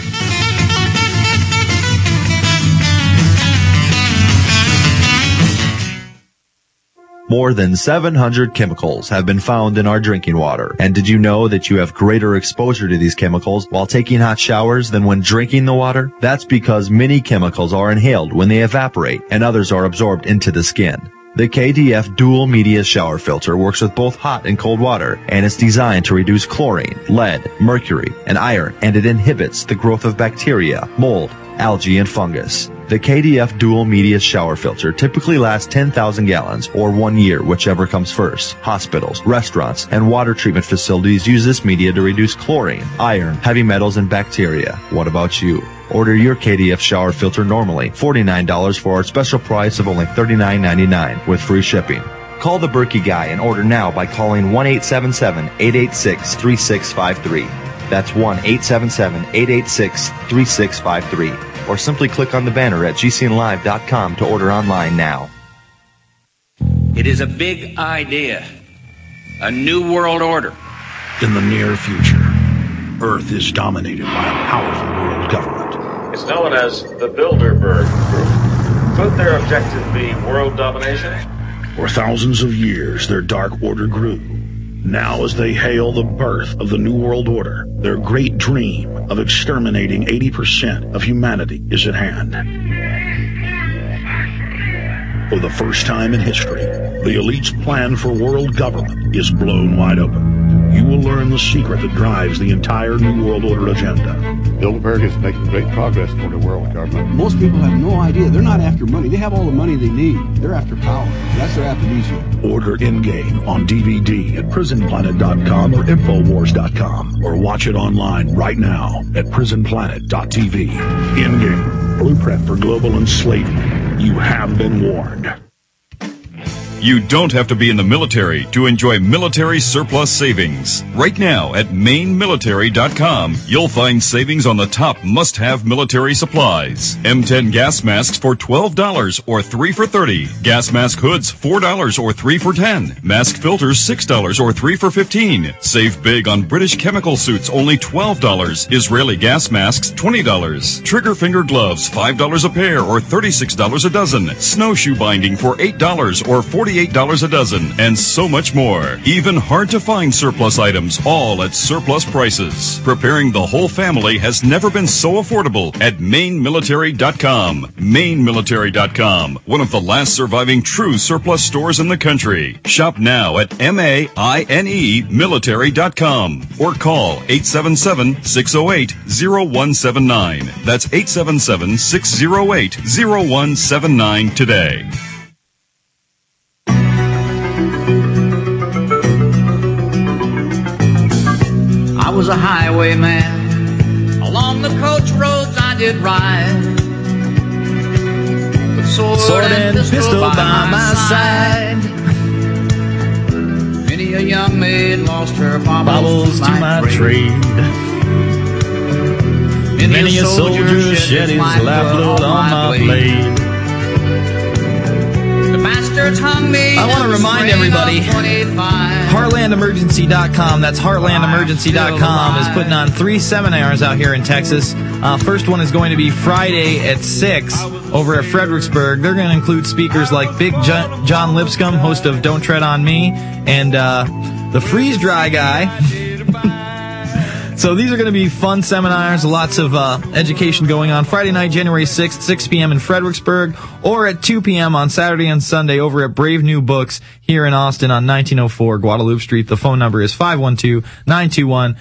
More than 700 chemicals have been found in our drinking water. And did you know that you have greater exposure to these chemicals while taking hot showers than when drinking the water? That's because many chemicals are inhaled when they evaporate and others are absorbed into the skin. The KDF Dual Media Shower Filter works with both hot and cold water, and it's designed to reduce chlorine, lead, mercury, and iron, and it inhibits the growth of bacteria, mold, algae, and fungus. The KDF Dual Media Shower Filter typically lasts 10,000 gallons or 1 year, whichever comes first. Hospitals, restaurants, and water treatment facilities use this media to reduce chlorine, iron, heavy metals, and bacteria. What about you? Order your KDF shower filter normally $49 for our special price of only $39.99 with free shipping. Call the Berkey Guy and order now by calling 1-877-886-3653. That's 1-877-886-3653. Or simply click on the banner at gcnlive.com to order online now. It is a big idea. A new world order. In the near future, Earth is dominated by a powerful world government. It's known as the Bilderberg Group. Could their objective be world domination? For thousands of years, their dark order grew. Now, as they hail the birth of the New World Order, their great dream of exterminating 80% of humanity is at hand. For the first time in history, the elite's plan for world government is blown wide open. You will learn the secret that drives the entire New World Order agenda. Bilderberg is making great progress toward a world government. Most people have no idea. They're not after money. They have all the money they need. They're after power. That's their aphrodisiac. Order In-Game on DVD at prisonplanet.com or Infowars.com, or watch it online right now at prisonplanet.tv. In-Game, blueprint for global enslavement. You have been warned. You don't have to be in the military to enjoy military surplus savings. Right now at mainmilitary.com, you'll find savings on the top must-have military supplies. M10 gas masks for $12 or 3 for $30. Gas mask hoods $4 or 3 for $10. Mask filters $6 or 3 for $15. Save big on British chemical suits, only $12. Israeli gas masks $20. Trigger finger gloves $5 a pair or $36 a dozen. Snowshoe binding for $8 or $48 a dozen, and so much more. Even hard-to-find surplus items, all at surplus prices. Preparing the whole family has never been so affordable at mainmilitary.com. Mainmilitary.com, one of the last surviving true surplus stores in the country. Shop now at MAINE military.com or call 877-608-0179. That's 877-608-0179 today. I was a highwayman. Along the coach roads I did ride. With sword and pistol by my side. Many a young maid lost her baubles to my trade. Many a soldier shed his lifeblood on my blade. The bastards hung me. I want to remind everybody, HeartlandEmergency.com, that's HeartlandEmergency.com, is putting on 3 seminars out here in Texas. First one is going to be Friday at 6 over at Fredericksburg. They're going to include speakers like Big John Lipscomb, host of Don't Tread on Me, and the Freeze Dry guy. So these are going to be fun seminars, lots of education going on. Friday night, January 6th, 6 p.m. in Fredericksburg, or at 2 p.m. on Saturday and Sunday over at Brave New Books here in Austin on 1904 Guadalupe Street. The phone number is 512-921-9015,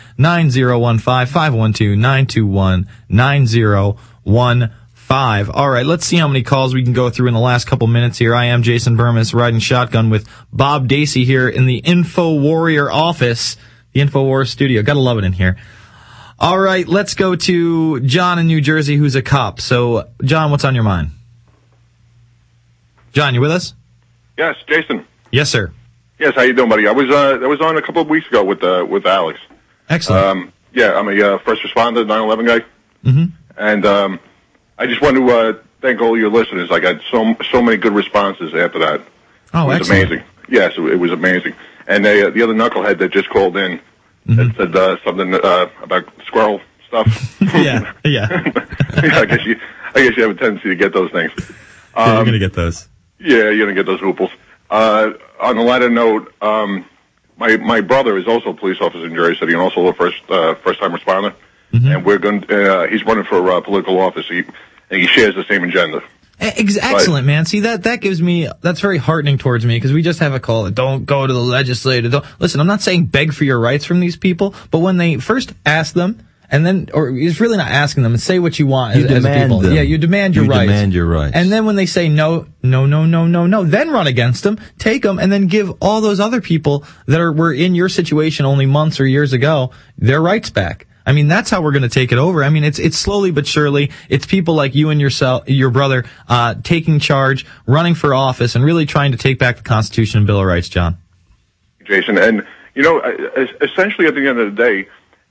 512-921-9015. All right, let's see how many calls we can go through in the last couple minutes here. I am Jason Burmis, riding shotgun with Bob Dacey here in the Info Warrior office. The InfoWars studio. Gotta love it in here. All right, let's go to John in New Jersey, who's a cop. So, John, what's on your mind? John, you with us? Yes, Jason. Yes, sir. Yes, how you doing, buddy? I was on a couple of weeks ago with Alex. Excellent. Yeah, I'm a first responder, 9/11 guy. Mm-hmm. And I just want to thank all your listeners. I got so many good responses after that. Oh, it was excellent. amazing. Yes, it was amazing. And the other knucklehead that just called in that said something about squirrel stuff. Yeah. Yeah, I guess you have a tendency to get those things. Yeah, you're gonna get those. Yeah, you're gonna get those hooples. On a lighter note, my brother is also a police officer in Jersey City and also a first time responder. Mm-hmm. And we're going. He's running for political office. And he shares the same agenda. Excellent, man. See, that gives me, that's very heartening towards me, because we just have a call that don't go to the legislature. Listen, I'm not saying beg for your rights from these people, but when they first ask them, and then, or it's really not asking them, and say what you want as people. Them. Yeah, you demand your rights. You demand your rights. And then when they say no, then run against them, take them, and then give all those other people that were in your situation only months or years ago their rights back. I mean, that's how we're going to take it over. I mean, it's slowly but surely. It's people like you and your brother, taking charge, running for office, and really trying to take back the Constitution and Bill of Rights, John. Jason, and, essentially at the end of the day,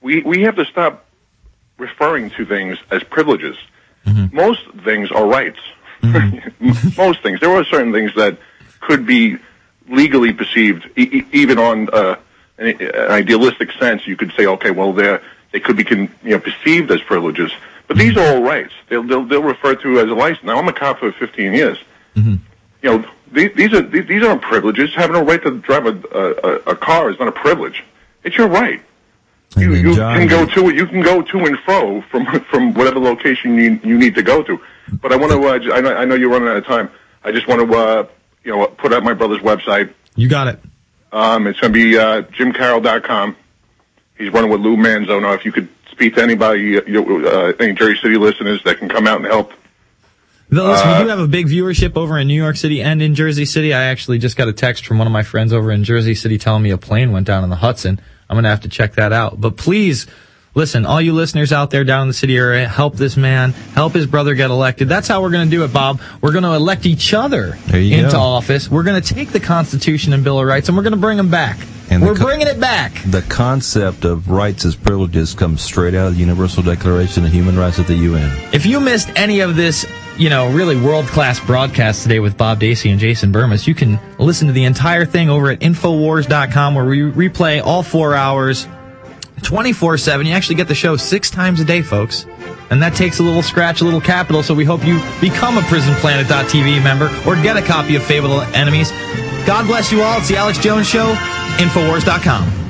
we have to stop referring to things as privileges. Mm-hmm. Most things are rights. Mm-hmm. Most things. There are certain things that could be legally perceived, even on an idealistic sense. You could say, okay, well, they could be perceived as privileges, but these are all rights. They'll refer to as a license. Now, I'm a cop for 15 years. Mm-hmm. These aren't privileges. Having a right to drive a car is not a privilege. It's your right. You can go to and fro from whatever location you need to go to. But I want to. I know you're running out of time. I just want to put out my brother's website. You got it. It's going to be JimCarroll.com. He's running with Lou Manzo. Now, if you could speak to anybody, any Jersey City listeners that can come out and help. Listen, we do have a big viewership over in New York City and in Jersey City. I actually just got a text from one of my friends over in Jersey City telling me a plane went down in the Hudson. I'm going to have to check that out. But please, listen, all you listeners out there down in the city area, help this man, help his brother get elected. That's how we're going to do it, Bob. We're going to elect each other into office. We're going to take the Constitution and Bill of Rights, and we're going to bring them back. And we're bringing it back. The concept of rights as privileges comes straight out of the Universal Declaration of Human Rights at the UN. If you missed any of this, really world-class broadcast today with Bob Dacey and Jason Burmis, you can listen to the entire thing over at Infowars.com, where we replay all 4 hours, 24/7. You actually get the show 6 times a day, folks. And that takes a little scratch, a little capital, so we hope you become a PrisonPlanet.tv member or get a copy of Fable Enemies. God bless you all. It's the Alex Jones Show, Infowars.com.